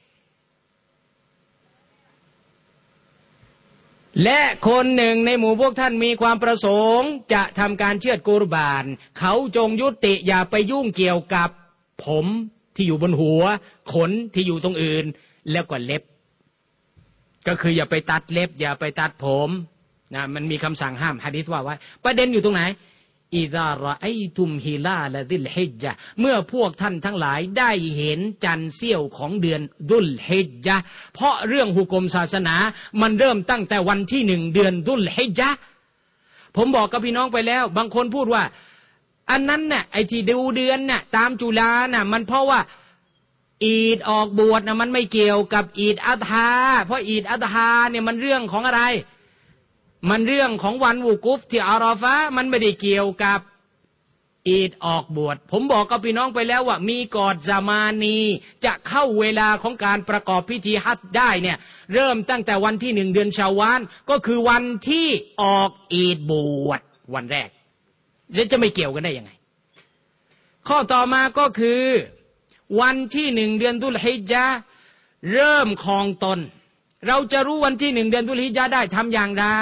และคนหนึ่งในหมู่พวกท่านมีความประสงค์จะทำการเชือดกุรบานเขาจงยุติอย่าไปยุ่งเกี่ยวกับผมที่อยู่บนหัวขนที่อยู่ตรงอื่นแล้วก็เล็บก็คืออย่าไปตัดเล็บอย่าไปตัดผมนะมันมีคำสั่งห้ามหะดีษว่าไว้ประเด็นอยู่ตรงไหนอิซารอไอตุมฮิลาลดิลฮิจญะห์เมื่อพวกท่านทั้งหลายได้เห็นจันทร์เสี้ยวของเดือนดุลฮิจญะห์เพราะเรื่องหุกมศาสนามันเริ่มตั้งแต่วันที่1เดือนดุลฮิจญะห์ผมบอกกับพี่น้องไปแล้วบางคนพูดว่าอันนั้นน่ะไอ้ที่ดูเดือนน่ะตามจุฬาน่ะมันเพราะว่าอีดออกบวชน่ะมันไม่เกี่ยวกับอีดอัฎฮาเพราะอีดอัฎฮาเนี่ยมันเรื่องของอะไรมันเรื่องของวันวุกุฟที่อาราฟะห์มันไม่ได้เกี่ยวกับอีดออกบวชผมบอกกับพี่น้องไปแล้วว่ามีกอดซามานีจะเข้าเวลาของการประกอบพิธีฮัจญ์ได้เนี่ยเริ่มตั้งแต่วันที่1เดือนชาวาลก็คือวันที่ออกอีดบวชวันแรกแล้วจะไม่เกี่ยวกันได้ยังไงข้อต่อมาก็คือวันที่1เดือนดุลฮิจญะห์เริ่มครองตนเราจะรู้วันที่1เดือนดุลฮิจญะห์ได้ทำอย่างไร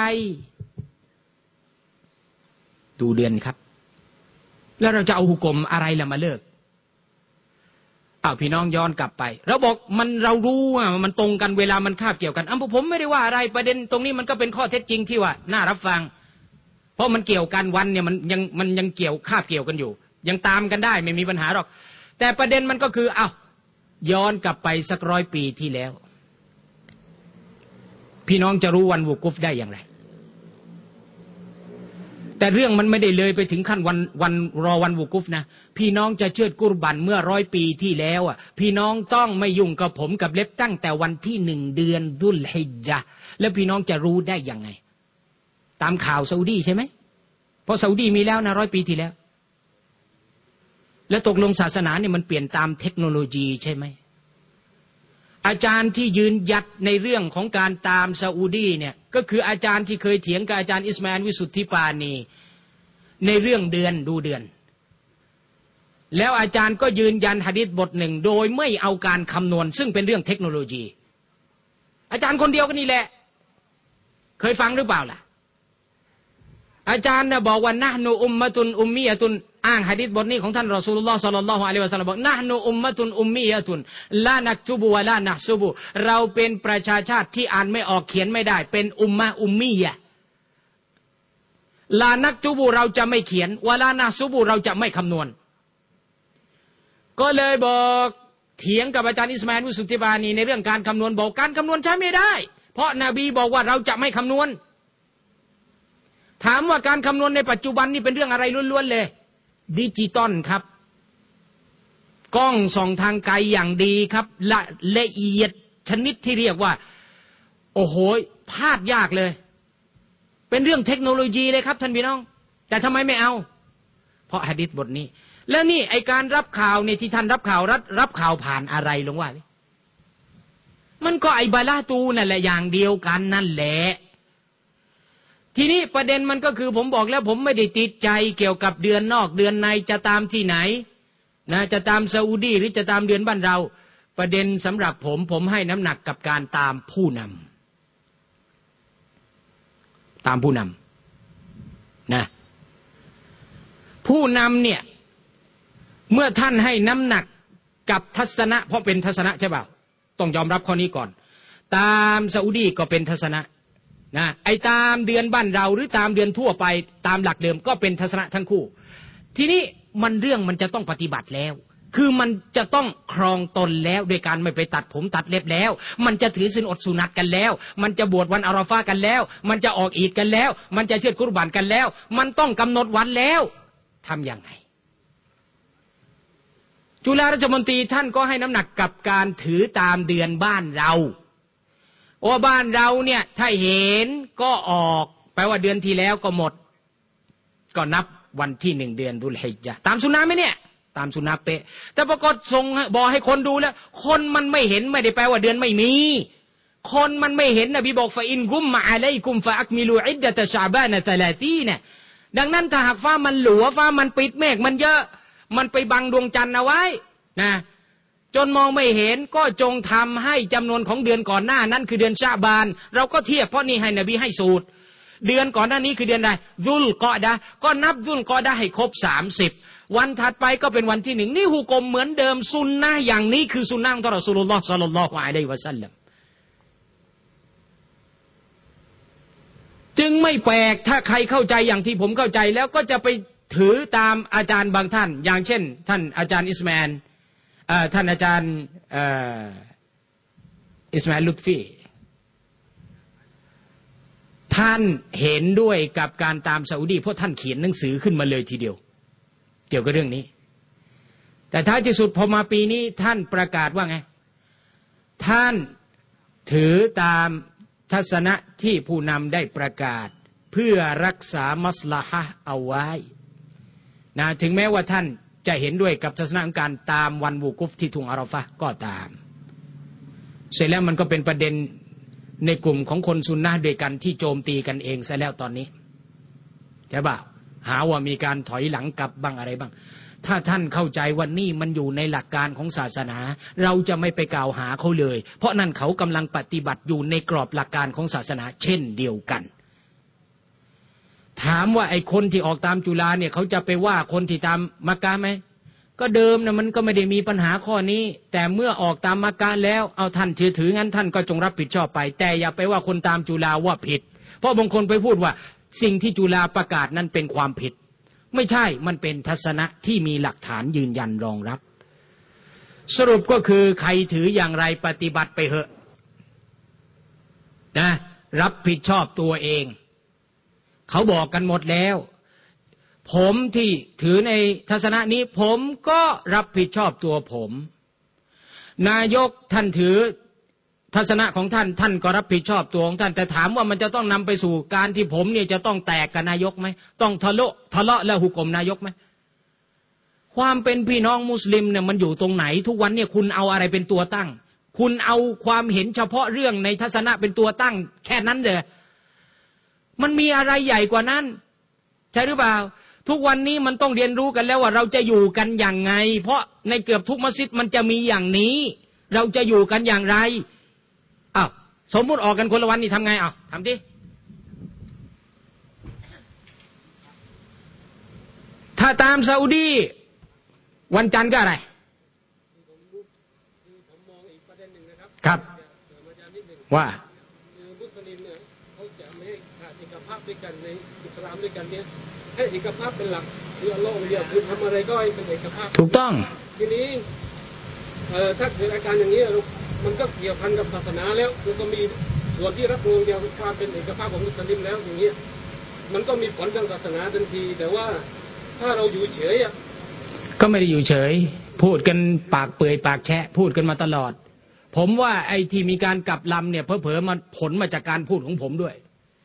ดูเดือนครับแล้วเราจะเอาหุกมอะไรล่ะมาเลิกพี่น้องย้อนกลับไปเราบอกมันเรารู้ว่ามันตรงกันเวลามันคาบเกี่ยวกันผมไม่ได้ว่าอะไรประเด็นตรงนี้มันก็เป็นข้อเท็จจริงที่ว่าน่ารับฟังเพราะมันเกี่ยวกันวันเนี่ยมันยังเกี่ยวคาบเกี่ยวกันอยู่ยังตามกันได้ไม่มีปัญหาหรอกแต่ประเด็นมันก็คือย้อนกลับไปสัก100 ปีที่แล้วพี่น้องจะรู้วันวุกุฟได้อย่างไรแต่เรื่องมันไม่ได้เลยไปถึงขั้นวันรอวันวุกุฟนะพี่น้องจะเชือดกุรบันเมื่อ100 ปีที่แล้วพี่น้องต้องไม่ยุ่งกับผมกับเล็บตั้งแต่วันที่1เดือนดุลฮิจญะห์แล้วพี่น้องจะรู้ได้ยังไงตามข่าวซาอุดีใช่ไหมเพราะซาอุดีมีแล้วนะ100 ปีที่แล้วแล้วตกลงศาสนาเนี่ยมันเปลี่ยนตามเทคโนโลยีใช่ไหมอาจารย์ที่ยืนยัดในเรื่องของการตามซาอุดีเนี่ยก็คืออาจารย์ที่เคยเถียงกับอาจารย์อิสมาอิลวิสุทธิปานีในเรื่องเดือนดูเดือนแล้วอาจารย์ก็ยืนยันหะดีษบทหนึ่งโดยไม่เอาการคำนวณซึ่งเป็นเรื่องเทคโนโลยีอาจารย์คนเดียวกันนี่แหละเคยฟังหรือเปล่าล่ะอาจารย์เนี่ยบอกว่านะห์นูอุมมะตุนอุมมียะตุนอ้างหะดีษบทนี้ของท่านรอซูลุลลอฮ์ศ็อลลัลลอฮุอะลัยฮิวะซัลลัมบอกนะห์นูอุมมะตุนอุมมียะตุนลานักตุบุวะลานะห์ซุบุเราเป็นประชาชาติที่อ่านไม่ออกเขียนไม่ได้เป็นอุมมะอุมมียะลานักตุบุเราจะไม่เขียนวะลานะห์ซุบุเราจะไม่คำนวณก็เลยบอกเถียงกับอาจารย์อิสมาอิลวิสุทธิปานีในเรื่องการคำนวณบอกการคำนวณใช้ไม่ได้เพราะนบีบอกว่าเราจะไม่คำนวณถามว่าการคำนวณในปัจจุบันนี่เป็นเรื่องอะไรล้วนๆเลยดิจิตอลครับกล้องส่องทางไกลอย่างดีครับละเอียดชนิดที่เรียกว่าโอ้โหพลาดยากเลยเป็นเรื่องเทคโนโลยีเลยครับท่านพี่น้องแต่ทำไมไม่เอาเพราะหะดีษบทนี้แล้วนี่ไอการรับข่าวเนี่ยที่ท่านรับข่าวผ่านอะไรลงว่ามันก็ไอบาลาตูนั่นแหละอย่างเดียวกันนั่นแหละทีนี้ประเด็นมันก็คือผมบอกแล้วผมไม่ได้ติดใจเกี่ยวกับเดือนนอกเดือนในจะตามที่ไหนนะจะตามซาอุดีหรือจะตามเดือนบ้านเราประเด็นสำหรับผมให้น้ำหนักกับการตามผู้นำตามผู้นำนะผู้นำเนี่ยเมื่อท่านให้น้ำหนักกับทัศนะเพราะเป็นทัศนะใช่เปล่าต้องยอมรับข้อนี้ก่อนตามซาอุดีก็เป็นทัศนะนะไอ้ตามเดือนบ้านเราหรือตามเดือนทั่วไปตามหลักเดิมก็เป็นทัศนะทั้งคู่ทีนี้เรื่องมันจะต้องปฏิบัติแล้วคือมันจะต้องครองตนแล้วโดยการไม่ไปตัดผมตัดเล็บแล้วมันจะถือศีลอดสุนัตกันแล้วมันจะบวชวันอาราฟะห์กันแล้วมันจะออกอีดกันแล้วมันจะเชือดกุรบานกันแล้วมันต้องกำหนดวันแล้วทำยังไงจุฬาราชมนตรีท่านก็ให้น้ำหนักกับการถือตามเดือนบ้านเราว่าบ้านเราเนี่ยถ้าเห็นก็ออกแปลว่าเดือนที่แล้วก็หมดก็นับวันที่1เดือนดุลฮิจญะห์ตามสุนนะห์ไหมเนี่ยตามสุนัขเป๊ะแต่ปรากฏส่งบอกให้คนดูแล้วคนมันไม่เห็นไม่ได้แปลว่าเดือนไม่มีคนมันไม่เห็นนบีบอกฟาอินกุมมาอะลัยกุมฟาอักมิลูอิดดะตะชะบานะ30เนี่ยดังนั้นถ้าหากฟ้ามันหลัวฟ้ามันปิดเมฆมันเยอะมันไปบังดวงจันทร์เอาไว้นะจนมองไม่เห็นก็จงทำให้จำนวนของเดือนก่อนหน้านั้นคือเดือนชะบานเราก็เทียบเพราะนี่ให้นบีให้สูตรเดือนก่อนหน้านี้คือเดือนใดซุลกอดะห์ก็นับซุลกอดะห์ให้ครบ30วันถัดไปก็เป็นวันที่1นี่ฮุกมเหมือนเดิมซุนนะห์อย่างนี้คือซุนนะห์ของท่านรอซูลุลลอฮ์ศ็อลลัลลอฮุอะลัยฮิวะซัลลัมจึงไม่แปลกถ้าใครเข้าใจอย่างที่ผมเข้าใจแล้วก็จะไปถือตามอาจารย์บางท่านอย่างเช่นท่านอาจารย์อิสมาอิลท่านอาจารย์อิสมาอิลลุตฟีท่านเห็นด้วยกับการตามซาอุดีเพราะท่านเขียนหนังสือขึ้นมาเลยทีเดียวเกี่ยวกับเรื่องนี้แต่ท้ายที่สุดพอมาปีนี้ท่านประกาศว่าไงท่านถือตามทัศนะที่ผู้นำได้ประกาศเพื่อรักษามัสลาฮะห์เอาไว้นะถึงแม้ว่าท่านจะเห็นด้วยกับทัศนะของการตามวันวูกุฟที่ทุ่งอาราฟะห์ก็ตามเสร็จแล้วมันก็เป็นประเด็นในกลุ่มของคนซุนนะห์ด้วยกันที่โจมตีกันเองซะแล้วตอนนี้ใช่ป่ะหาว่ามีการถอยหลังกลับบ้างอะไรบ้างถ้าท่านเข้าใจว่านี่มันอยู่ในหลักการของศาสนาเราจะไม่ไปกล่าวหาเขาเลยเพราะนั่นเขากำลังปฏิบัติอยู่ในกรอบหลักการของศาสนาเช่นเดียวกันถามว่าไอ้คนที่ออกตามจุฬาเนี่ยเขาจะไปว่าคนที่ตามมักกะห์ไหมก็เดิมนะมันก็ไม่ได้มีปัญหาข้อนี้แต่เมื่อออกตามมักกะห์แล้วเอาท่านถืองั้นท่านก็จงรับผิดชอบไปแต่อย่าไปว่าคนตามจุฬาว่าผิดเพราะบางคนไปพูดว่าสิ่งที่จุฬาประกาศนั้นเป็นความผิดไม่ใช่มันเป็นทัศนะที่มีหลักฐานยืนยันรองรับสรุปก็คือใครถืออย่างไรปฏิบัติไปเหอะนะรับผิดชอบตัวเองเขาบอกกันหมดแล้วผมที่ถือในทัศนะนี้ผมก็รับผิดชอบตัวผมนายกท่านถือทัศนะของท่านก็รับผิดชอบตัวของท่านแต่ถามว่ามันจะต้องนำไปสู่การที่ผมเนี่ยจะต้องแตกกับนายกไหมต้องทะเลาะและหุกมนายกไหมความเป็นพี่น้องมุสลิมเนี่ยมันอยู่ตรงไหนทุกวันเนี่ยคุณเอาอะไรเป็นตัวตั้งคุณเอาความเห็นเฉพาะเรื่องในทัศนะเป็นตัวตั้งแค่นั้นเด้อมันมีอะไรใหญ่กว่านั้นใช่หรือเปล่าทุกวันนี้มันต้องเรียนรู้กันแล้วว่าเราจะอยู่กันอย่างไงเพราะในเกือบทุกมัสยิดมันจะมีอย่างนี้เราจะอยู่กันอย่างไรอ้าวสมมุติออกกันคนละวันนี่ทำไงอ้าวทำดิถ้าตามซาอุดีวันจันทร์ก็อะไรผมมองอีกประเด็นหนึ่งนะครับครับว่ามุสลิมเนี่ยเขาจะไม่ให้ขาดเอกภาพด้วยกันในอิสลามด้วยกันเนี่ยให้เอกภาพเป็นหลักคืออัลเลาะห์เรียกคือทำอะไรก็ให้เป็นเอกภาพถูกต้องทีนี้ถ้าเกิดอาการอย่างนี้มันก็เกี่ยวพันกับศาสนาแล้วมันก็มีส่วนที่รับรู้เดียวความเป็นเอกภาพของมุสลิมแล้วอย่างเงี้ยมันก็มีผลทางศาสนาทันทีแต่ว่าถ้าเราอยู่เฉยก็ไม่ได้อยู่เฉยพูดกันปากเปื่อยปากแฉะพูดกันมาตลอดผมว่าไอ้ที่มีการกลับลำเนี่ยเผลอๆมันผลมาจากการพูดของผมด้วย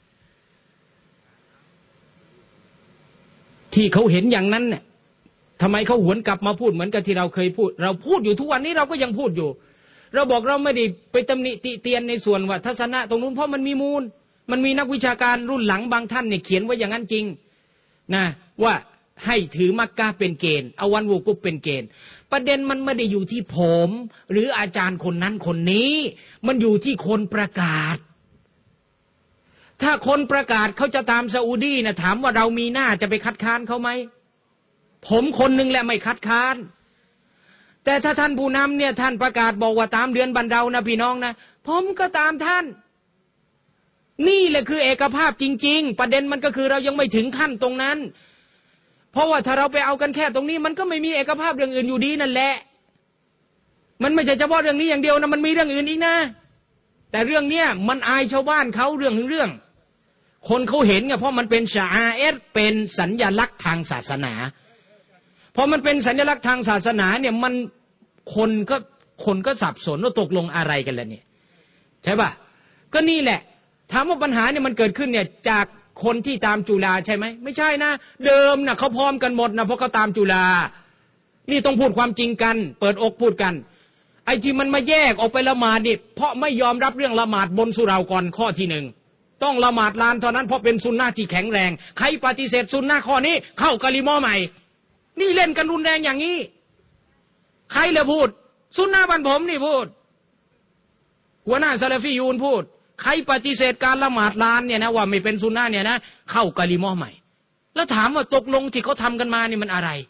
ที่เขาเห็นอย่างนั้นเนี่ยทำไมเขาหวนกลับมาพูดเหมือนกับที่เราเคยพูดเราพูดอยู่ทุกวันนี้เราก็ยังพูดอยู่เราบอกเราไม่ได้ไปตำหนิติเตียนในส่วนว่าทัศนะตรงนู้นเพราะมันมีมูลมันมีนักวิชาการรุ่นหลังบางท่านเนี่ยเขียนไว้อย่างนั้นจริงนะว่าให้ถือมักกะห์เป็นเกณฑ์เอาวันวูกุฟเป็นเกณฑ์ประเด็นมันไม่ได้อยู่ที่ผมหรืออาจารย์คนนั้นคนนี้มันอยู่ที่คนประกาศถ้าคนประกาศเขาจะตามซาอุดีนะถามว่าเรามีหน้าจะไปคัดค้านเขาไหมผมคนหนึ่งแหละไม่คัดค้านแต่ถ้าท่านผู้นำเนี่ยท่านประกาศบอกว่าตามเดือนบันเดานะพี่น้องนะผมก็ตามท่านนี่แหละคือเอกภาพจริงๆประเด็นมันก็คือเรายังไม่ถึงขั้นตรงนั้นเพราะว่าถ้าเราไปเอากันแค่ตรงนี้มันก็ไม่มีเอกภาพเรื่องอื่นอยู่ดีนั่นแหละมันไม่ใช่เฉพาะเรื่องนี้อย่างเดียวนะมันมีเรื่องอื่นอีกนะแต่เรื่องเนี้ยมันอายชาวบ้านเขาเรื่องคนเขาเห็นไงเพราะมันเป็นชาอาตเป็นสัญลักษณ์ทางศาสนาพอมันเป็นสัญลักษณ์ทางศาสนาเนี่ยมันคนก็สับสนว่าตกลงอะไรกันแล้วเนี่ยใช่ป่ะก็นี่แหละถามว่าปัญหาเนี่ยมันเกิดขึ้นเนี่ยจากคนที่ตามจุฬาใช่ไหมไม่ใช่นะเดิมนะเขาพร้อมกันหมดนะเพราะเขาตามจุฬานี่ต้องพูดความจริงกันเปิดอกพูดกันไอ้ที่มันมาแยกออกไปละหมาดนี่เพราะไม่ยอมรับเรื่องละหมาดบนสุเหร่าก่อนข้อที่หนึ่งต้องละหมาดลานเท่านั้นเพราะเป็นซุนนะห์ที่แข็งแรงใครปฏิเสธซุนนะห์ข้อนี้เข้ากะลิมอใหม่นี่เล่นกันรุนแรงอย่างนี้ใครเลยพูดซุนนะห์บ้านผมนี่พูดหัวหน้าซะลาฟียูนพูดใครปฏิเสธการละหมาดลานเนี่ยนะว่าไม่เป็นซุนนะห์เนี่ยนะเข้ากะลิมอใหม่แล้วถามว่าตกลงที่เขาทำกันมานี่มันอะไร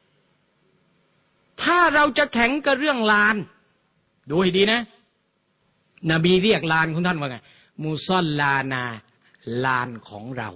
ถ้าเราจะแข็งกับเรื่องลานดูให้ดีนะนบีเรียกลานของท่านว่าไงมุซอลลานาลานของเรา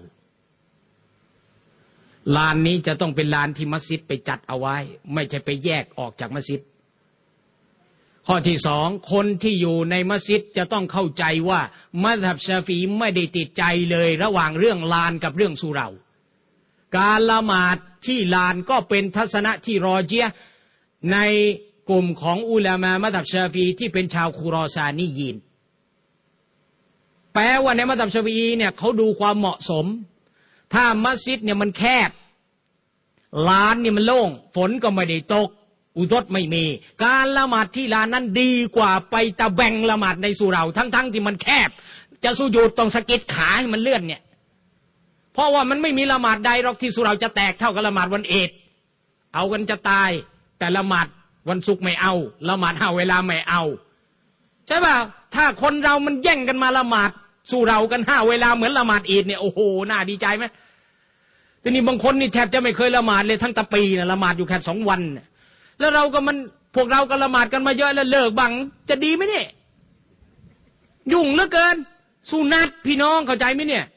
ลานนี้จะต้องเป็นลานที่มัสยิดไปจัดเอาไว้ไม่ใช่ไปแยกออกจากมัสยิดข้อที่สองคนที่อยู่ในมัสยิดจะต้องเข้าใจว่ามัซฮับชาฟีอีไม่ได้ติดใจเลยระหว่างเรื่องลานกับเรื่องสุเหร่าการละหมาดที่ลานก็เป็นทัศนะที่รอเจียในกลุ่มของอุลามะมัซฮับชาฟีอีที่เป็นชาวคุรอซานียีนแปลว่าในมัซฮับชาฟีอีเนี่ยเขาดูความเหมาะสมถ้ามัสยิดเนี่ยมันแคบลานเนี่ยมันโล่งฝนก็ไม่ได้ตกอุทดไม่มีการละหมาดที่ลานนั้นดีกว่าไปตะแบงละหมาดในสุเหร่าทั้งที่มันแคบจะสุญูดต้องสะกิดขาให้มันเลื่อนเนี่ยเพราะว่ามันไม่มีละหมาดใดหรอกที่สุเหร่าจะแตกเท่ากับละหมาดวันเอดเอากันจะตายแต่ละหมาดวันศุกร์ไม่เอาละหมาด5เวลาไม่เอาใช่ป่ะถ้าคนเรามันแย่งกันมาละหมาดสู่เรากัน5เวลาเหมือนละหมาดอีดเนี่ยโอ้โหน่าดีใจไหมทีนี้บางคนนี่แทบจะไม่เคยละหมาดเลยทั้งตะปีนะละหมาดอยู่แค่2 วันแล้วเราก็พวกเราก็ละหมาดกันมาเยอะแล้วเลิกบังจะดีไหมเนี่ยยุ่งเหลือเกินสุนัตพี่น้องเข้าใจไหมเนี่ย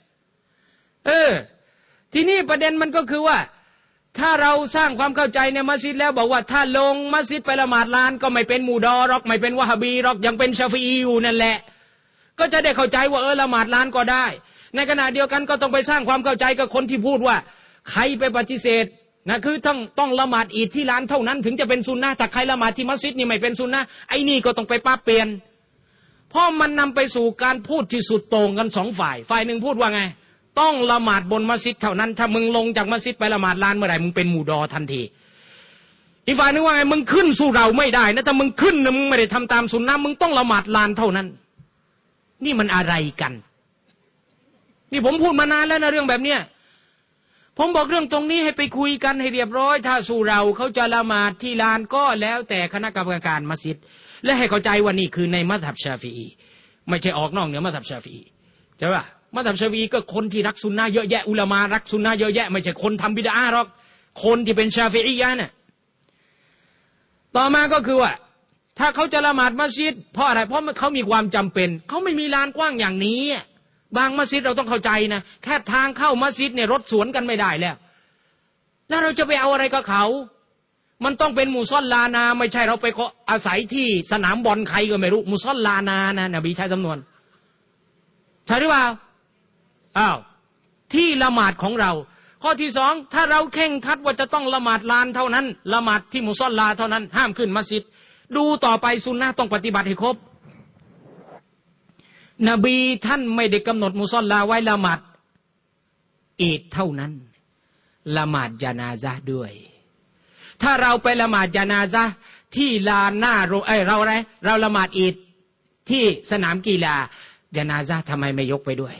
ทีนี้ประเด็นมันก็คือว่าถ้าเราสร้างความเข้าใจในมัสยิดแล้วบอกว่าถ้าลงมัสยิดไปละหมาดลานก็ไม่เป็นมูดอหรอกไม่เป็นวะฮาบีหรอกยังเป็นชาฟีอีอยู่นั่นแหละก็จะได้เข้าใจว่าละหมาดลานก็ได้ในขณะเดียวกันก็ต้องไปสร้างความเข้าใจกับคนที่พูดว่าใครไปปฏิเสธนะคือต้องละหมาดอีดที่ลานเท่านั้นถึงจะเป็นซุนนะห์ถ้าใครละหมาดที่มัสยิดนี่ไม่เป็นซุนนะห์ไอ้นี่ก็ต้องไปปรับเปลี่ยนเพราะมันนำไปสู่การพูดที่สุดโต่งกัน2 ฝ่ายหนึ่งพูดว่าไงต้องละหมาดบนมัสยิดเท่านั้นถ้ามึงลงจากมัสยิดไปละหมาดลานเมื่อไหร่มึงเป็นมูดอทันทีอีกฝ่ายนึงว่าไงมึงขึ้นสู่เราไม่ได้นะถ้ามึงขึ้นนะมึงไม่ได้ทำตามสุนนะมึงต้องละหมาดลานเท่านั้นนี่มันอะไรกันนี่ผมพูดมานานแล้วนะเรื่องแบบเนี้ยผมบอกเรื่องตรงนี้ให้ไปคุยกันให้เรียบร้อยถ้าสู่เราเขาจะละหมาดที่ลานก็แล้วแต่คณะกรรมการมัสยิดและให้เข้าใจว่านี่คือในมัซฮับชาฟีอีไม่ใช่ออกนอกเหนือมัซฮับชาฟีอีใช่ป่ะมัซฮับชาฟีอีก็คนที่รักซุนนะห์เยอะแยะอุลามะรักซุนนะห์เยอะแยะไม่ใช่คนทำบิดอะห์หรอกคนที่เป็นชาฟีอียะห์น่ะต่อมาก็คือว่าถ้าเขาจะละหมาดมัสยิดเพราะอะไรเพราะเขามีความจำเป็นเขาไม่มีลานกว้างอย่างนี้บางมัสยิดเราต้องเข้าใจนะแค่ทางเข้ามัสยิดเนี่ยรถสวนกันไม่ได้แล้วเราจะไปเอาอะไรกับเขามันต้องเป็นมุซอลลานาไม่ใช่เราไปอาศัยที่สนามบอลใครก็ไม่รู้มุซอลลานานะนบีใช้จำนวนใช่หรือเปล่าที่ละหมาดของเราข้อที่2ถ้าเราเข่งคัดว่าจะต้องละหมาดลานเท่านั้นละหมาดที่มุซอลลาเท่านั้นห้ามขึ้นมัสยิดดูต่อไปซุนนะห์ต้องปฏิบัติให้ครบนบีท่านไม่ได้กำหนดมุซอลลาไว้ละหมาดอีดเท่านั้นละหมาดญะนาซะห์ด้วยถ้าเราไปละหมาดญะนาซะห์ที่ลานหน้าเราละหมาดอีดที่สนามกีฬาญะนาซะห์ทำไมไม่ยกไปด้วย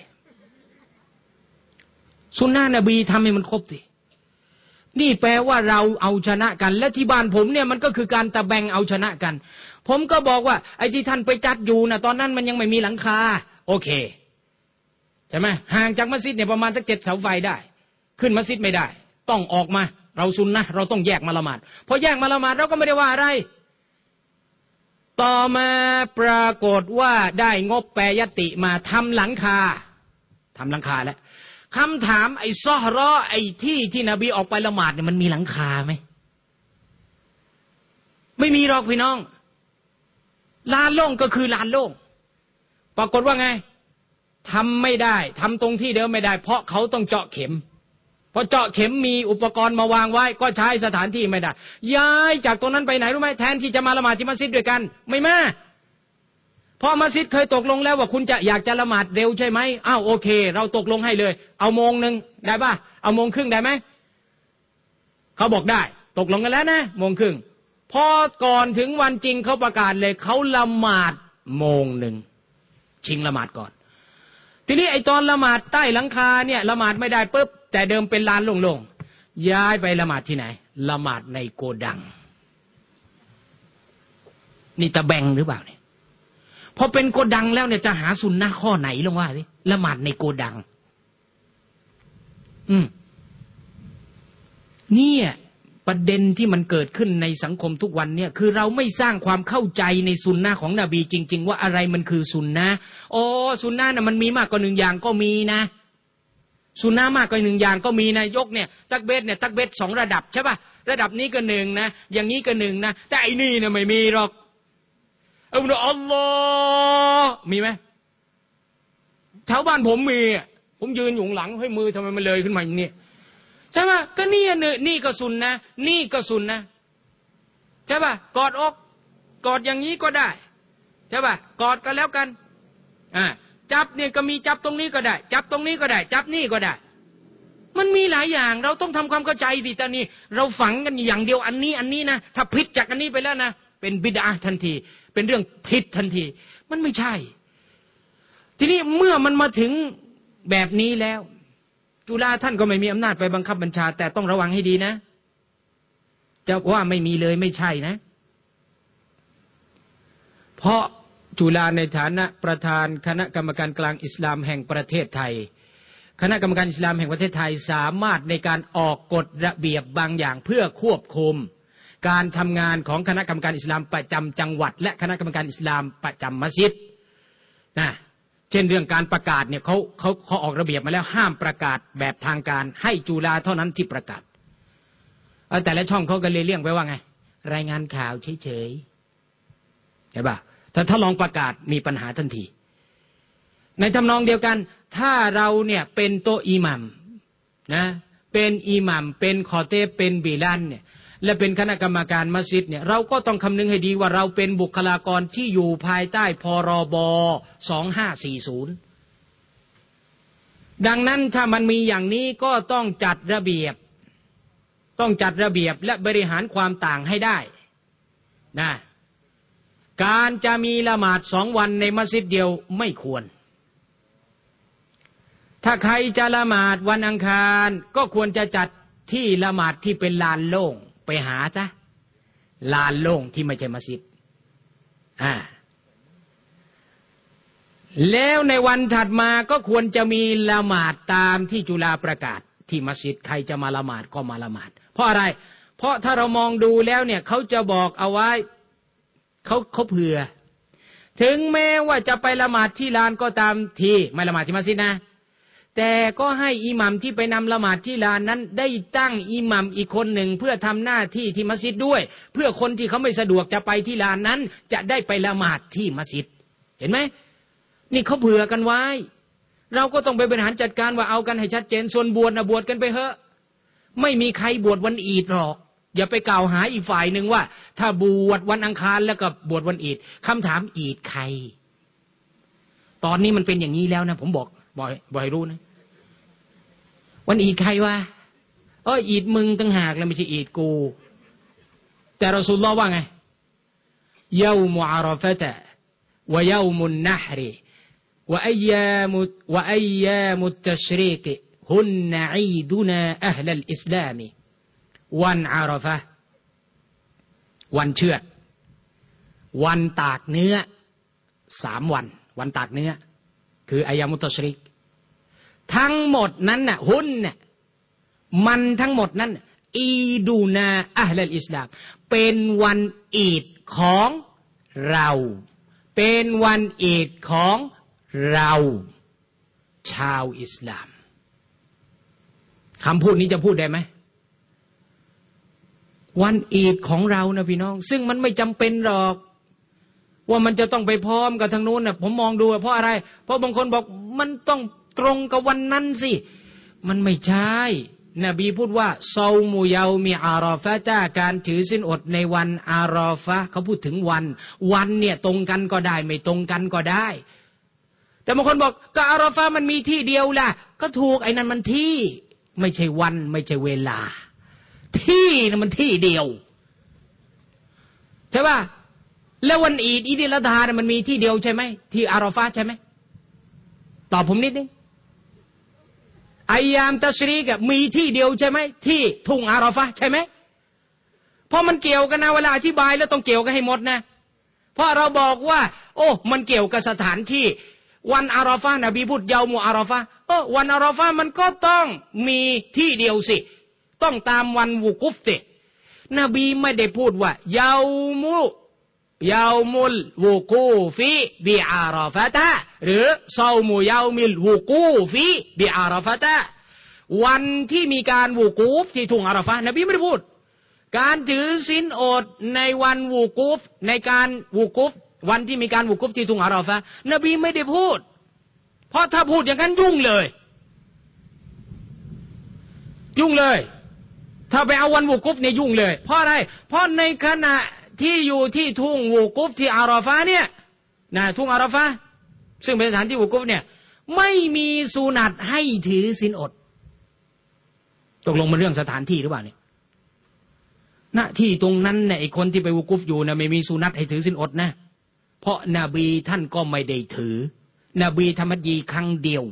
ซุนนะห์นบีทำให้มันครบสินี่แปลว่าเราเอาชนะกันและที่บ้านผมเนี่ยมันก็คือการตะแบงเอาชนะกันผมก็บอกว่าไอ้ที่ท่านไปจัดอยู่นะตอนนั้นมันยังไม่มีหลังคาโอเคใช่ไหมห่างจากมัสยิดเนี่ยประมาณสัก7 เสาไฟได้ขึ้นมัสยิดไม่ได้ต้องออกมาเราซุนนะห์เราต้องแยกมาละหมาดพอแยกมาละหมาดเราก็ไม่ได้ว่าอะไรต่อมาปรากฏว่าได้งบแปรยติมาทำหลังคาแล้วคำถามไอ้ซอฮรอไอ้ที่นบีออกไปละหมาดเนี่ยมันมีหลังคาไหมไม่มีหรอกพี่น้องลานโล่งก็คือลานโล่งปรากฏว่าไงทำไม่ได้ทำตรงที่เดิมไม่ได้เพราะเขาต้องเจาะเข็มพอเจาะเข็มมีอุปกรณ์มาวางไว้ก็ใช้สถานที่ไม่ได้ย้ายจากตรงนั้นไปไหนรู้ไหมแทนที่จะมาละหมาดที่มัสยิดด้วยกันไม่มาเพราะมัสยิดเคยตกลงแล้วว่าคุณจะอยากจะละหมาดเร็วใช่ไหมโอเคเราตกลงให้เลยเอา1 โมงได้ป่ะเอา1 โมงครึ่งได้ไหมเขาบอกได้ตกลงกันแล้วนะโมงครึ่งพอก่อนถึงวันจริงเขาประกาศเลยเขาละหมาดโมงหนึ่งชิงละหมาดก่อนทีนี้ไอ้ตอนละหมาดใต้หลังคาเนี่ยละหมาดไม่ได้ปุ๊บแต่เดิมเป็นลานโล่งๆย้ายไปละหมาดที่ไหนละหมาดในโกดังนี่ตะแบงหรือเปล่าเนี่ยพอเป็นโกดังแล้วเนี่ยจะหาสุนนะข้อไหนลงว่าสิละหมาดในโกดังเนี่ยประเด็นที่มันเกิดขึ้นในสังคมทุกวันเนี่ยคือเราไม่สร้างความเข้าใจในสุนนะของนบีจริงๆว่าอะไรมันคือสุนนะอ๋อสุนนะน่ะมันมีมากกว่าหนึ่งอย่างก็มีนะสุนนะมากกว่าหนึ่งอย่างก็มีนะยกเนี่ยตักเบสเนี่ยตักเบส2ระดับใช่ป่ะระดับนี้ก็หนึ่งนะอย่างนี้ก็หนึ่งนะแต่ไอ้นี่เนี่ยไม่มีหรอกอัลลอฮ์มีไหมแถวบ้านผมมีผมยืนอยู่หลังให้มือทำไมมันเลยขึ้นมาอย่างนี้ใช่ป่ะก็นี่ก็สุนนะนี่ก็สุนนะใช่ป่ะกอดอกกอดอย่างนี้ก็ได้ใช่ป่ะกอดกันแล้วกันจับเนี่ยก็มีจับตรงนี้ก็ได้จับตรงนี้ก็ได้จับนี่ก็ได้มันมีหลายอย่างเราต้องทำความเข้าใจดิตอนนี้เราฝังกันอย่างเดียวอันนี้นะถ้าผิดจากอันนี้ไปแล้วนะเป็นบิดอะห์ทันทีเป็นเรื่องผิดทันทีมันไม่ใช่ทีนี้เมื่อมันมาถึงแบบนี้แล้วจุฬาท่านก็ไม่มีอำนาจไปบังคับบัญชาแต่ต้องระวังให้ดีนะจะว่าไม่มีเลยไม่ใช่นะเพราะจุฬาในฐานะประธานคณะกรรมการกลางอิสลามแห่งประเทศไทยคณะกรรมการอิสลามแห่งประเทศไทยสามารถในการออกกฎระเบียบบางอย่างเพื่อควบคุมการทำงานของคณะกรรมการอิสลามประจำจังหวัดและคณะกรรมการอิสลามประจำมัสยิดนะเช่นเรื่องการประกาศเนี่ยเขาออกระเบียบมาแล้วห้ามประกาศแบบทางการให้จุฬาเท่านั้นที่ประกาศแต่ละช่องเขาก็เลยเลี่ยงไปว่าไงรายงานข่าวเฉยๆใช่ป่ะถ้าลองประกาศมีปัญหาทันทีในทำนองเดียวกันถ้าเราเนี่ยเป็นโตอิหมัมนะเป็นอิหมัมเป็นคอเตบเป็นบิลันเนี่ยและเป็นคณะกรรมการมัสยิดเนี่ยเราก็ต้องคำนึงให้ดีว่าเราเป็นบุคลากรที่อยู่ภายใต้พรบ2540ดังนั้นถ้ามันมีอย่างนี้ก็ต้องจัดระเบียบและบริหารความต่างให้ได้นะการจะมีละหมาด2 วันในมัสยิดเดียวไม่ควรถ้าใครจะละหมาดวันอังคารก็ควรจะจัดที่ละหมาดที่เป็นลานโล่งไปหาซะลานโล่งที่ไม่ใช่มัสยิดแล้วในวันถัดมาก็ควรจะมีละหมาดตามที่จุฬาประกาศที่มัสยิดใครจะมาละหมาดก็มาละหมาดเพราะอะไรเพราะถ้าเรามองดูแล้วเนี่ยเขาจะบอกเอาไว้เขาเผื่อถึงแม้ว่าจะไปละหมาดที่ลานก็ตามทีไม่ละหมาดที่มัสยิดนะแต่ก็ให้อิหมัมที่ไปนำละหมาดที่ลานนั้นได้ตั้งอิหมัมอีกคนหนึ่งเพื่อทำหน้าที่ที่มัสยิดด้วยเพื่อคนที่เขาไม่สะดวกจะไปที่ลานนั้นจะได้ไปละหมาดที่มัสยิดเห็นไหมนี่เขาเผื่อกันไว้เราก็ต้องไปบริหารจัดการว่าเอากันให้ชัดเจนส่วนบวชนะบวชกันไปเถอะไม่มีใครบวชวันอีดหรอกอย่าไปกล่าวหาอีกฝ่ายหนึ่งว่าถ้าบวชวันอังคารแล้วก็บวชวันอีดคำถามอีดใครตอนนี้มันเป็นอย่างนี้แล้วนะผมบอกให้รู้นะวันอีดใครวะอีดมึงตั้งหากแล้วไม่ใช่อีดกูแต่รอซูลุลลอฮ์ว่าไงยาวมุอาราฟะตะวะยาวมุนนะฮริวะอัยยามุตตัชรีกฮุนนะอีดุนาอะห์ลัลอิสลามวันอาราฟะห์วันเชือดวันตากเนื้อ3 วันตากเนื้อคืออายามุตตัชรีกทั้งหมดนั้นน่ะฮุนน่ะมันทั้งหมดนั้นอีดูนาอะห์ลัลอิสลามเป็นวันอีดของเราเป็นวันอีดของเราชาวอิสลามคำพูดนี้จะพูดได้ไหมวันอีดของเรานะพี่น้องซึ่งมันไม่จำเป็นหรอกว่ามันจะต้องไปพร้อมกับทางนู้นนะผมมองดูเพราะอะไรเพราะบางคนบอกมันต้องตรงกับวันนั้นสิมันไม่ใช่นบีพูดว่าซอมูยามีอาราฟะตะการถือศีลอดในวันอาราฟะเขาพูดถึงวันเนี่ยตรงกันก็ได้ไม่ตรงกันก็ได้แต่บางคนบอกก็อาราฟะมันมีที่เดียวล่ะก็ถูกไอ้นั่นมันที่ไม่ใช่วันไม่ใช่เวลาที่นะมันที่เดียวใช่ป่ะแล้ววันอีดิลอัฎฮาเนี่ยมันมีที่เดียวใช่ไหมที่อาราฟะห์ใช่ไหมตอบผมนิดนึงอัยยามตัชรีกมีที่เดียวใช่ไหมที่ทุ่งอาราฟะห์ใช่ไหมเพราะมันเกี่ยวกันนะเวลาอธิบายแล้วต้องเกี่ยวกันให้หมดนะเพราะเราบอกว่าโอ้มันเกี่ยวกับสถานที่วันอาราฟะห์นบีพูดเยามุอาราฟะห์วันอาราฟะห์มันก็ต้องมีที่เดียวสิต้องตามวันวุกุฟสินบีไม่ได้พูดว่าเยามุลวุกูฟีบิอาราฟะตะหรือซอมุเยามิลวุกูฟีบิอาราฟะตะวันที่มีการวุกูฟที่ทุ่งอาราฟะห์นบีไม่ได้พูดการถือศีลอดในวันวุกูฟในการวุกูฟวันที่มีการวุกูฟที่ทุ่งอาราฟะห์นบีไม่ได้พูดเพราะถ้าพูดอย่างนั้นยุ่งเลยถ้าไปเอาวันวุกุฟเนี่ยยุ่งเลยเพราะอะไรเพราะในขณะที่อยู่ที่ทุ่งวุกุฟที่อาราฟะห์เนี่ยนะทุ่งอาราฟะห์ซึ่งเป็นสถานที่วุกุฟเนี่ยไม่มีสุนัตให้ถือศีลอดตกลงมันเรื่องสถานที่หรือเปล่าเนี่ยณที่ตรงนั้นเนี่ยไอ้คนที่ไปวุกุฟอยู่นะไม่มีสุนัตให้ถือศีลอดนะเพราะนบีท่านก็ไม่ได้ถือนบีทำฮัจญีครั้งเดีย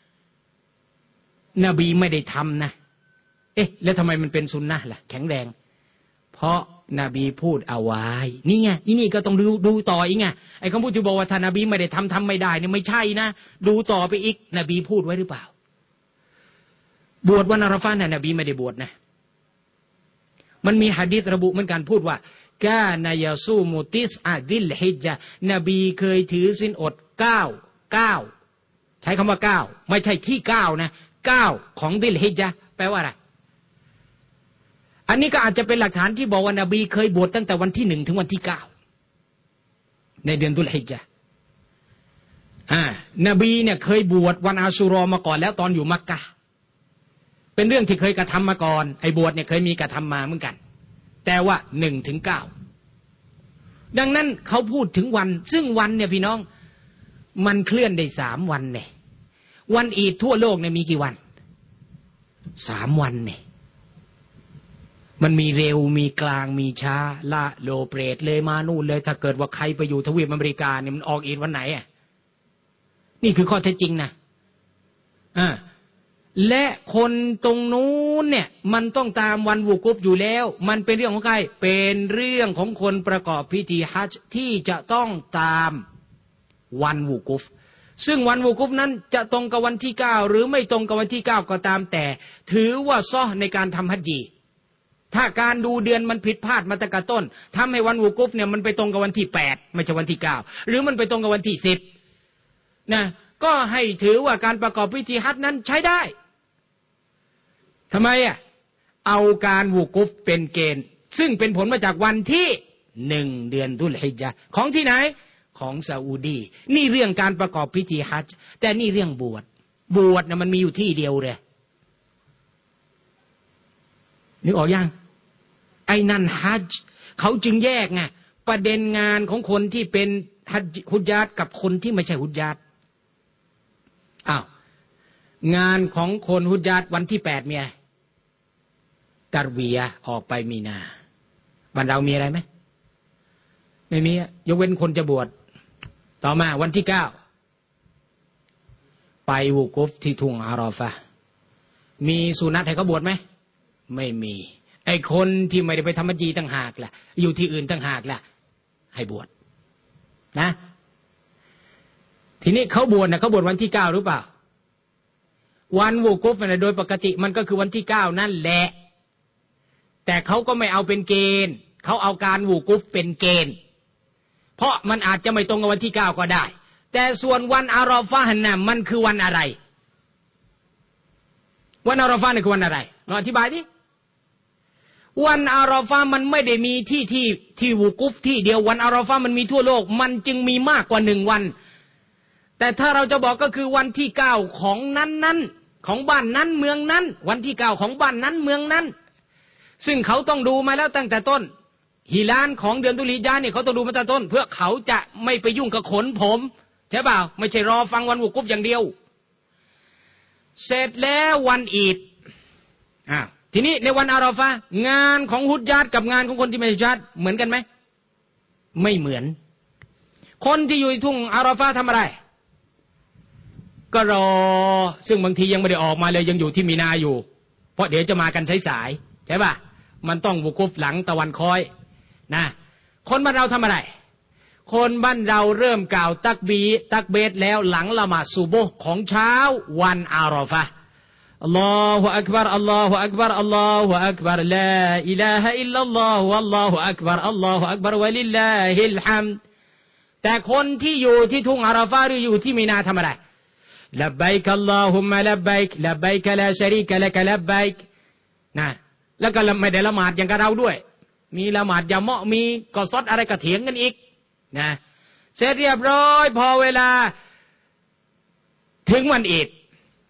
วนบีไม่ได้ทำนะแล้วทำไมมันเป็นสุนนะล่ะแข็งแรงเพราะนบีพูดเอาไว้นี่ไงนี่ก็ต้องดูต่ออีกไงไอ้คำพูดที่บอกว่าถ้านบีไม่ได้ทำไม่ได้เนี่ยไม่ใช่นะดูต่อไปอีกนบีพูดไว้หรือเปล่าบวชวันอาราฟะห์น่ะนบีไม่ได้บวชนะมันมีหะดีษระบุเหมือนกันพูดว่ากานายาซูมุติสอะดิลฮิจญะห์นบีเคยถือศีลอด9ใช้คำว่า9ไม่ใช่ที่9นะ9ของดิลฮิจญะห์แปลว่าอะไรอันนี้ก็อาจจะเป็นหลักฐานที่บอกว่านบีเคยบวชตั้งแต่วันที่1ถึงวันที่9ในเดือนดุลฮิจญะห์นบีเนี่ยเคยบวชวันอาชูรอมาก่อนแล้วตอนอยู่มักกะห์เป็นเรื่องที่เคยกระทำมาก่อนไอ้บวชเนี่ยเคยมีกระทำมาเหมือนกันแต่ว่า1ถึง9ดังนั้นเขาพูดถึงวันซึ่งวันเนี่ยพี่น้องมันเคลื่อนได้3วันเนี่ยวันอีดทั่วโลกเนี่ยมีกี่วัน3วันเนี่ยมันมีเร็วมีกลางมีช้าละโลเปรตเลยมานู่นเลยถ้าเกิดว่าใครไปอยู่ทวีปอเมริกาเนี่ยมันออกอีดวันไหนนี่คือข้อเท็จจริงนะและคนตรงนู้นเนี่ยมันต้องตามวันวุกุฟอยู่แล้วมันเป็นเรื่องของใครเป็นเรื่องของคนประกอบพิธีฮัจญ์ที่จะต้องตามวันวุกุฟซึ่งวันวุกุฟนั้นจะตรงกับวันที่9หรือไม่ตรงกับวันที่9ก็ตามแต่ถือว่าซอฮ์ในการทำฮัจญีถ้าการดูเดือนมันผิดพลาดมาตั้งแต่ต้นทำให้วันวุกุฟเนี่ยมันไปตรงกับวันที่8ไม่ใช่วันที่9หรือมันไปตรงกับวันที่10นะก็ให้ถือว่าการประกอบพิธีฮัจญ์นั้นใช้ได้ทำไมเอาการวุกุฟเป็นเกณฑ์ซึ่งเป็นผลมาจากวันที่1เดือนดุลฮิจญะห์ของที่ไหนของซาอุดีนี่เรื่องการประกอบพิธีฮัจญ์แต่นี่เรื่องบวชนะมันมีอยู่ที่เดียวเลยนึกออกยังไอ้นั่นฮัจญ์เขาจึงแยกไงประเด็นงานของคนที่เป็นฮุจญาตกับคนที่ไม่ใช่ฮุจญาตงานของคนฮุจญาตวันที่8มีอะไรตัรวียะห์ออกไปมีนาบ้านเรามีอะไรไหมไม่มียกเว้นคนจะบวชต่อมาวันที่9ไปวุกุฟที่ทุ่งอาราฟะห์มีสุนัตให้เขาบวชไหมไม่มีไอ้คนที่ไม่ได้ไปทำฮัจญีต่างหากล่ะอยู่ที่อื่นต่างหากล่ะให้บวชนะทีนี้เขาบวชนะเขาบวชวันที่9หรือเปล่าวันวุกุฟโดยปกติมันก็คือวันที่9นั่นแหละแต่เขาก็ไม่เอาเป็นเกณฑ์เขาเอาการวุกุฟเป็นเกณฑ์เพราะมันอาจจะไม่ตรงกับวันที่9ก็ได้แต่ส่วนวันอาราฟะห์น่ะมันคือวันอะไรวันอาราฟะห์นี่คือวันอะไรลองอธิบายดิวันอาราฟะห์มันไม่ได้มีที่วุกุฟที่เดียววันอาราฟะห์มันมีทั่วโลกมันจึงมีมากกว่า1วันแต่ถ้าเราจะบอกก็คือวันที่9ของนั้นของบ้านนั้นเมืองนั้นวันที่9ของบ้านนั้นเมืองนั้นซึ่งเขาต้องดูมาแล้วตั้งแต่ต้นฮิลาลของเดือนดุลฮิจญะห์เนี่ยเขาต้องดูมาตั้งแต่ต้นเพื่อเขาจะไม่ไปยุ่งกับขนผมใช่เปล่าไม่ใช่รอฟังวันวุกุฟอย่างเดียวเสร็จแล้ววันอีดทีนี้ในวันอาราฟะห์งานของฮุจญาตกับงานของคนที่ไม่ฮุจญาตเหมือนกันไหมไม่เหมือนคนที่อยู่ทุ่งอาราฟะห์ทำอะไรก็รอซึ่งบางทียังไม่ได้ออกมาเลยยังอยู่ที่มีนาอยู่เพราะเดี๋ยวจะมากันสายๆใช่ป่ะมันต้องวุกุฟหลังตะวันคอยนะคนบ้านเราทำอะไรคนบ้านเราเริ่มกล่าวตักเบตแล้วหลังละหมาดซุบฮ์ของเช้าวันอาราฟะห์อัลลอฮุอักบัรอัลลอฮุอักบัรอัลลอฮุอักบัรลาอิลาฮะอิลลัลลอฮุอัลลอฮุอักบัรอัลลอฮุอักบัรวะลิลลาฮิลฮัมดแต่คนที่อยู่ที่ทุ่งอาราฟะห์หรืออยู่ที่มีนาทำอะไรลับบัยกอัลลอฮุมมะลับบัยกลับบัยกลาชะรีกะละกะลับบัยกนะแล้วก็ไม่ได้ละหมาดอย่างกับเราด้วยมีละหมาดยะเมาะมีกอซอดอะไรก็เถียงกันอีกนะเสร็จเรียบร้อยพอเวลาถึงวันอีด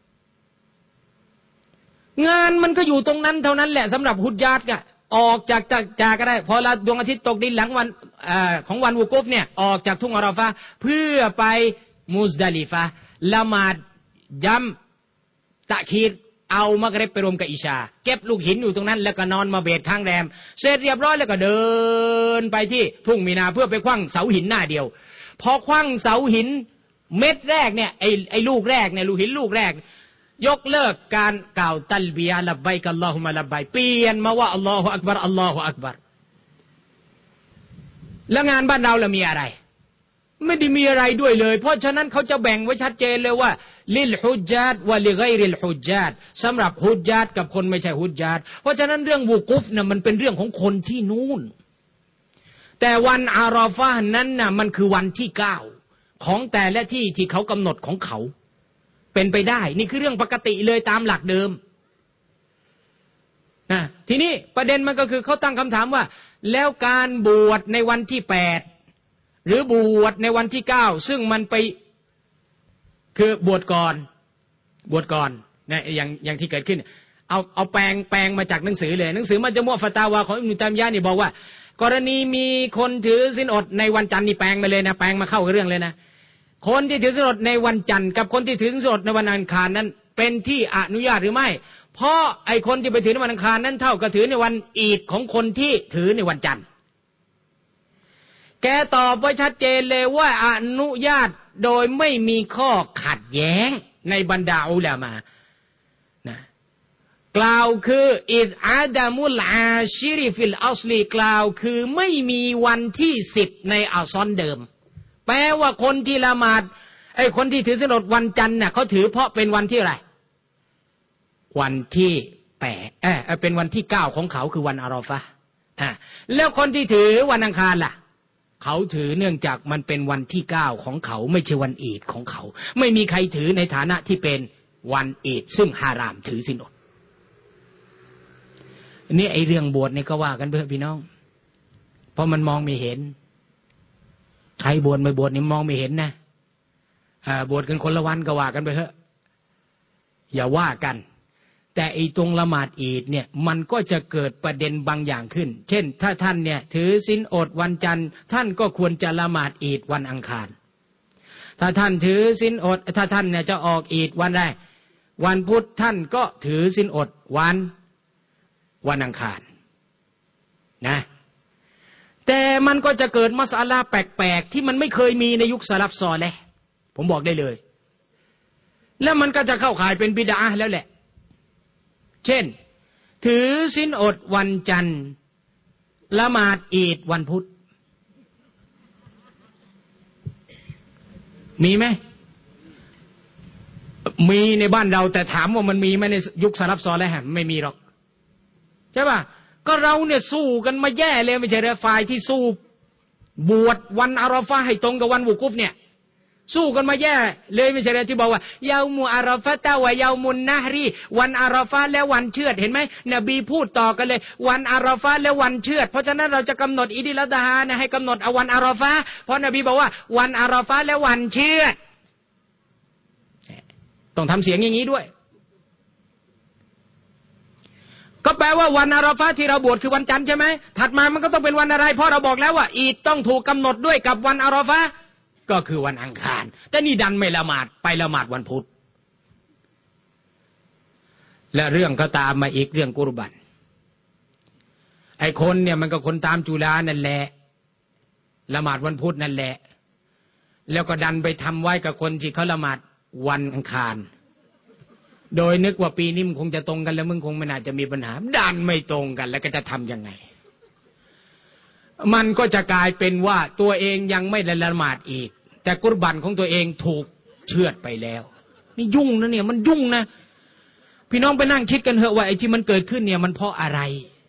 งานมันก็อยู่ตรงนั้นเท่านั้นแหละสำหรับฮุจญาตก็ออกจากก็ได้พอละดวงอาทิตย์ตกดินหลังวันของวันวุกุฟเนี่ยออกจากทุ่งอาราฟะห์เพื่อไปมุซดาลิฟะห์ละหมาดย้ำตะคีรเอามักริบไปรวมกับอิชาเก็บลูกหินอยู่ตรงนั้นแล้วก็นอนมาเบดข้างแรมเสร็จเรียบร้อยแล้วก็เดินไปที่ทุ่งมีนาเพื่อไปขว้างเสาหินหน้าเดียวพอขว้างเสาหินเม็ดแรกเนี่ยไอ้ลูกแรกเนี่ยลูกหินลูกแรกยกเลิกการกล่าวตัลบียะห์ลับบัยกอัลลอฮุมะลับบัยกเปลี่ยนมาว่าอัลลอฮุอักบัรอัลลอฮุอักบัรแล้วงานบ้านเราล่ะมีอะไรไม่ได้มีอะไรด้วยเลยเพราะฉะนั้นเขาจะแบ่งไว้ชัดเจนเลยว่าลิลฮุจญาตวะลิฆอยริลฮุจญาตสำหรับฮุจญาตกับคนไม่ใช่ฮุจญาตเพราะฉะนั้นเรื่องวุกุฟน่ะมันเป็นเรื่องของคนที่นู่นแต่วันอาราฟะห์นั้นน่ะมันคือวันที่9ของแต่ละที่ที่เขากำหนดของเขาเป็นไปได้นี่คือเรื่องปกติเลยตามหลักเดิมนะทีนี้ประเด็นมันก็คือเขาตั้งคำถามว่าแล้วการบวชในวันที่8หรือบวชในวันที่9ซึ่งมันไปคือบวชก่อนนะอย่างที่เกิดขึ้นเอาแปลงมาจากหนังสือเลยหนังสือมัจมุอะฟะตาวาของอิบนุตัยมียะห์นี่บอกว่ากรณีมีคนถือศีลอดในวันจันทร์นี่แปลงมาเลยนะแปลงมาเข้าเรื่องเลยนะคนที่ถือศีลอดในวันจันทร์กับคนที่ถือศีลอดในวันอังคารนั้นเป็นที่อนุญาตหรือไม่เพราะไอ้คนที่ไปถือในวันอังคารนั้นเท่ากับถือในวันอีดของคนที่ถือในวันจันทร์แกตอบไว้ชัดเจนเลยว่าอนุญาตโดยไม่มีข้อขัดแย้งในบรรดาอุลามะนะกล่าวคืออิดอาดามุลอาชิริฟิลอัศลีกล่าวคือไม่มีวันที่10ในอัลซอนเดิมแปลว่าคนที่ละหมาดคนที่ถือศีลอดวันจันทร์น่ะเขาถือเพราะเป็นวันที่อะไรวันที่8เป็นวันที่9ของเขาคือวันอาราฟะห์แล้วคนที่ถือวันอังคารล่ะเขาถือเนื่องจากมันเป็นวันที่9ของเขาไม่ใช่วันอีดของเขาไม่มีใครถือในฐานะที่เป็นวันอีดซึ่งฮารามถือศีลอดนี่ไอ้เรื่องบวชนี่ก็ว่ากันเพื่อพี่น้องเพราะมันมองไม่เห็นใครบวชไม่บวชนี่มองไม่เห็นนะบวชกันคนละวันก็ว่ากันไปเถอะอย่าว่ากันแต่ไอ้ตรงละหมาดอีดเนี่ยมันก็จะเกิดประเด็นบางอย่างขึ้นเช่นถ้าท่านเนี่ยถือศีลอดวันจันทร์ท่านก็ควรจะละหมาดอีดวันอังคารถ้าท่านถือศีลอดถ้าท่านเนี่ยจะออกอีดวันใดวันพุธท่านก็ถือศีลอดวันอังคารนะแต่มันก็จะเกิดมัสอะลาห์แปลกๆที่มันไม่เคยมีในยุคสลัฟซอลิห์ผมบอกได้เลยแล้วมันก็จะเข้าข่ายเป็นบิดอะห์แล้วแหละเช่นถือศีลอดวันจันทร์ละหมาดอีดวันพุธมีไหมมีในบ้านเราแต่ถามว่ามันมีไหมในยุคสลัฟซอลิห์ไม่มีหรอกใช่ป่ะก็เราเนี่ยสู้กันมาแย่เลยไม่ใช่หรือฝ่ายที่สู้บวชวันอาราฟะห์ให้ตรงกับวันวุกุฟเนี่ยสู้กันมาแย่เลยไม่ใช่หรือที่บอกว่ายามุอาราฟะตะวะยามุนนะฮรีวันอาราฟะห์และวันเชือดเห็นไหมนบีพูดต่อกันเลยวันอาราฟะห์และวันเชือดเพราะฉะนั้นเราจะกำหนดอีดิลอัฎฮานะให้กำหนดเอาวันอาราฟะห์เพราะนบีบอกว่าวันอาราฟะห์และวันเชือดต้องทำเสียงอย่างนี้ด้วยก็แปลว่าวันอาราฟะห์ที่เราบวชคือวันจันทร์ใช่ไหมถัดมามันก็ต้องเป็นวันอะไรเพราะเราบอกแล้วว่าอีดต้องถูกกำหนดด้วยกับวันอาราฟะห์ก็คือวันอังคารแต่นี่ดันไม่ละหมาดไปละหมาดวันพุธและเรื่องก็ตามมาอีกเรื่องกุรบันไอ้คนเนี่ยมันก็คนตามจุฬานั่นแหละละหมาดวันพุธนั่นแหละแล้วก็ดันไปทำไว้กับคนที่เขาละหมาดวันอังคารโดยนึกว่าปีนี้มันคงจะตรงกันแล้วมึงคงไม่น่าจะมีปัญหาดันไม่ตรงกันแล้วก็จะทำยังไงมันก็จะกลายเป็นว่าตัวเองยังไม่ได้ละหมาดอีกแต่กุรบันของตัวเองถูกเชือดไปแล้วนี่ยุ่งนะเนี่ยมันยุ่งนะพี่น้องไปนั่งคิดกันเถอะว่าไอ้ที่มันเกิดขึ้นเนี่ยมันเพราะอะไร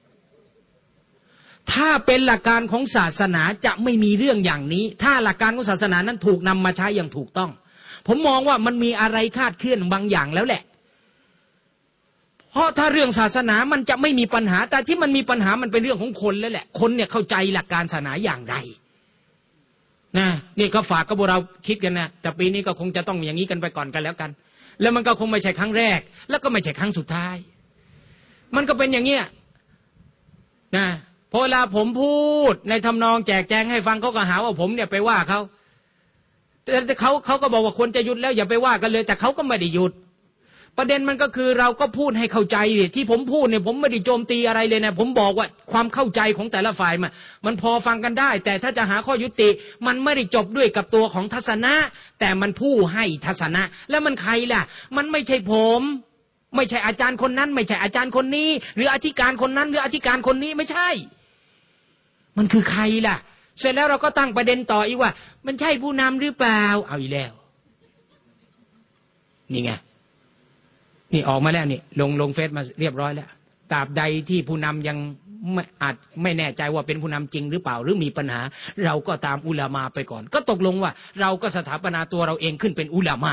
ถ้าเป็นหลักการของศาสนาจะไม่มีเรื่องอย่างนี้ถ้าหลักการของศาสนานั้นถูกนำมาใช้อย่างถูกต้องผมมองว่ามันมีอะไรคาดเคลื่อนบางอย่างแล้วแหละเพราะถ้าเรื่องศาสนามันจะไม่มีปัญหาแต่ที่มันมีปัญหามันเป็นเรื่องของคนแล้วแหละคนเนี่ยเข้าใจหลักการศาสนาอย่างไรนะนี่ก็ฝากกับพวกเราคิดกันนะแต่ปีนี้ก็คงจะต้องอย่างนี้กันไปก่อนกันแล้วกันแล้วมันก็คงไม่ใช่ครั้งแรกแล้วก็ไม่ใช่ครั้งสุดท้ายมันก็เป็นอย่างเงี้ยนะพอเวลาผมพูดในทำนองแจกแจงให้ฟังเขาก็หาว่าผมเนี่ยไปว่าเขาแต่เขาก็บอกว่าควรจะหยุดแล้วอย่าไปว่ากันเลยแต่เขาก็ไม่ได้หยุดประเด็นมันก็คือเราก็พูดให้เข้าใจที่ผมพูดเนี่ยผมไม่ได้โจมตีอะไรเลยนะผมบอกว่าความเข้าใจของแต่ละฝ่ายมันพอฟังกันได้แต่ถ้าจะหาข้อยุติมันไม่ได้จบด้วยกับตัวของทัศนะแต่มันผู้ให้ทัศนะแล้วมันใครล่ะมันไม่ใช่ผมไม่ใช่อาจารย์คนนั้นไม่ใช่อาจารย์คนนี้หรืออธิการคนนั้นหรืออธิการคนนี้ไม่ใช่มันคือใครล่ะเสร็จแล้วเราก็ตั้งประเด็นต่ออีกว่ามันใช่ผู้นำหรือเปล่าเอาอีกแล้วนี่ไงนี่ออกมาแล้วนี่ลงเฟซมาเรียบร้อยแล้วตราบใดที่ผู้นำยังอาจไม่แน่ใจว่าเป็นผู้นำจริงหรือเปล่าหรือมีปัญหาเราก็ตามอุลามาไปก่อนก็ตกลงว่าเราก็สถาปนาตัวเราเองขึ้นเป็นอุลามา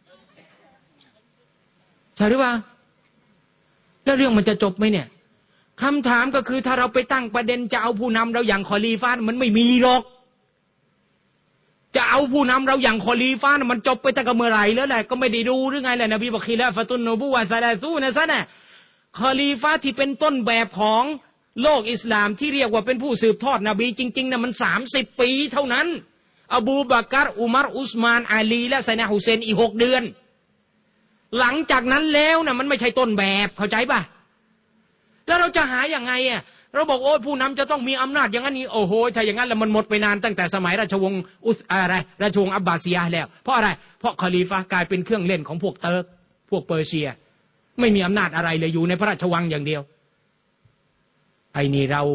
ใช่หรือเปล่าแล้วเรื่องมันจะจบไหมเนี่ยคำถามก็คือถ้าเราไปตั้งประเด็นจะเอาผู้นำเราอย่างคอลีฟามันไม่มีหรอกจะเอาผู้นำเราอย่างคอลีฟามันจบไปตั้งแต่เมื่อไหร่แล้วแหละก็ไม่ได้ดูหรือไงแหละนบีบอกคีลาฟะตุนนูบุวะซาลาซูนะซะน่ะคอลีฟาที่เป็นต้นแบบของโลกอิสลามที่เรียกว่าเป็นผู้สืบทอดนบีจริงๆนะมัน30 ปีเท่านั้นอบูบักรอุมัรอุสมานอาลีและไซนะฮุเซนอีก6 เดือนหลังจากนั้นแล้วนะมันไม่ใช่ต้นแบบเข้าใจป่ะแล้วเราจะหาอย่างไงอ่ะเราบอกโอ้ผู้นำจะต้องมีอำนาจอย่างนั้นนี่โอ้โหถ้าอย่างนั้นแล้วมันหมดไปนานตั้งแต่สมัยราชวงศ์ราชวงศ์อับบาซียะห์แล้วเพราะอะไรเพราะคอลีฟะห์กลายเป็นเครื่องเล่นของพวกเติร์กพวกเปอร์เซียไม่มีอำนาจอะไรเลยอยู่ในพระราชวังอย่างเดียวไอ้นี่เรา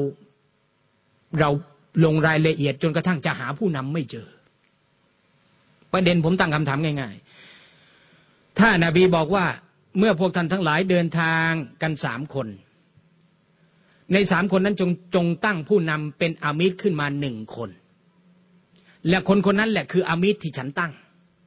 ลงรายละเอียดจนกระทั่งจะหาผู้นำไม่เจอประเด็นผมตั้งคำถามง่ายๆถ้านบีบอกว่าเมื่อพวกท่านทั้งหลายเดินทางกัน3 คนใน3 คนนั้นจงตั้งผู้นำเป็นอามีรขึ้นมา1 คนและคนนั้นแหละคืออามีรที่ฉันตั้ง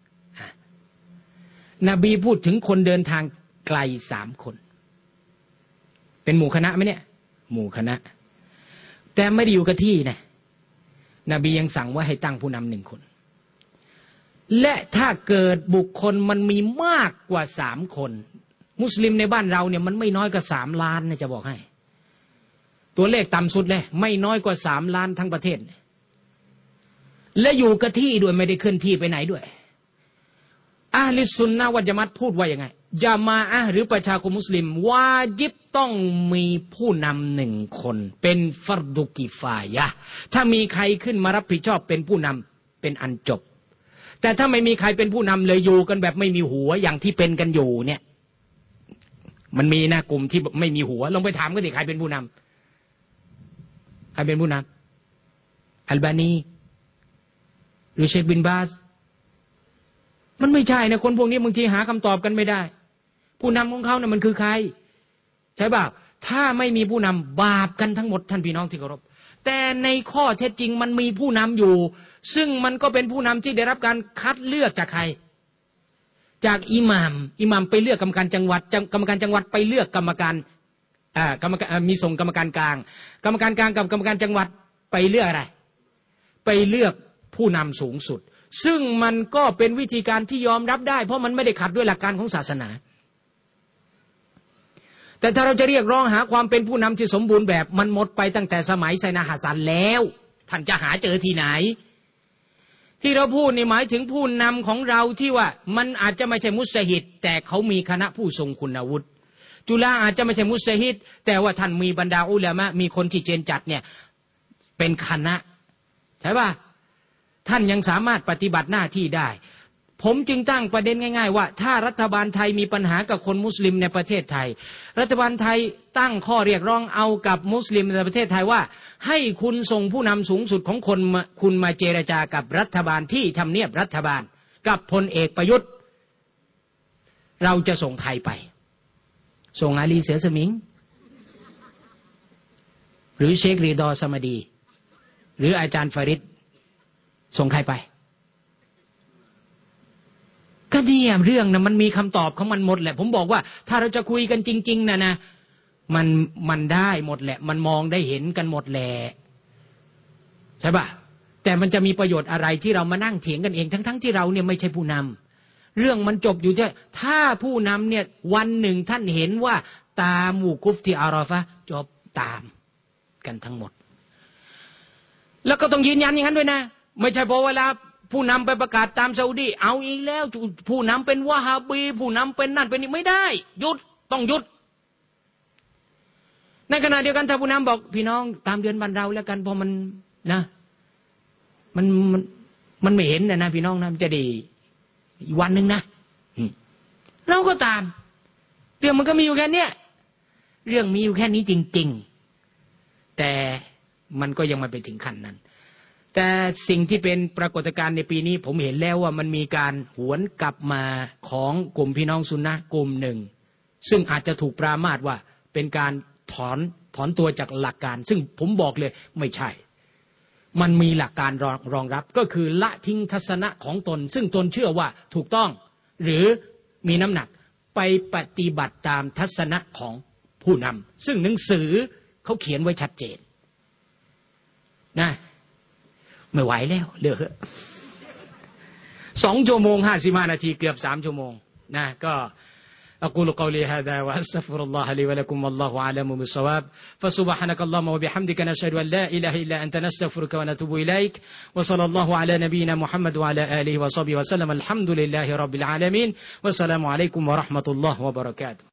นบีพูดถึงคนเดินทางไกล3 คนเป็นหมู่คณะไหมเนี่ยหมู่คณะแต่ไม่ได้อยู่กับที่นะนบียังสั่งว่าให้ตั้งผู้นำ1 คนและถ้าเกิดบุคคลมันมีมากกว่า3 คนมุสลิมในบ้านเราเนี่ยมันไม่น้อยกว่า3 ล้านนะจะบอกให้ตัวเลขต่ำสุดเลยไม่น้อยกว่า3 ล้านทั้งประเทศและอยู่กับที่ด้วยไม่ได้เคลื่อนที่ไปไหนด้วยอะห์ลิสซุนนะฮ์วัลญะมาอะห์พูดว่ายังไงญะมาอะห์หรือประชาคมมุสลิมวาญิบต้องมีผู้นำ1 คนเป็นฟัรดุกิฟายะห์ถ้ามีใครขึ้นมารับผิดชอบเป็นผู้นำเป็นอันจบแต่ถ้าไม่มีใครเป็นผู้นำเลยอยู่กันแบบไม่มีหัวอย่างที่เป็นกันอยู่เนี่ยมันมีนะกลุ่มที่ไม่มีหัวลองไปถามกันดิใครเป็นผู้นำใครเป็นผู้นำอัลบานีหรือเชคบินบาสมันไม่ใช่นะคนพวกนี้บางทีหาคำตอบกันไม่ได้ผู้นำของเขาเนี่ยมันคือใครใช่ป่ะถ้าไม่มีผู้นำบาปกันทั้งหมดท่านพี่น้องที่เคารพแต่ในข้อเท็จจริงมันมีผู้นำอยู่ซึ่งมันก็เป็นผู้นำที่ได้รับการคัดเลือกจากใครจากอิหม่ามไปเลือกกรรมการจังหวัดกรรมการจังหวัดไปเลือกกรรมการมีส่งกรรมการกลางกรรมการกลางกับกรรมการจังหวัดไปเลือกอะไรไปเลือกผู้นำสูงสุดซึ่งมันก็เป็นวิธีการที่ยอมรับได้เพราะมันไม่ได้ขัดด้วยหลักการของศาสนาแต่ถ้าเราจะเรียกร้องหาความเป็นผู้นำที่สมบูรณ์แบบมันหมดไปตั้งแต่สมัยไซนาฮัสซันแล้วท่านจะหาเจอที่ไหนที่เราพูดนี่หมายถึงผู้นำของเราที่ว่ามันอาจจะไม่ใช่มุสลิมแต่เขามีคณะผู้ทรงคุณวุฒิจุฬาอาจจะไม่ใช่มุจตะฮิดแต่ว่าท่านมีบรรดาอุลามะมีคนที่เจนจัดเนี่ยเป็นคณะใช่ป่ะท่านยังสามารถปฏิบัติหน้าที่ได้ผมจึงตั้งประเด็นง่ายๆว่าถ้ารัฐบาลไทยมีปัญหากับคนมุสลิมในประเทศไทยรัฐบาลไทยตั้งข้อเรียกร้องเอากับมุสลิมในประเทศไทยว่าให้คุณส่งผู้นำสูงสุดของคุณมาเจรจากับรัฐบาลที่ทำเนียบรัฐบาลกับพลเอกประยุทธ์เราจะส่งใครไปส่งอาลีเสือสมิงหรือเชครีดอสมาดีหรืออาจารย์ฟาริดส่งใครไปก็เนี่ยเรื่องนะมันมีคำตอบของมันหมดแหละผมบอกว่าถ้าเราจะคุยกันจริงๆนะมันได้หมดแหละมันมองได้เห็นกันหมดแหละใช่ป่ะแต่มันจะมีประโยชน์อะไรที่เรามานั่งเถียงกันเองทั้งที่เราเนี่ยไม่ใช่ผู้นำเรื่องมันจบอยู่ที่ถ้าผู้นำเนี่ยวันหนึ่งท่านเห็นว่าตามวูกุฟที่อาราฟะจบตามกันทั้งหมดแล้วก็ต้องยืนยันอย่างนั้นด้วยนะไม่ใช่พอเวลาผู้นำไปประกาศตามซาอุดีเอาอีกแล้วผู้นำเป็นวะฮาบีผู้นำเป็นนั่นเป็นนี่ไม่ได้หยุดต้องหยุดในขณะเดียวกันถ้าผู้นำบอกพี่น้องตามเดือนบ้านเราแล้วกันพอมันนะมันไม่เห็นนะพี่น้องนะมันจะดีอีกวันหนึ่งนะเราก็ตามเรื่องมันก็มีอยู่แค่เนี้ยเรื่องมีอยู่แค่นี้จริงๆแต่มันก็ยังไม่ไปถึงขั้นนั้นแต่สิ่งที่เป็นปรากฏการณ์ในปีนี้ผมเห็นแล้วว่ามันมีการหวนกลับมาของกลุ่มพี่น้องซุนนะห์กลุ่มหนึ่งซึ่งอาจจะถูกปรามาสว่าเป็นการถอนตัวจากหลักการซึ่งผมบอกเลยไม่ใช่มันมีหลักการรองรับก็คือละทิ้งทัศนะของตนซึ่งตนเชื่อว่าถูกต้องหรือมีน้ำหนักไปปฏิบัติตามทัศนะของผู้นำซึ่งหนังสือเขาเขียนไว้ชัดเจนนะไม่ไหวแล้วเลิก2 ชั่วโมง55 นาทีเกือบ3 ชั่วโมงนะก็أقول قولي هذا وأستغفر الله لي ولكم والله أعلم بالصواب فسبحانك اللهم وبحمدك نشهد أن لا إله إلا أنت نستغفرك ونتوب إليك وصلى الله على نبينا محمد وعلى آله وصحبه وسلم الحمد لله رب العالمين والسلام عليكم ورحمة الله وبركاته